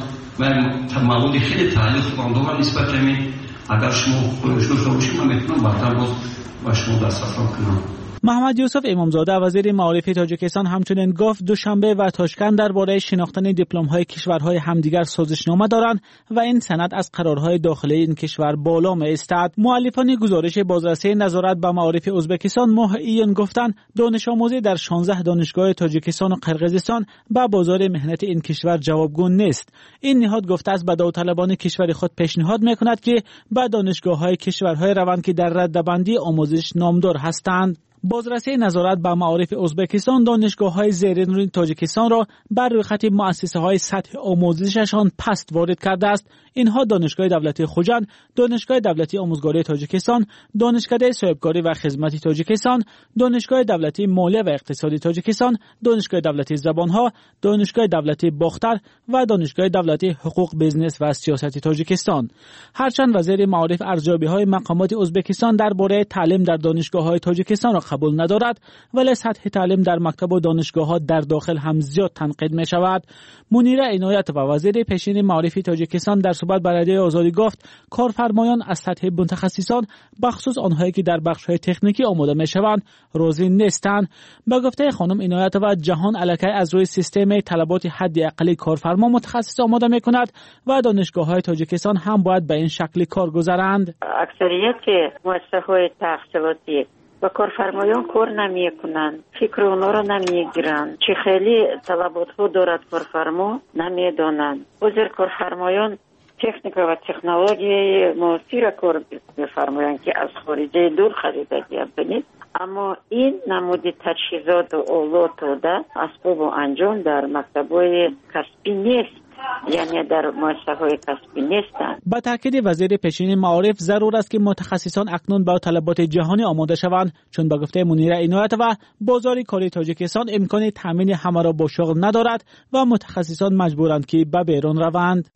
و مواد خیلی تعلیل خوبم دارم نسبت همین اگر شما دانشگاه باشید من میتونم بعدا باز با شما در سفر کنم. محمد یوسف امامزاده وزیر معارف تاجیکستان همچنین گفت دوشنبه و تاشکند درباره شناختن دیپلم‌های کشورهای همدیگر سازشنامه دارند و این سند از قرارهای داخلی این کشور بالا می‌ایستد. مؤلفان گزارش بازرسی نظارت به معارف ازبکستان ماه ایون گفتند دانش آموزی در شانزده دانشگاه تاجیکستان و قرقیزستان به بازار مهنت این کشور جوابگو نیست. این نهاد گفته است به داوطلبان کشور خود پیشنهاد می‌کند که به دانشگاه‌های کشورهای روند که در رده‌بندی آموزش نامدار هستند. بازرسی نظارت به معارف ازبکستان دانشگاه‌های زیرین تاجیکستان را بر روی خط مؤسسه‌های سطح آموزششان پست وارد کرده است. اینها دانشگاه دولتی خوجند، دانشگاه دولتی آموزگاری تاجیکستان، دانشکده صاحبکاری و خدمتی تاجیکستان، دانشگاه دولتی مالیه و اقتصادی تاجیکستان، دانشگاه دولتی زبان‌ها، دانشگاه دولتی باختر و دانشگاه دولتی حقوق بیزنس و سیاست تاجیکستان. هرچند وزیر معارف ارزیابی‌های مقامات ازبکستان درباره تعلیم در دانشگاه‌های تاجیکستان را قبول ندارد، ولی سطح تعلیم در مکتب و دانشگاه‌ها در داخل هم زیاد تنقید می‌شود. منیره عنایت و وزیر پیشین معارف تاجیکستان در صحبت با رادیو آزادی گفت کارفرمایان از سطح متخصصان بخصوص آنهایی که در بخش‌های تکنیکی آماده می‌شوند راضی نیستند. به گفته خانم عنایت و جهان الکی از روی سیستم طلبات حد اقلی کارفرما متخصص آماده می‌کند و دانشگاه‌های تاجیکستان هم باید به این شکل کار گذارند. اکثریت مؤسسه‌های تحصیلاتی و کارفرمایان کار نمی کنند، فکر اونا را نمی گیرند، چه خیلی طلبات ها دارد کارفرما نمی دانند. بازر کارفرمایان تکنیک و تکنولوژی معاصر کار بفرمایند که از خارجه دور خریده بیابند، اما این نمود تجهیزات و آلات و اسباب و انجام در مکتب‌های کسبی نیست، یعنی در مؤسسه‌های کسبی نیستند. با تاکید وزیر پیشین معارف ضرور است که متخصصان اکنون با طلبات جهانی آماده شوند، چون با گفته منیره عنایت و بازار کاری تاجیکستان امکان تامین همه را با شغل ندارد و متخصصان مجبورند که به بیرون روند.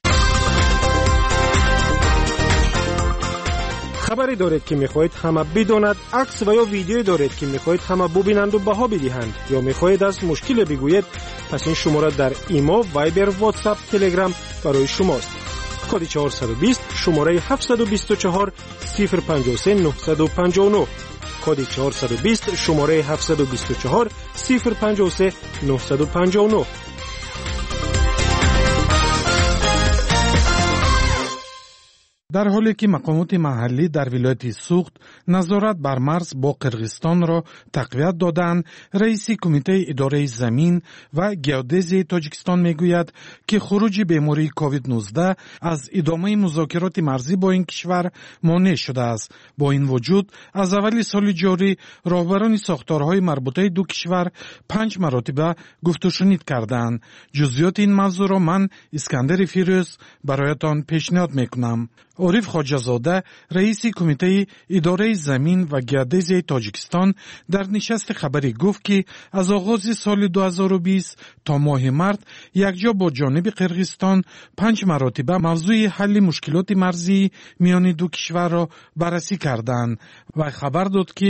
خبری دارید که میخواهید همه بداند، عکس و یا ویدیویی دارید که میخواهید همه ببینند و بها بدهند، یا میخواهید از مشکل بگویید، پس این شماره در ایما، وایبر، واتساپ، تلگرام برای شماست. کد چهارصد و بیست شماره هفتصد و بیست و چهار صفر پنجاه و سه نهصد و پنجاه و نه. کد چهارصد و بیست شماره هفتصد و بیست و چهار صفر پنجاه و سه نهصد و پنجاه و نه. در حالی که مقامات محلی در ولایت سوخت نظارت بر مرز با قرقیزستان را تقویت دادند، رئیس کمیته اداره زمین و گیودزی تاجیکستان میگوید که خروج بیماری کووید نوزده از ادامه مذاکرات مرزی با این کشور مانع شده است. با این وجود از اول سال جاری راهبران ساختارهای مربوطه دو کشور پنج مراتبه گفت و شنید کردند. جزئیات این موضوع را من اسکندر فیروز برایتان پیشنهاد میکنم. عارف خواجه‌زاده رئیس کمیته اداره زمین و گیودزی تاجیکستان در نشست خبری گفت که از آغاز سال دو هزار و بیست تا ماه مارس یکجا با جانب قرقیزستان پنج مراتبه موضوع حل مشکلات مرزی میان دو کشور را بررسی کردند و خبر داد که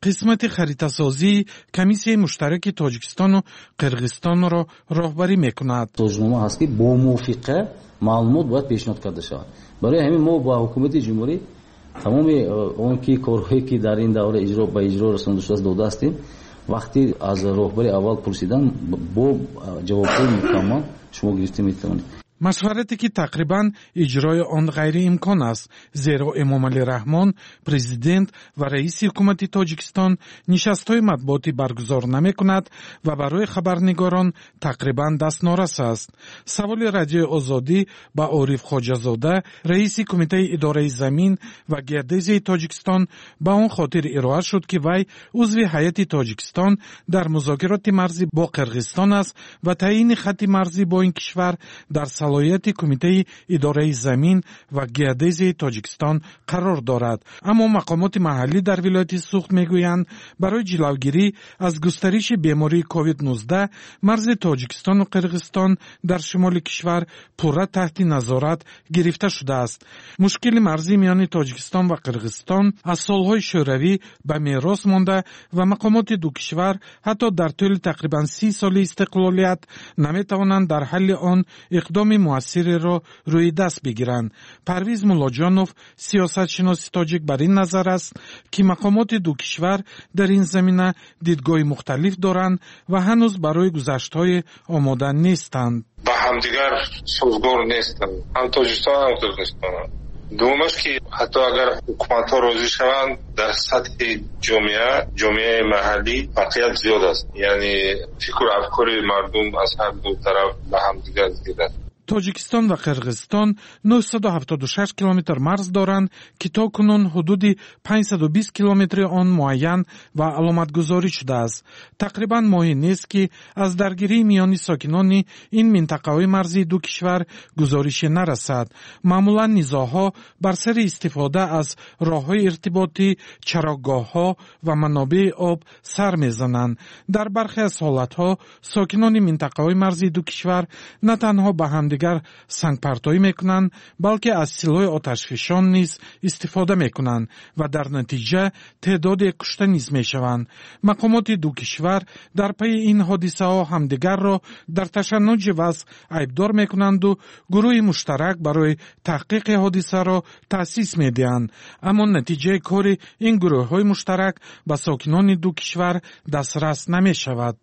قسمت خریدسازی کمیسیون مشترک تاجیکستان و قرقستان را راهبری میکند. توجنامه هست که با موافقه معلومات باید پیشنهاد کرده شود. برای همین ما با حکومت جمهوری تمام اون کی کارهایی که در این دوره اجرا به اجرا رسانده شده داده هستیم. وقتی از راهبری اول پرسیدن با جوابهای مکمل شما گرفته میتوانید. مشورتی که تقریبا اجرای آن غیر امکان است، زیرا امامعلی رحمان پرزیدنت و رئیس حکومت تاجیکستان نشست‌های مطبوعاتی برگزار نمی‌کند و برای خبرنگاران تقریبا دست نارس است. سوال رادیوی آزادی با عارف خواجه‌زاده رئیس کمیته اداره زمین و گردش تاجیکستان با آن خاطر ارائه شد که وی عضو هیئت تاجیکستان در مذاکرات مرزی با قرقستان است و تعیین خط مرزی با این کشور در صلاحیت کمیته اداره زمین و گردش تاجیکستان قرار دارد. اما مقامات محلی در ولایت سوخت میگویند برای جلوگیری از گسترش بیماری کووید نوزده مرز تاجیکستان و قرقستان در شمال کشور پورا تحت نظارت گرفته شده است. مشکل مرزی میان تاجیکستان و قرقستان از سالهای شوروی به میراث مانده و مقامات دو کشور حتی در طول تقریبا سی سال استقلالیت نمیتوانند در حل آن اقدام موثری را روی دست بگیرند. پرویز مولاجانوف سیاست شناس تاجیک بر این نظر است که مقامات دو کشور در این زمینه دیدگاه مختلف دارند و هنوز برای گذشت‌های آماده نیستند. با همدیگر سازگار نیستند. هم تاجیکستان هم قرقستان. دومش که حتی اگر حکومت ها راضی شوند در سطح جامعه جامعه محلی فرقیت زیاد است. یعنی فکر و افکار مردم از هر دو طرف به هم دیگر زیاد است. تاجیکستان و قرقستان نهصد و هفتاد و شش کیلومتر مرز دارند که تا کنون حدود پانصد و بیست کیلومتر آن معین و علامت گذاری شده است. تقریبا ماهی نیست که از درگیری میان ساکنان این منطقه های مرزی دو کشور گزارش نرسد. معمولا نزاعها بر سر استفاده از راههای ارتباطی، چراگاه‌ها و منابع آب سر میزنند. در برخی از حالتها ساکنان منطقه های مرزی دو کشور نه تنها به هم دیگر سنگ پرتایی میکنند بلکه از سلاح آتشفشان نیز استفاده میکنند و در نتیجه تعداد کشته نیز میشوند. مقامات دو کشور در پی این حادثه ها همدیگر را در تشنج وضع عیبدار میکنند و گروه مشترک برای تحقیق حادثه را تأسیس میدهند. اما نتیجه کار این گروه های مشترک به ساکنان دو کشور دسترس نمیشود.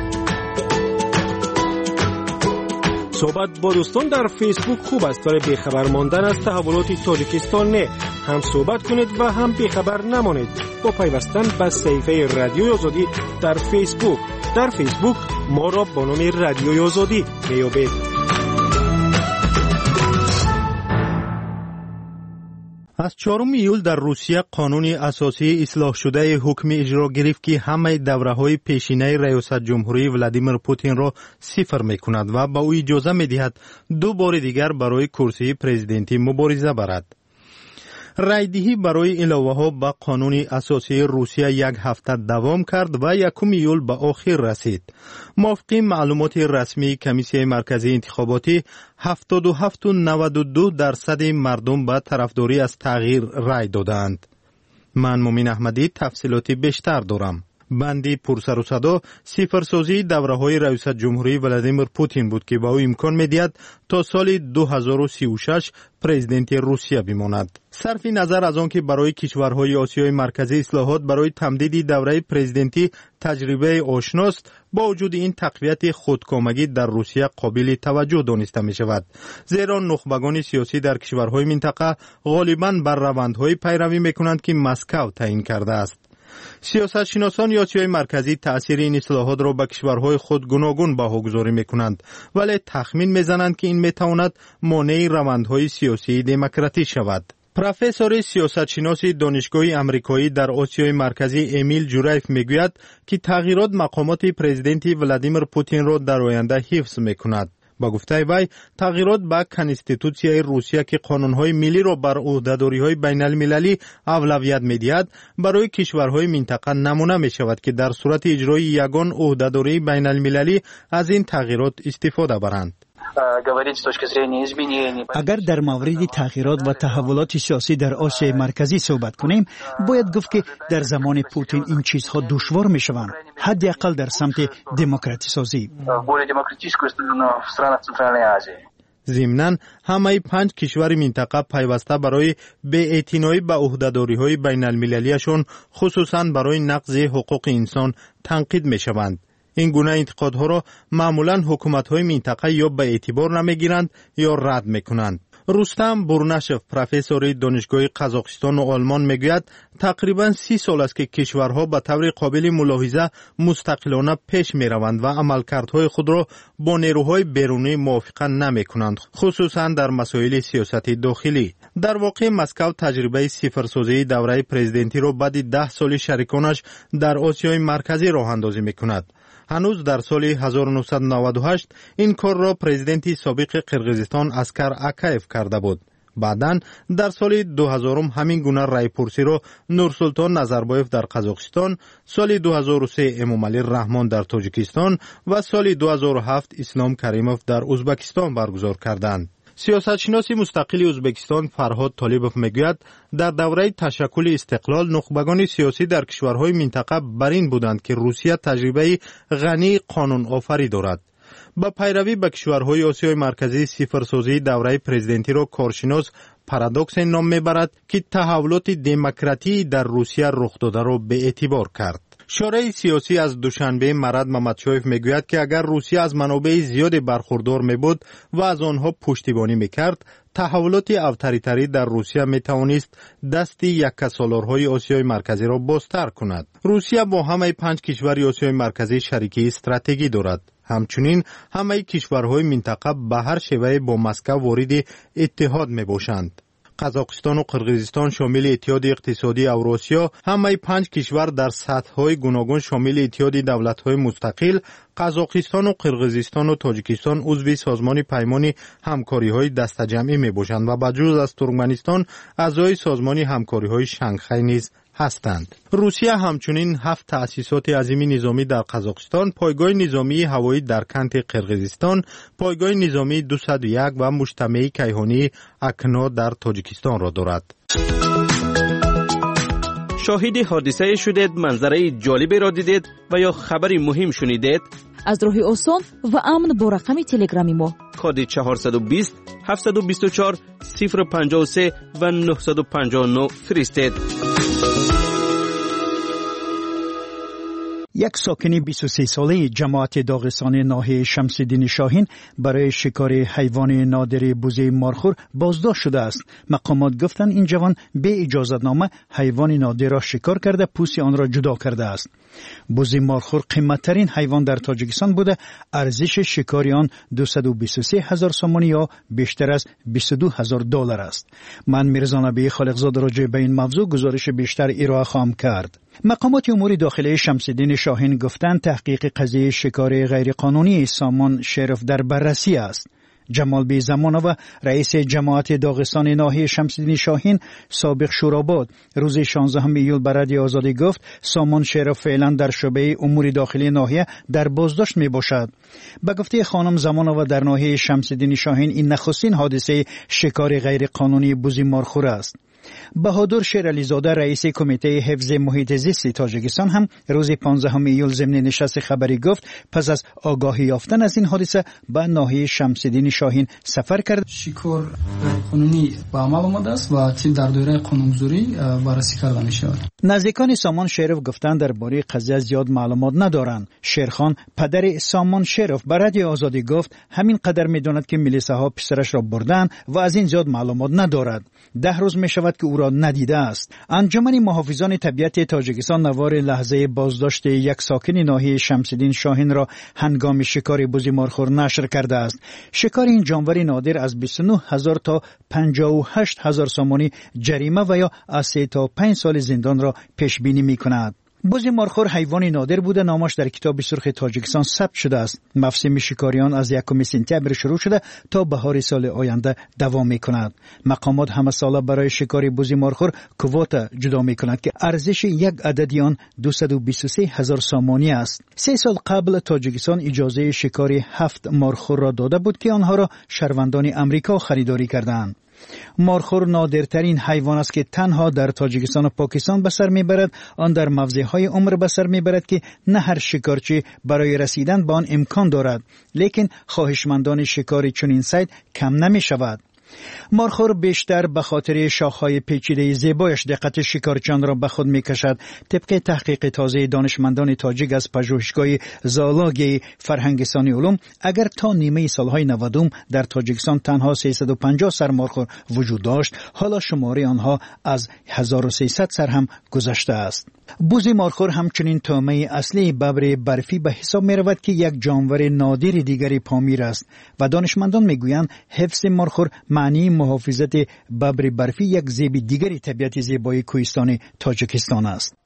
صحبت با دوستان در فیسبوک خوب است ولی بیخبر ماندن از تحولات تاجیکستان نه. هم صحبت کنید و هم بیخبر نمانید با پیوستن به صفحه رادیوی آزادی در فیسبوک. در فیسبوک ما را با نام رادیوی آزادی میابید. از چهارم ایول در روسیه قانون اساسی اصلاح شده حکم اجرا گرفت که همه دوره‌های پیشینه ریاست جمهوری ولادیمیر پوتین را صفر می‌کند و به او اجازه می‌دهد دو بار دیگر برای کرسی پرزیدنتی مبارزه برد. رایدهی برای علاوه ها به قانون اساسی روسیه یک هفته دوام کرد و یکم ایول به آخر رسید. موافق معلومات رسمی کمیسیون مرکزی انتخاباتی هفتاد و هفت و نود و دو درصد مردم به طرفداری از تغییر رای دادند. من مومن احمدی تفصیلاتی بیشتر دارم. بندی پرسر و صدا صفرسازی دوره های رئیس جمهوری ولادیمیر پوتین بود که با او امکان می‌دهد تا سال دو هزار و سی و شش پرزیدنت روسیه بماند. صرف نظر از آنکه برای کشورهای آسیای مرکزی اصلاحات برای تمدید دوره پرزیدنتی تجربه آشناست، با وجود این تقویت خودکامگی در روسیه قابل توجه دانسته می شود، زیرا نخبگان سیاسی در کشورهای منطقه غالباً بر روندهای پیروی می کنند که مسکو تعیین کرده است. سیاست شناسان آسیای مرکزی تأثیر این اصلاحات را به کشورهای خود گوناگون بهاگذاری میکنند، ولی تخمین میزنند که این میتواند مانع روندهای سیاسی دموکراتی شود. پروفسور سیاست شناسی دانشگاه امریکایی در آسیای مرکزی امیل جورایف میگوید که تغییرات مقامات پرزیدنت ولادیمیر پوتین را در آینده حفظ میکند. با گفته وی تغییرات به کنستیتوسیای روسیه که قانونهای ملی را بر عهدهداری‌های بین المللی اولویت می‌دهد برای کشورهای منطقه نمونه می‌شود که در صورت اجرای یگان عهدهداری بین المللی از این تغییرات استفاده برند. اگر در مورد تغییرات و تحولات سیاسی در آسیای مرکزی صحبت کنیم، باید گفت که در زمان پوتین این چیزها دشوار می شوند، حداقل در سمت دموکراتی سازی. ضمناً همه پنج کشور منطقه پیوسته برای بی‌اعتنایی به عهده‌داری‌های بین‌المللیشان، خصوصاً برای نقض حقوق انسان تنقید می‌شوند. این گونه انتقادها را معمولاً حکومت‌های منطقه یا به اعتبار نمی‌گیرند یا رد می‌کنند. رستم بورنشف، پروفسور دانشگاه قزاقستان و آلمان میگوید تقریباً سی سال است که کشورها به طور قابل ملاحظه مستقلانه پیش میروند و عملکردهای خود را با نیروهای بیرونی موافقه نمیکنند، خصوصاً در مسائل سیاست داخلی. در واقع مسکو تجربه صفرسازی دوره پرزیدنتی را بعد ده سال شریکانش در آسیای مرکزی راه اندازی میکند. هنوز در سال هزار و نهصد و نود و هشت این کار را پرزیدنت سابق قرقیزستان اسکر اکایف کرده بود. بعداً در سال دو هزار همین گونه رای پرسی را نورسلطان نظربایف در قزاقستان، سال دو هزار و سه امامعلی رحمان در تاجیکستان و سال دو هزار و هفت اسلام کریموف در ازبکستان برگزار کردند. سیاستشناس مستقل ازبکستان فرهاد طالبوف میگوید در دوره تشکل استقلال نخبگان سیاسی در کشورهای منطقه بر این بودند که روسیه تجربه غنی قانون آفری دارد. با پیروی به کشورهای آسیای مرکزی صفرسازی دوره پرزیدنتی را کارشناس پارادوکس نام میبرد که تحولات دموکراتی در روسیه رخ داده را به اعتبار کرد. شورای سیاسی از دوشنبه مراد ممدشایف میگوید که اگر روسیه از منابع زیاد برخوردار میبود و از آنها پشتیبانی میکرد، تحولات اوتوریتری در روسیه میتوانست دست یکسالارهای آسیای مرکزی را بازتر کند. روسیه با همه پنج کشور آسیای مرکزی شریکی استراتژی دارد. همچنین همه کشورهای منطقه به هر شیوه با مسکو وارد اتحاد میباشند. قزاقستان و قرقیزستان شامل اتحاد اقتصادی اوراسیا، همه پنج کشور در سطح‌های گوناگون شامل اتحاد دولت‌های مستقل، قزاقستان و قرقیزستان و تاجیکستان عضو سازمان پیمان همکاری‌های دسته‌جمعی میباشند و بجز از ترکمنستان اعضای سازمان همکاری‌های شانگهای نیز هستند. روسیه همچنین هفت تأسیسات عظیم نظامی در قزاقستان، پایگاه نظامی هوایی در کنت قرقیزستان، پایگاه نظامی دویست و یک و مجتمع کیهانی اکنا در تاجیکستان را دارد. شاهد حادثه شدید، منظره جالبی را دیدید و یا خبری مهم شنیدید؟ از راه آسان و امن با رقم تلگرامی ما کد چهارصد و بیست هفتصد و بیست و چهار صفر پنجاه و سه و نهصد و پنجاه و نه فرستید. یک ساکن بیست و سه ساله جماعت داغستان ناحیه شمس‌الدین شاهین برای شکار حیوان نادر بوزه مارخور بازداشت شده است. مقامات گفتند این جوان به اجازه‌نامه حیوان نادر را شکار کرده پوست آن را جدا کرده است. بوزه مارخور قیمت‌ترین حیوان در تاجیکستان بوده. ارزش شکار آن دویست و بیست و سه هزار سومون یا بیشتر از بیست و دو هزار دلار است. من میرزا نبی خالقزاده راجع به این موضوع گزارش بیشتر ارائه خواهم کرد. مقامات امور داخلی شمس‌الدین شاهین گفتند تحقیق قضیه شکار غیرقانونی سامان شرف در بررسی است. جمال بی زمانوی رئیس جماعت داغستان ناحیه شمس‌الدین شاهین سابق شوراباد روز شانزدهم ایول به رادیو آزادی گفت سامان شرف فعلا در شعبه امور داخلی ناحیه در بازداشت می باشد. به گفته خانم زمانوی در ناحیه شمس‌الدین شاهین این نخستین حادثه شکار غیرقانونی بوز مارخور است. بهادر شیرعلیزاده رئیس کمیته حفظ محیط زیست تاجیکستان هم روز پانزدهم ایول ضمن نشست خبری گفت پس از آگاهی یافتن از این حادثه به ناحیه شمس‌الدین شاهین سفر کرد. شکار قانونی به عمل آمده است و در دایره قانونگذاری بررسی کرده می شود. نزدیکان سامان شرف گفتند درباره قضیه زیاد معلومات ندارند. شیرخان پدر سامان شرف به رادیو آزادی گفت همین قدر میداند که میلیسه ها پسرش را بردن و از این زیاد معلومات ندارد. ده روز می شود که او را ندیده است. انجمن محافظان طبیعت تاجیکستان نوار لحظه بازداشت یک ساکن ناحیه شمس‌الدین شاهین را هنگام شکار بوز مارخور نشر کرده است. شکار این جانور نادر از بیست و نه هزار تا پنجاه و هشت هزار سومانی جریمه و یا از سه تا پنج سال زندان را پیش بینی می کند. بز مارخور حیوان نادر بوده. نامش در کتاب سرخ تاجیکستان ثبت شده است. موسم شکاریان از یکم سپتامبر شروع شده تا بهار سال آینده دوام می‌کند. مقامات همه ساله برای شکار بز مارخور کوتا جدا می‌کنند که ارزش یک عدد آن دویست و بیست و سه هزار سامانی است. سه سال قبل تاجیکستان اجازه شکار هفت مارخور را داده بود که آنها را شهروندان امریکا خریداری کردند. مارخور نادرترین حیوان است که تنها در تاجیکستان و پاکستان به سر میبرد. آن در موضع‌های عمر به سر میبرد که نه هر شکارچی برای رسیدن به آن امکان دارد، لیکن خواهشمندان شکار چنین صید کم نمی شود. مارخور بیشتر به خاطر شاخهای پیچیده زیبایش دقت شکارچیان را به خود میکشد. طبق تحقیق تازه دانشمندان تاجیک از پژوهشگاه زالاگی فرهنگستانی علوم، اگر تا نیمه سالهای نودم در تاجیکستان تنها سیصد و پنجاه سر مارخور وجود داشت، حالا شماره آنها از هزار و سیصد سر هم گذشته است. بز مارخور همچنین طعمه اصلی ببر برفی به حساب می رود که یک جانور نادر دیگری پامیر است و دانشمندان می گویند حفظ مارخور معنی محافظت ببر برفی، یک زیب دیگری طبیعت زیبای کوهستان تاجیکستان است.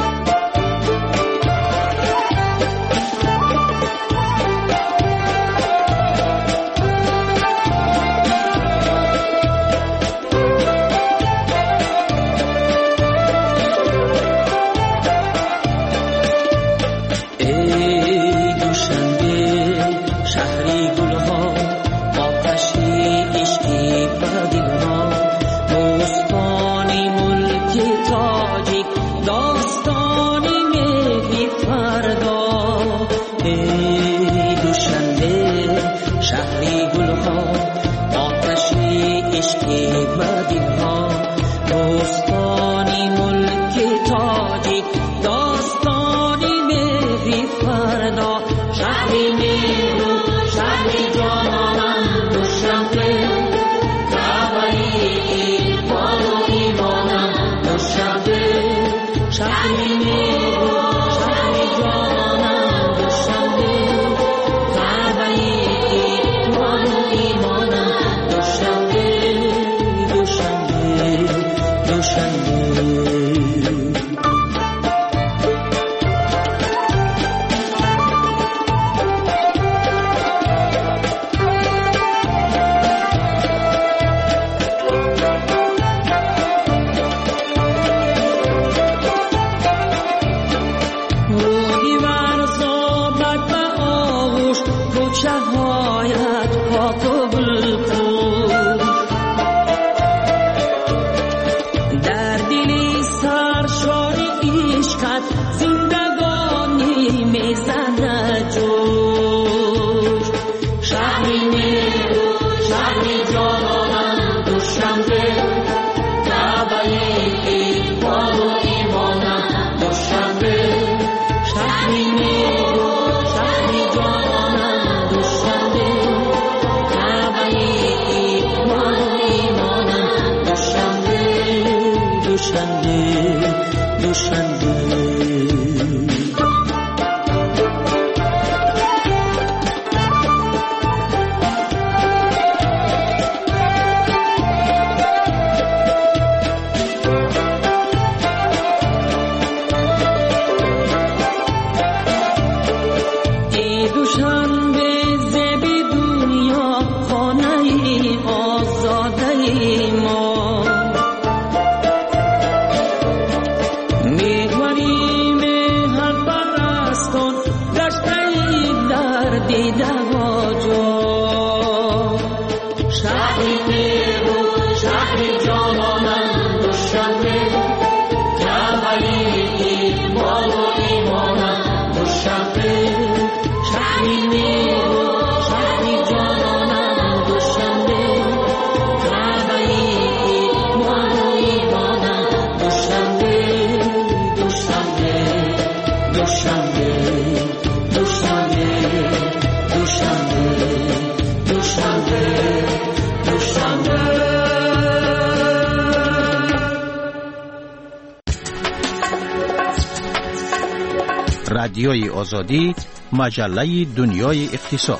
رادیوی آزادی، مجله دنیای اقتصاد.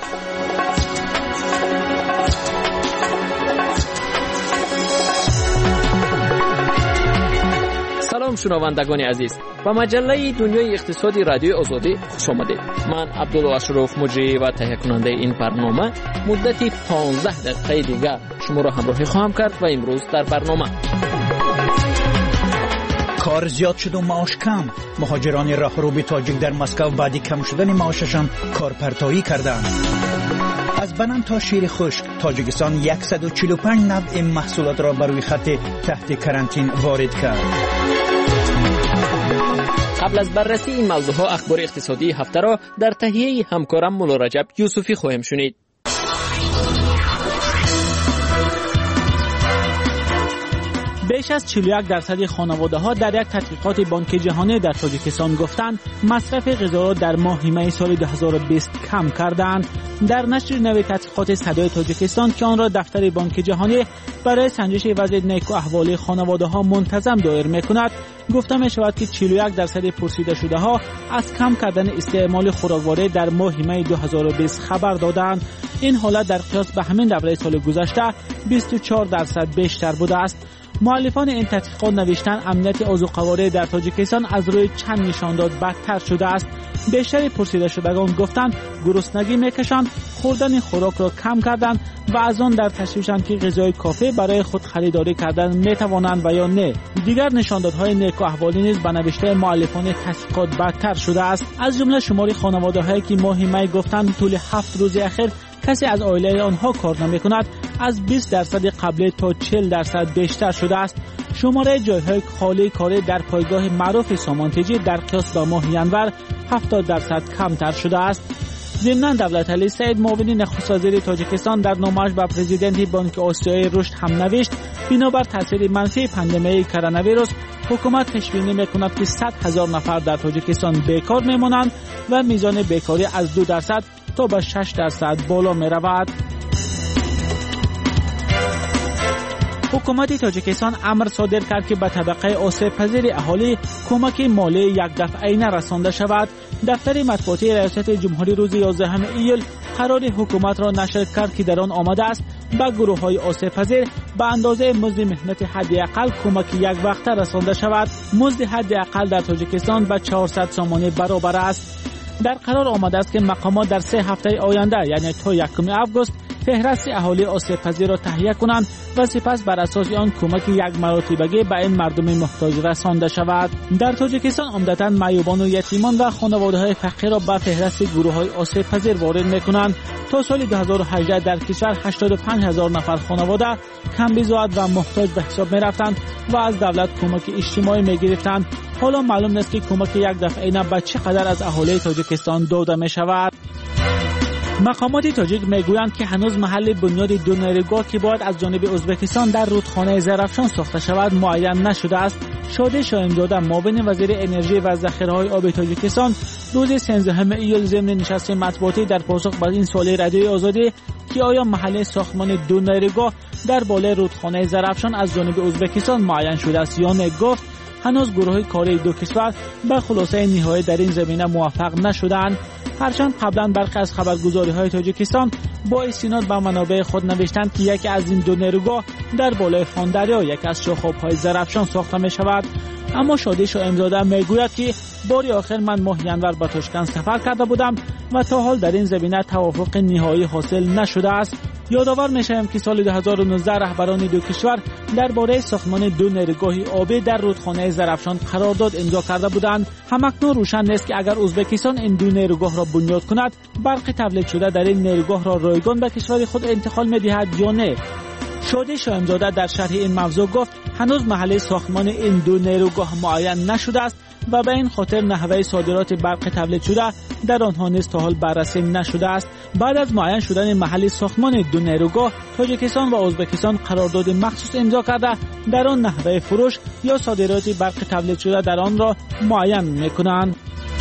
سلام سلام شنوندگان عزیز، با مجله دنیای اقتصادی رادیو آزادی خوش آمدید. من عبدالله اشرف مجری و تهیه کننده این برنامه مدتی پانزده دقیقه دیگر شما را همراهی خواهم کرد و امروز در برنامه کار زیاد شد و معاش کم. مهاجران راهرو تاجیک در مسکو بعد کم شدن معاششان کارپرتایی کردند. از بنان تا شیر خشک تاجیکستان صد و چهل و پنج نوع محصولات را بر روی خط تحت کرانتین وارد کرد. قبل از بررسی این موضوعها اخبار اقتصادی هفته را در تهیه همکارم مولا رجب یوسفی خواهیم شنید. بیش از چهل و یک درصد خانواده‌ها در یک تحقیقات بانک جهانی در تاجیکستان گفتند مصرف غذا را در ماه می سال دو هزار و بیست کم کردند. در نشر نوی تحقیقات صدای تاجیکستان که آن را دفتر بانک جهانی برای سنجش وضع نیک و احوال خانواده‌ها منتظم دایر می‌کند، گفته می‌شود که چهل و یک درصد پرسیده شده‌ها از کم کردن استعمال خوراکواره در ماه می دو هزار و بیست خبر دادند. این حالت در قیاس به همین دوره سال گذشته بیست و چهار درصد بیشتر بوده است. مؤلفان این تحقیقات نوشتن امنیت آذوقه‌واره در تاجیکستان از روی چند نشانداد بدتر شده است. بیشتر پرسیده شدگان گفتند گرسنگی میکشند، خوردن خوراک را کم کردند و از آن در تشویشند که غذای کافی برای خود خریداری کردن میتوانند و یا نه. دیگر نشاندادهای نیک و احوالی نیز به نوشته مؤلفان تحقیقات بدتر شده است. از جمله شماری خانواده‌هایی که ماه می گفتند طول هفت روز اخیر کسی از عائله آنها کار نمی‌کند از بیست درصد قبل تا چهل درصد بیشتر شده است. شماره جای‌های خالی کاری در پایگاه معروف سامانتجی در قیاس با ماه ینور هفتاد درصد کمتر شده است. ضمناً دولت علی سعید معاون نخست وزیر تاجیکستان در نامه‌اش به پرزیدنت بانک آسیای رشد هم نوشت بنابر تاثیر منفی پاندمی کرونا ویروس حکومت پیش بینی می‌کند که صد هزار نفر در تاجیکستان بیکار می‌مانند و میزان بیکاری از دو درصد تا به شش درصد بالا می‌رود. حکومت تاجیکستان امر صادر کرد که به طبقه آسیب پذیر اهالی کمک مالی یک دفعه‌ای رسانده شود. دفتر مطبوعاتی ریاست جمهوری روز یازدهم ایول قرار حکومت را نشر کرد که در آن آمده است به گروه‌های آسیب پذیر به اندازه مزد مهنت حداقل کمک یک وقته رسانده شود. مزد حداقل در تاجیکستان به چهارصد سامانه برابر است. در قرار آمده است که مقامات در سه هفته آینده یعنی تا یکم آگوست فهرست اهالی آسیب پذیر را تهیه کنند و سپس بر اساس آن کمک یک مراتبگی به این مردم محتاج رسانده شود. در تاجیکستان عمدتاً معیوبان و یتیمان و خانواده‌های فقیر را به فهرست گروه‌های آسیب پذیر وارد می‌کنند. تا سال دو هزار و هجده در کشور هشتاد و پنج هزار نفر خانواده کم‌بزاعت و محتاج به حساب می‌رفتند و از دولت کمک اجتماعی می‌گرفتند. حالا معلوم نیست که کمک یک دفعه‌ای به چقدر از اهالی تاجیکستان داده می‌شود. مقامات تاجیک میگویند که هنوز محل بنیاد دو نیروگاه که باید از جانب ازبکستان در رودخانه زرافشان ساخته شود معین نشده است. شادی شاهین‌زاده معاون وزیر انرژی و ذخیره‌های آب تاجیکستان روز سیزدهم ایول ضمن نشست مطبوعاتی در پاسخ به این سوال رادیوی آزادی که آیا محل ساختمان دو نیروگاه در بالای رودخانه زرافشان از جانب ازبکستان معین شده است یا نه گفت هنوز گروه کاری دو کشور به خلاصه نهایی در این زمینه موفق نشدند. هرچند قبلا برخی از خبرگزاری‌های تاجیکستان با استناد به منابع خود نوشتند که یکی از این دو نیروگاه در بالای خان دریا یکی از شاخاب‌های زرافشان ساخته می‌شود، اما شادی شاهین‌زاده میگوید که باری آخر من ماه ینور به تاشکند سفر کرده بودم و تا حال در این زمینه توافق نهایی حاصل نشده است. یادآور می‌شویم که سال دو هزار و نوزده رهبران دو کشور درباره ساختمان دو نیروگاه آبی در رودخانه زرافشان قرارداد امضا کرده بودند. همکنون روشن نیست که اگر ازبکستان این دو نیروگاه را بنیاد کند برق تولید شده در این نیروگاه را رایگان به کشور خود انتقال می‌دهد یا نه. شادی شاهین‌زاده در شرح این موضوع گفت هنوز محل ساختمان این دو نیروگاه معین نشده است و به این خاطر نحوه صادرات برق تولید شده در آنها نیز تا حال بررسی نشده است. بعد از معین شدن محل ساختمان دو نیروگاه تاجیکستان و ازبکستان قرارداد مخصوص امضا کرده در آن نحوه فروش یا صادرات برق تولید شده در آن را معین می‌کنند.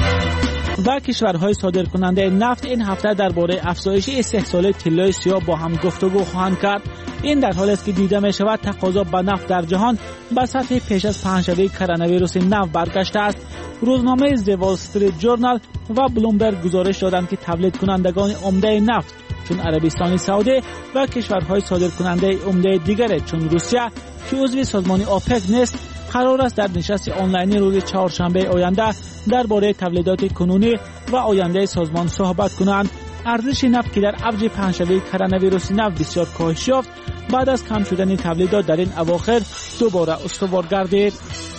و کشورهای صادرکننده نفت این هفته درباره افزایش استحصال طلای سیاه با هم گفتگو خواهند کرد. این در حالی است که دیده می شود تقاضا به نفت در جهان به سطح پیش از پنجشنبه کرونا ویروس نو برگشته است. روزنامه The Wall Street Journal و بلومبرگ گزارش دادند که تولید کنندگان عمده نفت چون عربستان سعودی و کشورهای صادرکننده عمده دیگر چون روسیه که عضو سازمان آپک نیست قرار است در نشست آنلاینی روز چهارشنبه آینده درباره تولیدات کنونی و آینده سازمان صحبت کنند. ارزش نفت که در اوج پنجشنبه کرونا ویروس نفت بسیار کاهش یافت، بعد از کم شدن تولیدات در این اواخر دوباره استوار گردید.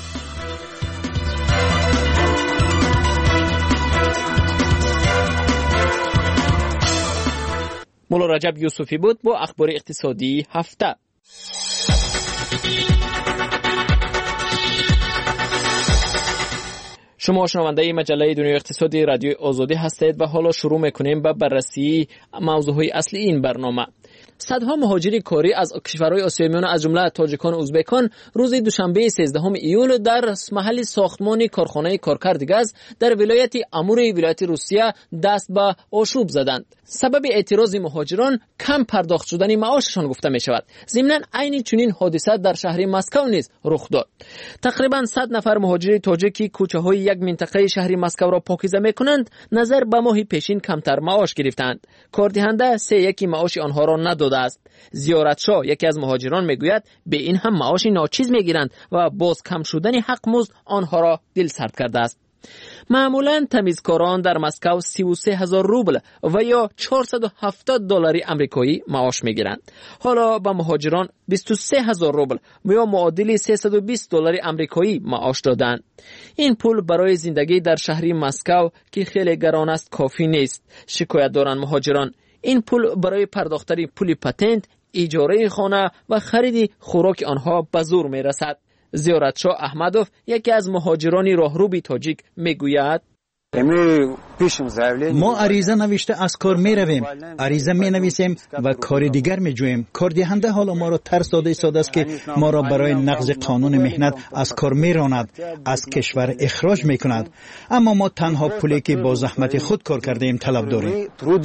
مولا رجب یوسفی بود با اخبار اقتصادی هفته. شما شنونده مجله دنیای اقتصادی رادیو آزادی هستید و حالا شروع میکنیم به بررسی موضوعهای اصلی این برنامه. صدها مهاجر کاری از کشورهای آسیای میانه از جمله تاجیکان و ازبکان روز دوشنبه سیزدهم ایول در محل ساختمان کارخانه کارکرد گاز در ولایت امور ولایت روسیه دست به آشوب زدند. سبب اعتراض مهاجران کم پرداخت شدن معاششان گفته می شود. ضمناً عین چنین حادثه در شهر مسکو نیز رخ داد. تقریباً صد نفر مهاجر تاجیکی کوچه‌های یک منطقه شهر مسکو را پاکیزه می‌کنند نظر به ماه پیشین کمتر معاش گرفتند. کاردهنده سه یکی معاش آنها را نداده است. زیارتشاه یکی از مهاجران میگوید به این هم معاش ناچیز میگیرند و باز کم شدن حق مزد آنها را دل سرد کرده است. معمولاً تمیزکاران در مسکو سی و سه هزار روبل و یا چهارصد و هفتاد دلار آمریکایی معاش میگیرند. حالا به مهاجران بیست و سه هزار روبل و یا معادل سیصد و بیست دلار آمریکایی معاش دادند. این پول برای زندگی در شهر مسکو که خیلی گران است کافی نیست. شکایت دارند مهاجران. این پول برای پرداختن پول پتنت، اجاره خانه و خرید خوراک آنها به زور میرسد. زیارتشاه احمدوف یکی از مهاجران راهروی تاجیک میگوید ما عریضه نوشته از کار می رویم، عریضه می نویسیم و کار دیگر می جویم. کاردهنده حالا ما را ترس داده ایستاده است که ما را برای نقض قانون مهنت از کار می راند، از کشور اخراج می کند. اما ما تنها پولی که با زحمت خود کار کرده ایم طلب داریم.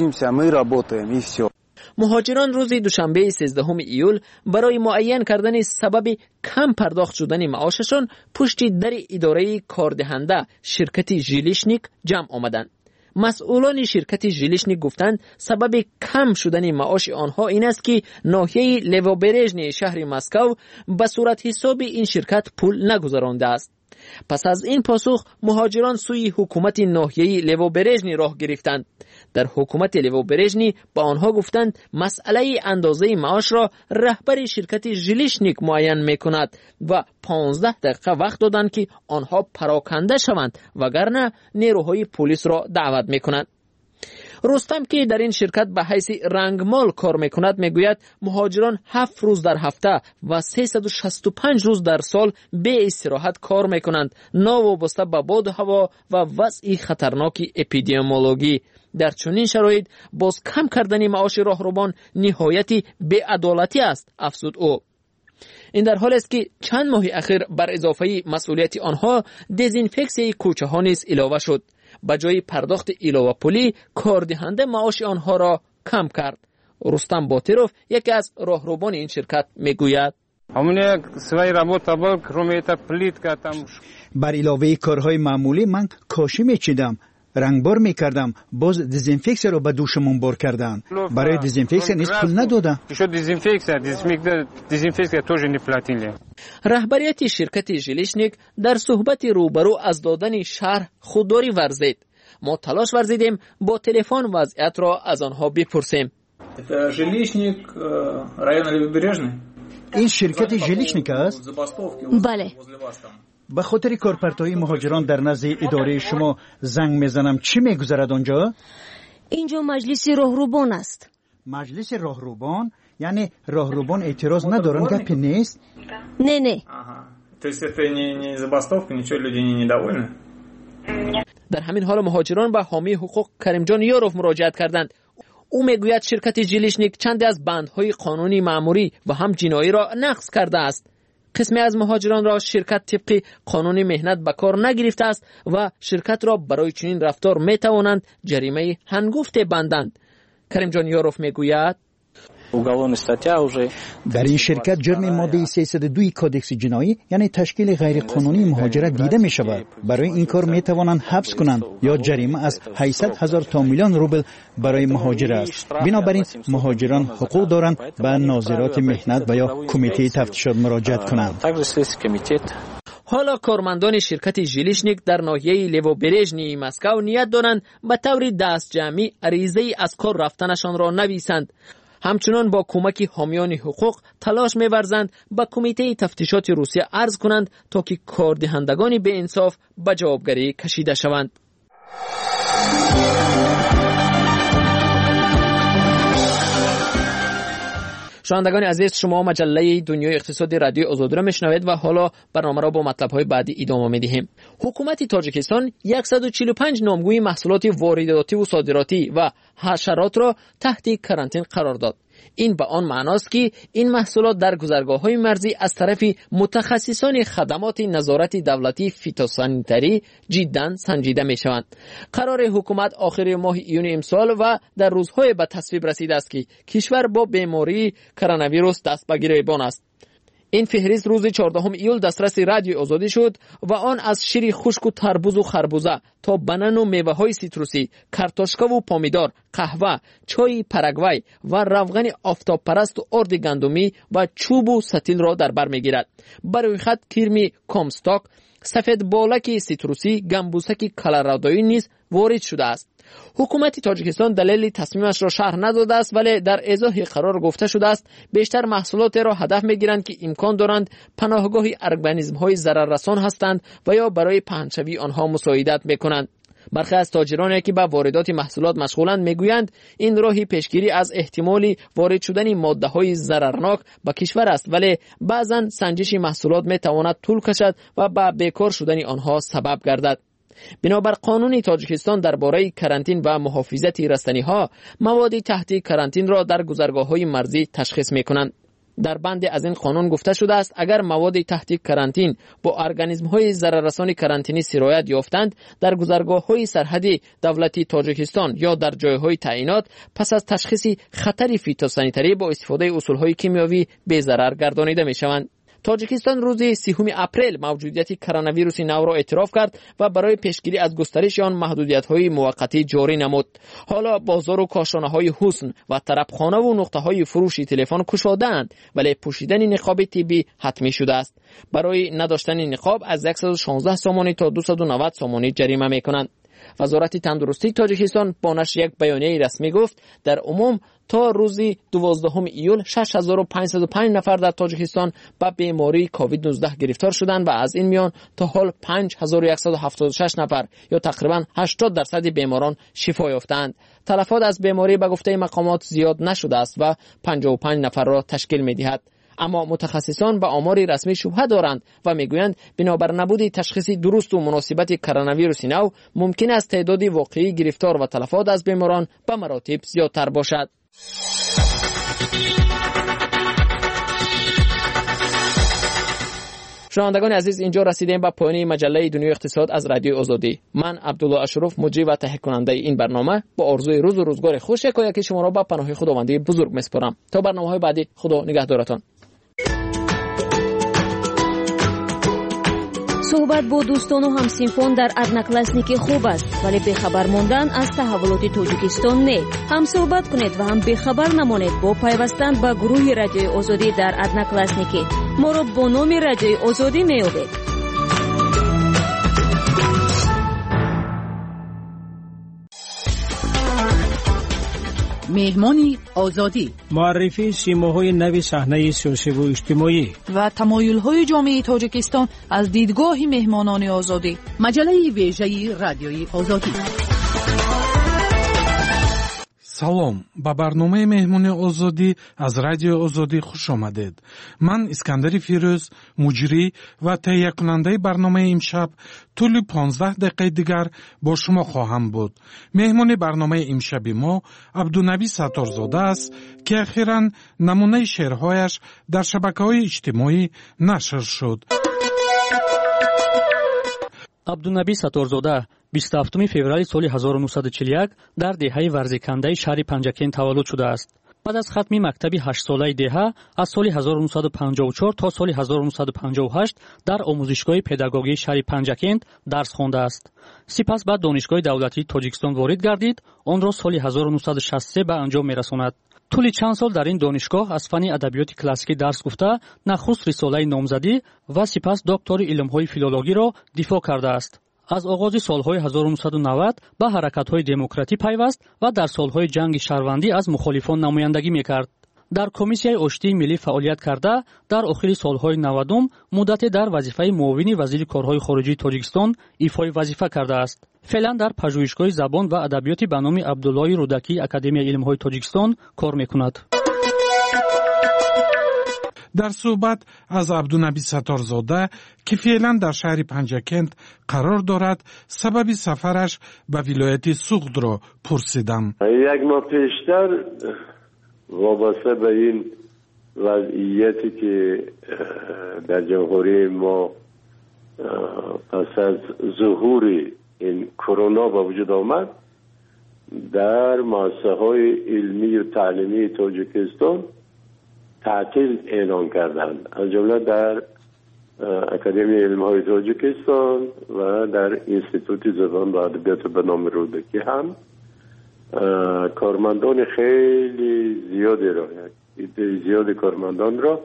مهاجران روز دوشنبه سیزدهم ایول برای معین کردن سبب کم پرداخت شدن معاششان پشت در اداره کاردهنده شرکت ژیلیشنیک جمع آمدند. مسئولان شرکت ژیلیشنیک گفتند سبب کم شدن معاش آنها این است که ناحیه لووبرژنی شهر مسکو به صورت حساب این شرکت پول نگذرانده است. پس از این پاسخ مهاجران سوی حکومت ناحیه لووبرژنی راه گرفتند. در حکومت لووبرژنی با آنها گفتند مسئله اندازه معاش را رهبر شرکت ژیلیشنیک معین میکند و پانزده دقیقه وقت دادند که آنها پراکنده شوند وگرنه نیروهای پلیس را دعوت میکنند. رستم که در این شرکت به حیث رنگمال کار میکند میگوید مهاجران هفت روز در هفته و سیصد و شصت و پنج روز در سال به استراحت کار میکنند ناوابسته به باد و هوا و وضع خطرناک اپیدمیولوژی. در چنین شرایط باز کم کردن معاش راهروان نهایت بی‌عدالتی است افزود او. این در حال است که چند ماه اخیر بر اضافه مسئولیت آنها دزینفکسی کوچه ها نیز علاوه شد. به جای پرداخت علاوه پولی کاردهنده معاش آنها را کم کرد. رستم باطروف یکی از راهروان این شرکت میگوید بر علاوه کارهای معمولی من کاشی میچیدم، رنگبار میکردم، باز دزینفکس رو به دوشمون بار کردن. برای دزینفکس نیز پول ندادم. رهبریت شرکت ژیلیشنیک در صحبت روبرو از دادن شرح خودداری ورزید. ما تلاش ورزیدیم با تلفن وضعیت را از آنها بپرسیم. ژیلیشنیک رایون لووبرژنی. این شرکت ژیلیشنیک است؟ بله. به خاطر کارپرتای مهاجران در نزد اداره شما زنگ میزنم، چی میگذرد آنجا؟ اینجا مجلس راهروبان است. مجلس راهروبان؟ یعنی راهروبان اعتراض ندارن گپی نیست؟ نه نه. То есть это не не забастовка, ничего, люди не недовольны. در همین حال مهاجران به حامی حقوق کریمجان یاروف مراجعت کردند. او میگوید شرکت ژیلیشنیک چند از بندهای قانونی مأموری و هم جنایی را نقض کرده است. قسمی از مهاجران را شرکت طبق قانون مهنت به کار نگرفته است و شرکت را برای چنین رفتار می توانند جریمه هنگفت بندند. کریمجان یاروف میگوید در این شرکت جرم ماده سیصد و دو کادکس جنایی یعنی تشکیل غیر قانونی مهاجرت دیده می شود. برای این کار می توانند حبس کنند یا جریمه از هشتصد هزار تا میلیون روبل برای مهاجر است. بنابراین مهاجران حقوق دارند به ناظرات مهنت و یا کمیته تفتیشات مراجعت کنند. حالا کارمندان شرکت ژیلیشنیک در ناحیه لیووبرژنی مسکو نیت دارند به طور دست جمعی عریضه از کار رفتنشان را نویسند. همچنان با کمک حامیان حقوق تلاش می‌ورزند به کمیته تفتیشات روسیه عرض کنند تا که کاردهندگان به انصاف به جوابگری کشیده شوند. شنوندگان عزیز، شما مجله دنیای اقتصادی رادیو آزادی را میشنوید و حالا برنامه را با مطلب‌های بعدی ادامه می‌دهیم. حکومت تاجیکستان صد و چهل و پنج نامگوی محصولات وارداتی و صادراتی و حشرات را تحت کرانتین قرار داد. این به آن معناست که این محصولات در گذرگاه‌های مرزی از طرف متخصصان خدمات نظارت دولتی فیتوسانیتری جداً سنجیده می‌شوند. قرار حکومت آخر ماه ایون امسال و در روزهای به تصویب رسیده است که کشور با بیماری کرونا ویروس دست به گریبان است. این فهرست روز چهاردهم ایول دسترس رادیو آزادی شد و آن از شیر خشک و تربوز و خربوزه تا بنان و میوه‌های سیتروسی، کارتوشکا و پامیدار، قهوه، چای پاراگوای و روغن آفتاب پرست و آرد گندمی و چوب و ستیل را در بر میگیرد. برای خط کرمی کامستاک، سفید بالک سیتروسی، گمبوسک کلرادویی نیز وارد شده است. حکومت تاجیکستان دلیل تصمیمش را شرح نداده است، ولی در ایضاح قرار گفته شده است بیشتر محصولات را هدف میگیرند که امکان دارند پناهگاه ارگانیسم های ضرر رسان هستند و یا برای پهنشوی آنها مساعدت میکنند. برخی از تاجرانی که به واردات محصولات مشغولند میگویند این راهی پیشگیری از احتمالی وارد شدن ماده های ضررناک به کشور است، ولی بعضا سنجش محصولات میتواند طول کشد و به بیکار شدن آنها سبب گردد. بنابر قانون تاجیکستان درباره کرانتین و محافظت رستنی‌ها، مواد تحت کرانتین را در گذرگاه‌های مرزی تشخیص می‌کنند. در بند از این قانون گفته شده است اگر مواد تحت کرانتین با ارگانیسم‌های ضرررسان کرانتینی سرایت یافتند در گذرگاه‌های سرحدی دولتی تاجیکستان یا در جای‌های تعیینات، پس از تشخیص خطر فیتوسانیتری با استفاده اصول‌های کیمیایی بی‌ضرر گردانیده می‌شوند. تاجیکستان روز سوم اپریل موجودیت کرونا ویروس نو را اعتراف کرد و برای پیشگیری از گسترش آن محدودیت‌های موقتی جاری نمود. حالا بازار و کاشانه‌های حسن و طربخانه و نقطه‌های فروش تلفن گشاده‌اند، ولی پوشیدن نقاب طبی حتمی شده است. برای نداشتن نقاب از صد و شانزده سامانی تا دویست و نود سامانی جریمه می‌کنند. وزارت تندرستی تاجیکستان با نشر یک بیانیه رسمی گفت در عموم تا روز دوازدهم ایول شش هزار و پانصد و پنج نفر در تاجیکستان به بیماری کووید نوزده گرفتار شدند و از این میان تا حال پنج هزار و صد و هفتاد و شش نفر یا تقریبا هشتاد درصد بیماران شفا یافتند. تلفات از بیماری به گفته مقامات زیاد نشده است و پنجاه و پنج نفر را تشکیل می‌دهد. اما متخصصان به آمار رسمی شبهه دارند و میگویند بنابر نبود تشخیص درست و مناسبت کرونا ویروس نو ممکن است تعداد واقعی گرفتار و تلفات از بیماران به مراتب زیادتر باشد. شنوندگان عزیز، اینجا رسیدیم به پایان مجله دنیای اقتصاد از رادیو آزادی. من عبدالله اشرف، مجری و تهیه کننده این برنامه، با آرزوی روز و روزگار خوش یکایک شما را به پناه خداوندی بزرگ میسپارم. تا برنامه‌های بعدی، خدا نگهدارتان. صحبت با دوستان و همسینفان در ادناکلاسنیکی خوب است، ولی بخبر ماندن از تحولات تاجیکستان نه. هم صحبت کنید و هم بخبر نمانید با پیوستن به گروه رادیوی آزادی در ادناکلاسنیکی. ما را با نام رادیوی آزادی میابید. مهمانی آزادی، معرفی سیماهای نوی صحنه سیاسی و اجتماعی و تمایل‌های جامعه تاجیکستان از دیدگاه مهمانان آزادی. مجله ویژه‌ای رادیوی آزادی. سلام، با برنامه مهمون آزادی از رادیو آزادی خوش آمدید. من اسکندر فیروز، مجری و تهیه کننده برنامه امشب، طول پانزده دقیقه دیگر با شما خواهم بود. مهمون برنامه امشب ما عبدالنبی ستارزاده است که اخیراً نمونه شعرهایش در شبکه‌های اجتماعی نشر شد. عبدالنبی ستارزاده بیست و هفتم فوریه سال هزار و نهصد و چهل و یک در دهه ورزکنده شهر پنجکین تولد شده است. بعد از ختم مکتب هشت ساله دهه از سال هزار و نهصد و پنجاه و چهار تا سال هزار و نهصد و پنجاه و هشت در آموزشگاه پداگوژی شهر پنجکین درس خوانده است. سپس به دانشگاه دولتی تاجیکستان وارد گردید. آن را سال هزار و نهصد و شصت و سه به انجام می‌رساند. طول چند سال در این دانشگاه از فن ادبیات کلاسیکی درس گفته، نخست رساله نامزدی و سپس دکتر علوم‌های فیلولوژی را دفاع کرده است. از آغاز سالهای هزار و نهصد و نود به حرکت‌های دموکراتی پیوست و در سالهای جنگ شهروندی از مخالفان نمایندگی می‌کرد. در کمیسیای آشتی ملی فعالیت کرده، در آخر سالهای نودم مدت در وظیفه معاون وزیر کارهای خارجی تاجیکستان ایفای وظیفه کرده است. فعلا در پژوهشگاه زبان و ادبیات به نام عبدالله رودکی اکادمی علم‌های تاجیکستان کار می‌کند. در صحبت از عبدالنبی ستارزاده که فعلا در شهر پنجکند قرار دارد، سبب سفرش به ولایت سوخت را پرسیدم. یک ماه پیشتر وابسته به این وضعیتی که در جمهوری ما پس از ظهور این کرونا به وجود آمد، در مؤسسه‌های علمی و تعلیمی تاجیکستان تعطیل اعلان کردند، از جمله در اکادمی علم‌های تاجیکستان و در انستیتوت زبان و ادبیات به نام رودکی هم کارمندان خیلی زیادی را عده زیاد کارمندان را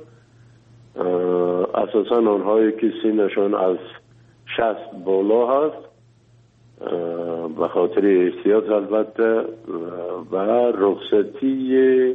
اساساً آنهایی که سنشان از شصت بالا هست به خاطر احتیاط البته و رخصتی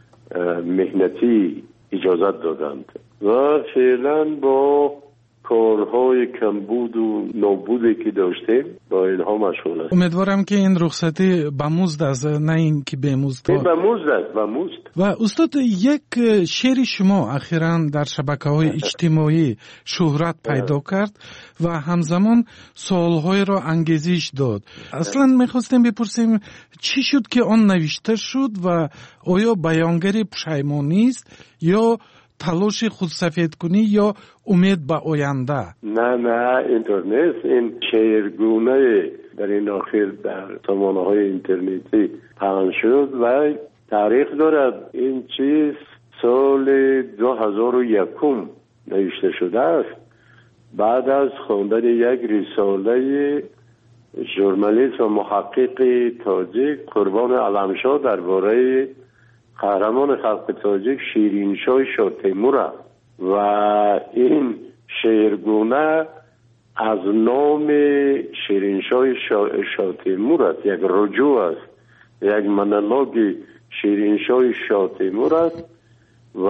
مهنتی اجازت دادند و فعلا با کارهای کمبود و نابودی که داشتیم با اینها مشغول است. امیدوارم که این رخصتی به مزد است، نه این که به مزد. به مزد است، به مزد. و استاد، یک شعر شما اخیراً در شبکه‌های اجتماعی شهرت پیدا کرد و همزمان سوال‌های را انگیزش داد. اصلاً می‌خواستیم بپرسیم چی شد که آن نوشته شد و آیا بیانگر پشیمانی است یا تلاش خود سفید کنی یا امید به آینده؟ نه نه اینطور نیست. این شعرگونه در این آخر در سامانه‌های اینترنتی پخش شد و تاریخ دارد. این چیز سال دو هزار و یکم نوشته شده است، بعد از خواندن یک رساله ژورنالیست و محقق تاجیک قربان علمشاه درباره قهرمان خلق تاجیک شیرینشاه شاه تیمور و این شعرگونه از نام شیرینشاه شاه تیمور است، یک رجوع است، یک مونولوگ شیرینشاه شاه تیمور است و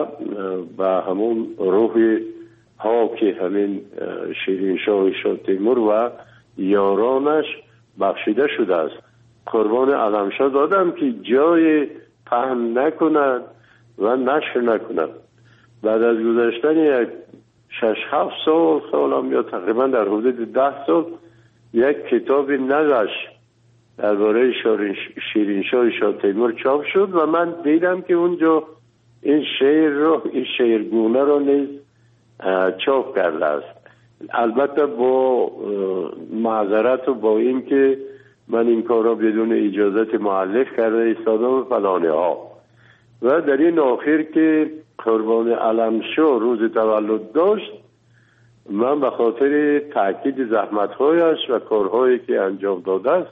به همون روح پاک همین شیرینشاه شاه تیمور و یارانش بخشیده شده است. قربان علمشاه دادم که جای پهن نکنند و نشر نکنند. بعد از گذشتن یک شش هفت سال سالم یا تقریبا در حدود ده سال یک کتاب نقش درباره شیرینشاه شاه تیمور چاپ شد و من دیدم که اونجا این شعر رو این شعرگونه رو نیز چاپ کرده است. البته با معذرت و با این که من این کار را بدون اجازت مؤلف کرده ایستادم فلانه ها. و در این آخر که قربان علمشاه روز تولد داشت، من به خاطر تاکید زحمت‌هایش و کارهایی که انجام داده است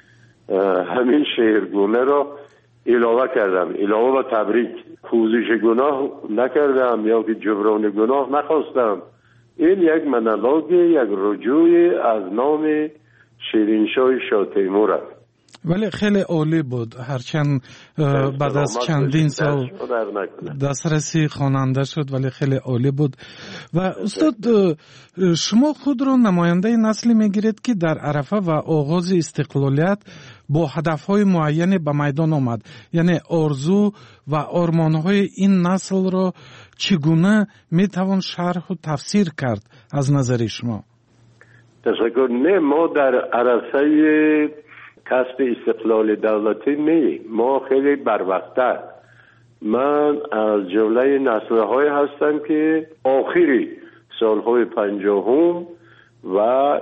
همین شعرگونه را علاوه کردم، علاوه و تبریک. پوزش گناه نکردم یا که جبران گناه نخواستم. این یک مونولوگ، یک رجوع از نام شیرینشاه شاه تیمور است. ولی خیلی عالی بود، هرچند بعد از چندین سال دسترسی خواننده شد ولی خیلی عالی بود. و استاد، شما خود را نماینده نسلی میگیرید که در عرفه و آغاز استقلالیت با هدفهای معینی به میدان آمد، یعنی آرزو و آرمانهای این نسل را چگونه میتوان شرح و تفسیر کرد از نظر شما؟ تشکر. نه، ما در عرصه کسب استقلال دولتی نه، ما خیلی بروقت‌تر. من از جمله نسل‌های هستم که آخری سالهای پنجاهم و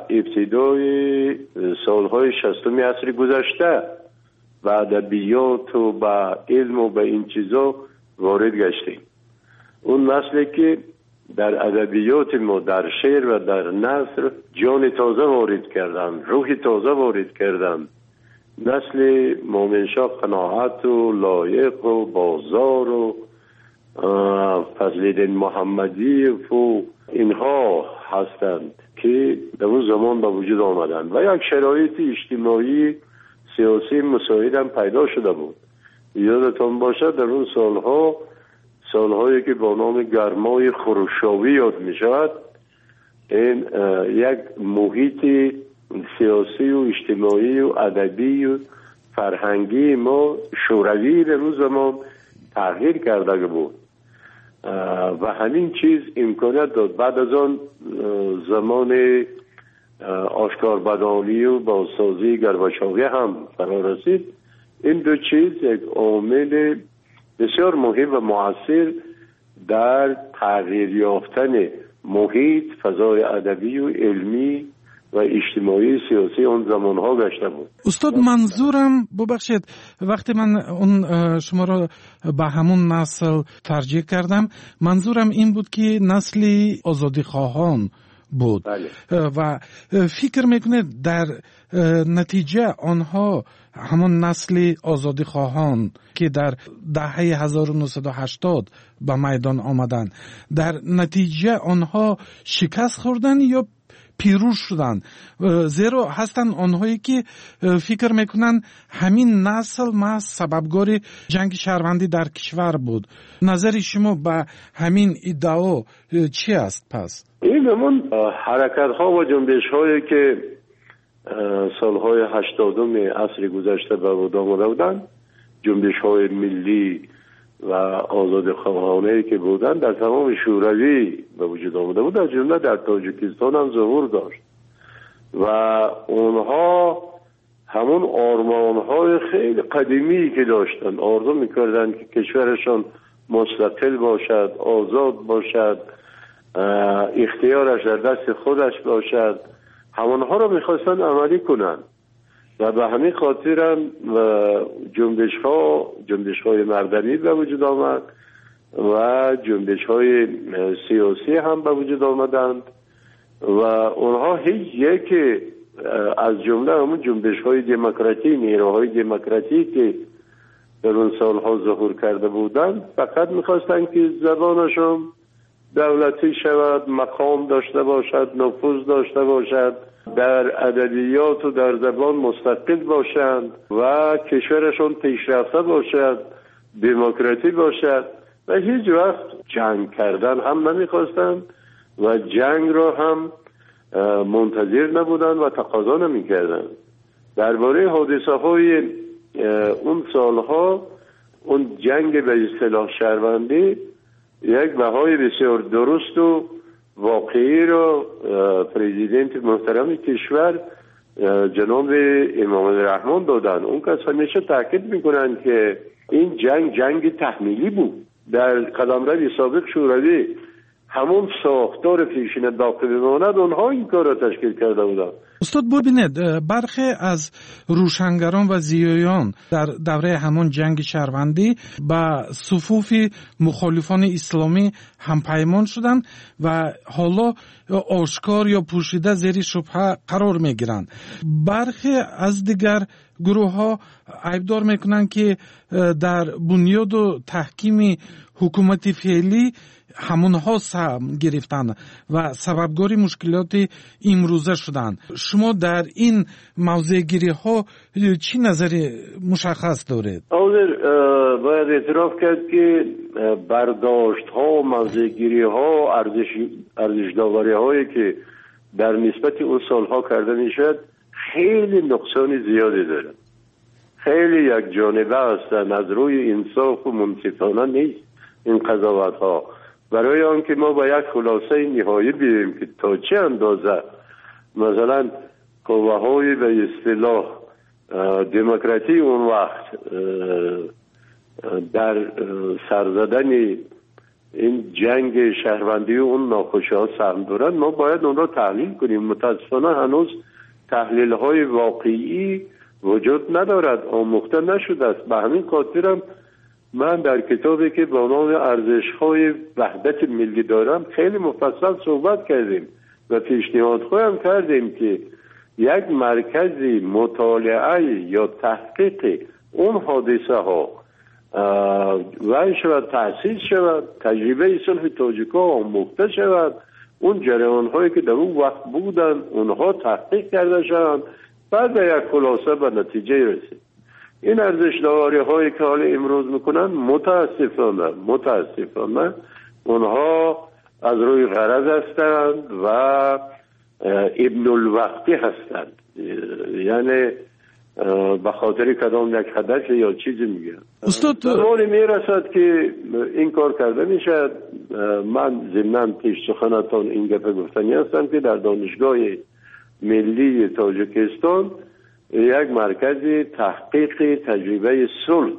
ابتدای سالهای شصتم عصر گذشته و ادبیات و به علم و به این چیزا وارد گشتیم. اون نسلی که در ادبیات ما، در شعر و در نثر جان تازه وارد کردن، روح تازه وارد کردن، نسل مومنشاه قناعت و لایق و بازار و فضل‌الدین محمدی و اینها هستند که در اون زمان به وجود آمدند و یک شرایط اجتماعی سیاسی مساعد هم پیدا شده بود. یادتان باشد در اون سالها سالهایی که با نام گرمای خروشاوی یاد می شود، این یک محیط سیاسی و اجتماعی و ادبی و فرهنگی ما شوروی در اون زمان تغییر کرده بود و همین چیز امکانیت داد بعد از آن زمان آشکار بدانی و بازسازی گرباچوی هم فرا رسید. این دو چیز یک عامل بسیار مهم و مؤثر در تغییر یافتن محیط فضای ادبی و علمی و اجتماعی سیاسی اون زمانها گشته بود. استاد منظورم ببخشید وقتی من اون شما را به همون نسل ترجیح کردم، منظورم این بود که نسلی آزادی خواهان بود. بله. و فکر میکنه در نتیجه آنها همون نسل آزادی خواهان که در دهه هزار و نهصد و هشتاد به میدان آمدن، در نتیجه آنها شکست خوردن یا پیروز شدن؟ زیرا هستن آنهایی که فکر میکنن همین نسل ما سببگار جنگ شهروندی در کشور بود. نظر شما به همین ادعا چی است پس؟ این همون حرکت ها و جنبش هایی که سالهای هشتادم عصر گذشته به وجود آمده بودند، جنبش های ملی و آزاد خواهانه که بودند در تمام شوروی به وجود آمده بود، از جمله در تاجیکستان هم ظهور داشت و اونها همون آرمان های خیلی قدیمی که داشتن، آرزو میکردن که کشورشان مستقل باشد، آزاد باشد، اختیارش در دست خودش باشد، همونها رو میخواستن عملی کنن و به همین خاطر هم جنبش ها جنبش های مردمی به وجود آمد و جنبش های سیاسی هم به وجود آمدند و اونها هیچ یک از جمله همون جنبش های دموکراتی، نیروهای دموکراتی که در اون سالها ظهور کرده بودند فقط میخواستن که زبانشون دولتی شود، مقام داشته باشد، نفوذ داشته باشد، در ادبیات و در زبان مستقل باشند و کشورشون پیشرفته باشد، دموکراتی باشد و هیچ وقت جنگ کردن هم نمیخواستند و جنگ را هم منتظر نبودند و تقاضا نمیکردند. درباره حادثه های اون سالها اون جنگ به اصطلاح شهروندی یک بهای بسیار درست و واقعی رو پرزیدنت محترم کشور جناب امام الرحمن دادن. اون کس همیشه تاکید میکنن که این جنگ جنگ تحمیلی بود. در قلمرو سابق شوروی همون ساختار پیشین باقی بماند اونها این کار را تشکیل کرده بودن. استاد ببینید برخی از روشنگران و زیایان در دوره همون جنگ شهروندی با صفوف مخالفان اسلامی همپیمان شدند و حالا آشکار یا پوشیده زیر شبهه قرار میگیرند. برخی از دیگر گروه ها عیبدار میکنند که در بنیاد و تحکیم حکومت فعلی همونها سهم گرفتن و سببگاری مشکلات امروزه شدن. شما در این موضوع گیری ها چی نظری مشخص دارید؟ حاضر باید اعتراف کرد که برداشت ها، موضوع گیری ها، ارزش ارزش داوری هایی که در نسبت اون سالها کرده میشد خیلی نقصان زیادی داره، خیلی یک جانبه هستن، از روی انصاف و منصفانه نیست این قضاوت ها. برای آنکه ما با یک خلاصه نهایی بیاییم که تا چه اندازه مثلا قوه های به اصطلاح دموکراتی اون وقت در سرزدن این جنگ شهروندی و اون ناخوشی ها سهم دارن، ما باید اون را تحلیل کنیم. متاسفانه هنوز تحلیل های واقعی وجود ندارد، آموخته نشده است. به همین خاطرم من در کتابی که با نام ارزش‌های وحدت ملی دارم خیلی مفصل صحبت کردیم و پیشنهاد خواهم کردیم که یک مرکز مطالعه یا تحقیق اون حادثه ها و شود تأسیس شود، تجربه صلح تاجیک‌ها آموخته شود، اون جریان هایی که در اون وقت بودن اونها تحقیق کرده شوند، بعد به یک خلاصه به نتیجه رسید. این ارزش داری هایی که حالا امروز میکنن متاسفانه متاسفانه اونها از روی غرض هستند و ابن الوقتی هستند، یعنی به خاطر کدام یک هدف یا چیزی میگن. استاد زمانی میرسد که این کار کرده میشد. من ضمناً پیش سخنتان این گپ گفتنی هستم که در دانشگاه ملی تاجیکستان یک مرکز تحقیق تجربه صلح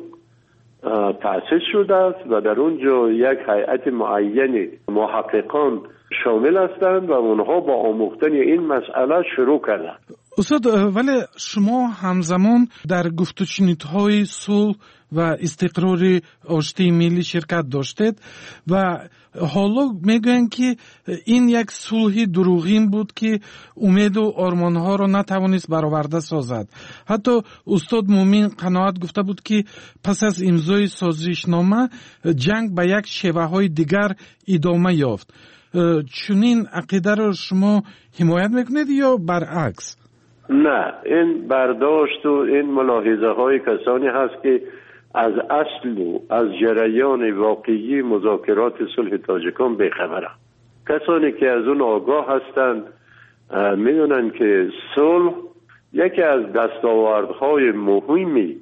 تأسیس شده است و در اونجا یک هیئت معین محققان شامل هستند و اونها با آموختن این مسئله شروع کردند. استاد ولی شما همزمان در گفت و شنودهای صلح و استقرار آشتی ملی شرکت داشتید و حالا میگوین که این یک صلح دروغین بود که امید و آرمانها را نتوانست برآورده سازد. حتی استاد مومین قناعت گفته بود که پس از امضای سازشنامه جنگ به یک شیوه های دیگر ادامه یافت. چنین عقیده را شما حمایت میکنید یا برعکس؟ نه، این برداشت و این ملاحظه های کسانی هست که از اصل و از جریان واقعی مذاکرات صلح تاجیکان بیخبرند. کسانی که از اون آگاه هستند میدونن که صلح یکی از دستاوردهای مهمی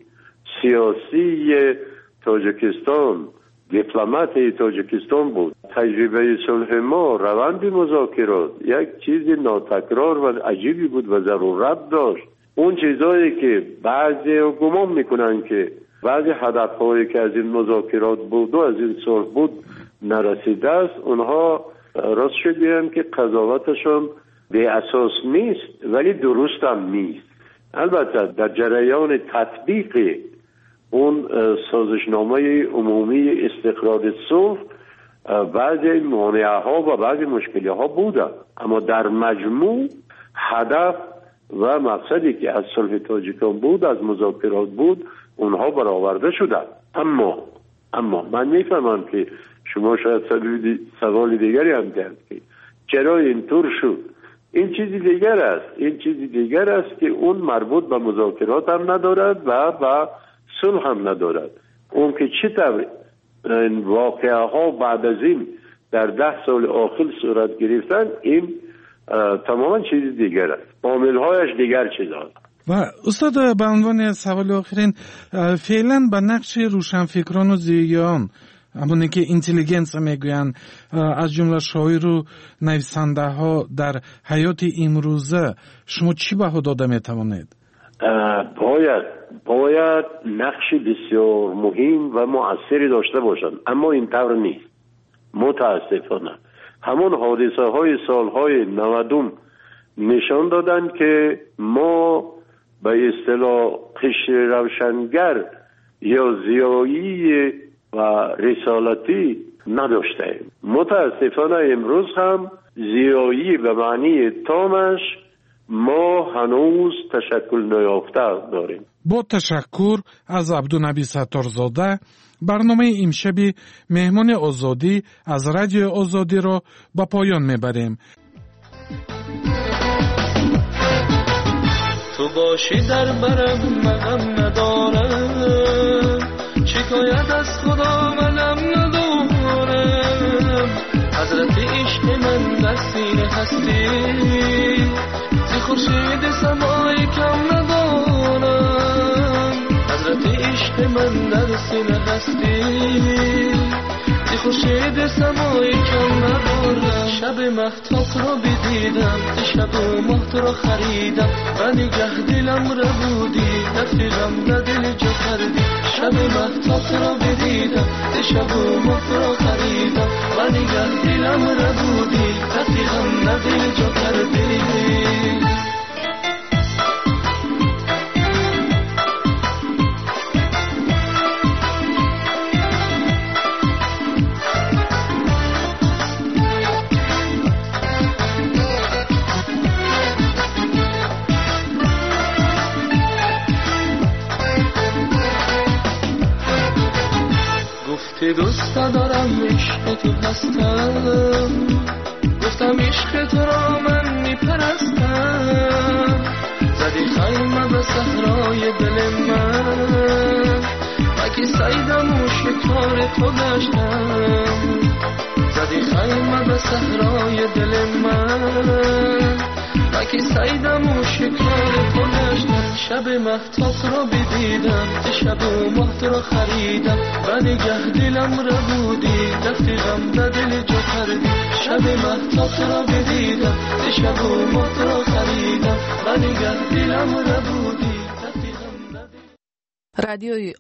سیاسی تاجیکستان، دیپلمات تاجیکستان بود. تجربه صلح ما، روند مذاکرات یک چیز ناتکرار و عجیبی بود و ضرورت داشت. اون چیزایی که بعضی گمان میکنن که بعضی هدفهایی که از این مذاکرات بود و از این صلح بود نرسیده است، اونها راست شدیم که قضاوتشون به اساس نیست ولی درست هم نیست. البته در جریان تطبیق اون سازشنامه عمومی استقرار صلح بعضی مانعه ها و بعضی مشکلی ها بوده، اما در مجموع هدف و مقصدی که از صلح تاجیکان بود، از مذاکرات بود، اونها برآورده شده. اما اما من میفهمم که شما شاید سوال دیگری هم دارید که چرا اینطور شد. این چیزی دیگر است این چیزی دیگر است که اون مربوط به مذاکرات هم ندارد و به صلح هم ندارد. اون که چطور این واقعه ها بعد از این در ده سال آخر صورت گرفتن، این تماما چیز دیگر است، عامل هایش دیگر چیز هست. و استاد به عنوان سوال آخرین، فعلا به نقش روشنفکران و زیان، همونی که اینتلیجنس میگوین، از جمله شاعر و نویسنده ها در حیات امروزه شما چی بها داده میتوانید؟ باید باید نقش بسیار مهم و مؤثری داشته باشند، اما این طور نیست. متاسفانه همون حادثه های سالهای نودم نشان دادن که ما به اصطلاح قشر روشنگر یا زیایی و رسالتی نداشتیم. متاسفانه امروز هم زیایی به معنی تامش ما هنوز تشکل نیافته داریم. با تشکر از عبدالنبی ستارزاده، برنامه امشبی مهمان آزادی از رادیو آزادی را به پایان میبریم. تو باشی در برم منم ندارم، شکایت از خدا منم ندارم. حضرت عشق من در سینه هستی، زی خورشید سمای کم ندارم. حضرت عشق من در سینه هستی، زی خورشید سمای کم ندارم. شب مهتاب را بدیدم، شب و ماه را خریدم، و نگه دلم را بودی، رفیقم در دل جا کردی. شب مهتاب را بدیدم، شب و ماه را خریدم، و نگه دلم را بودی، رفیقم در دل جا کردی. گفتی دوست دارم عشق تو هستم، گفتم عشق تو را من میپرستم. زدی خیمه به صحرای دل من، مکی سیدم و شکار تو گشتم. زدی خیمه به صحرای دل من، مکی سیدم و شکار تو گشتم. شب مهتاب را بدیدم، شب و ماه را خریدم، و نگه دلم را بودی، رفتی غم به دل جو کردی. شب مهتاب را بدیدم، شب و ماه را خریدم، و نگه دلم را بودی. رادیوی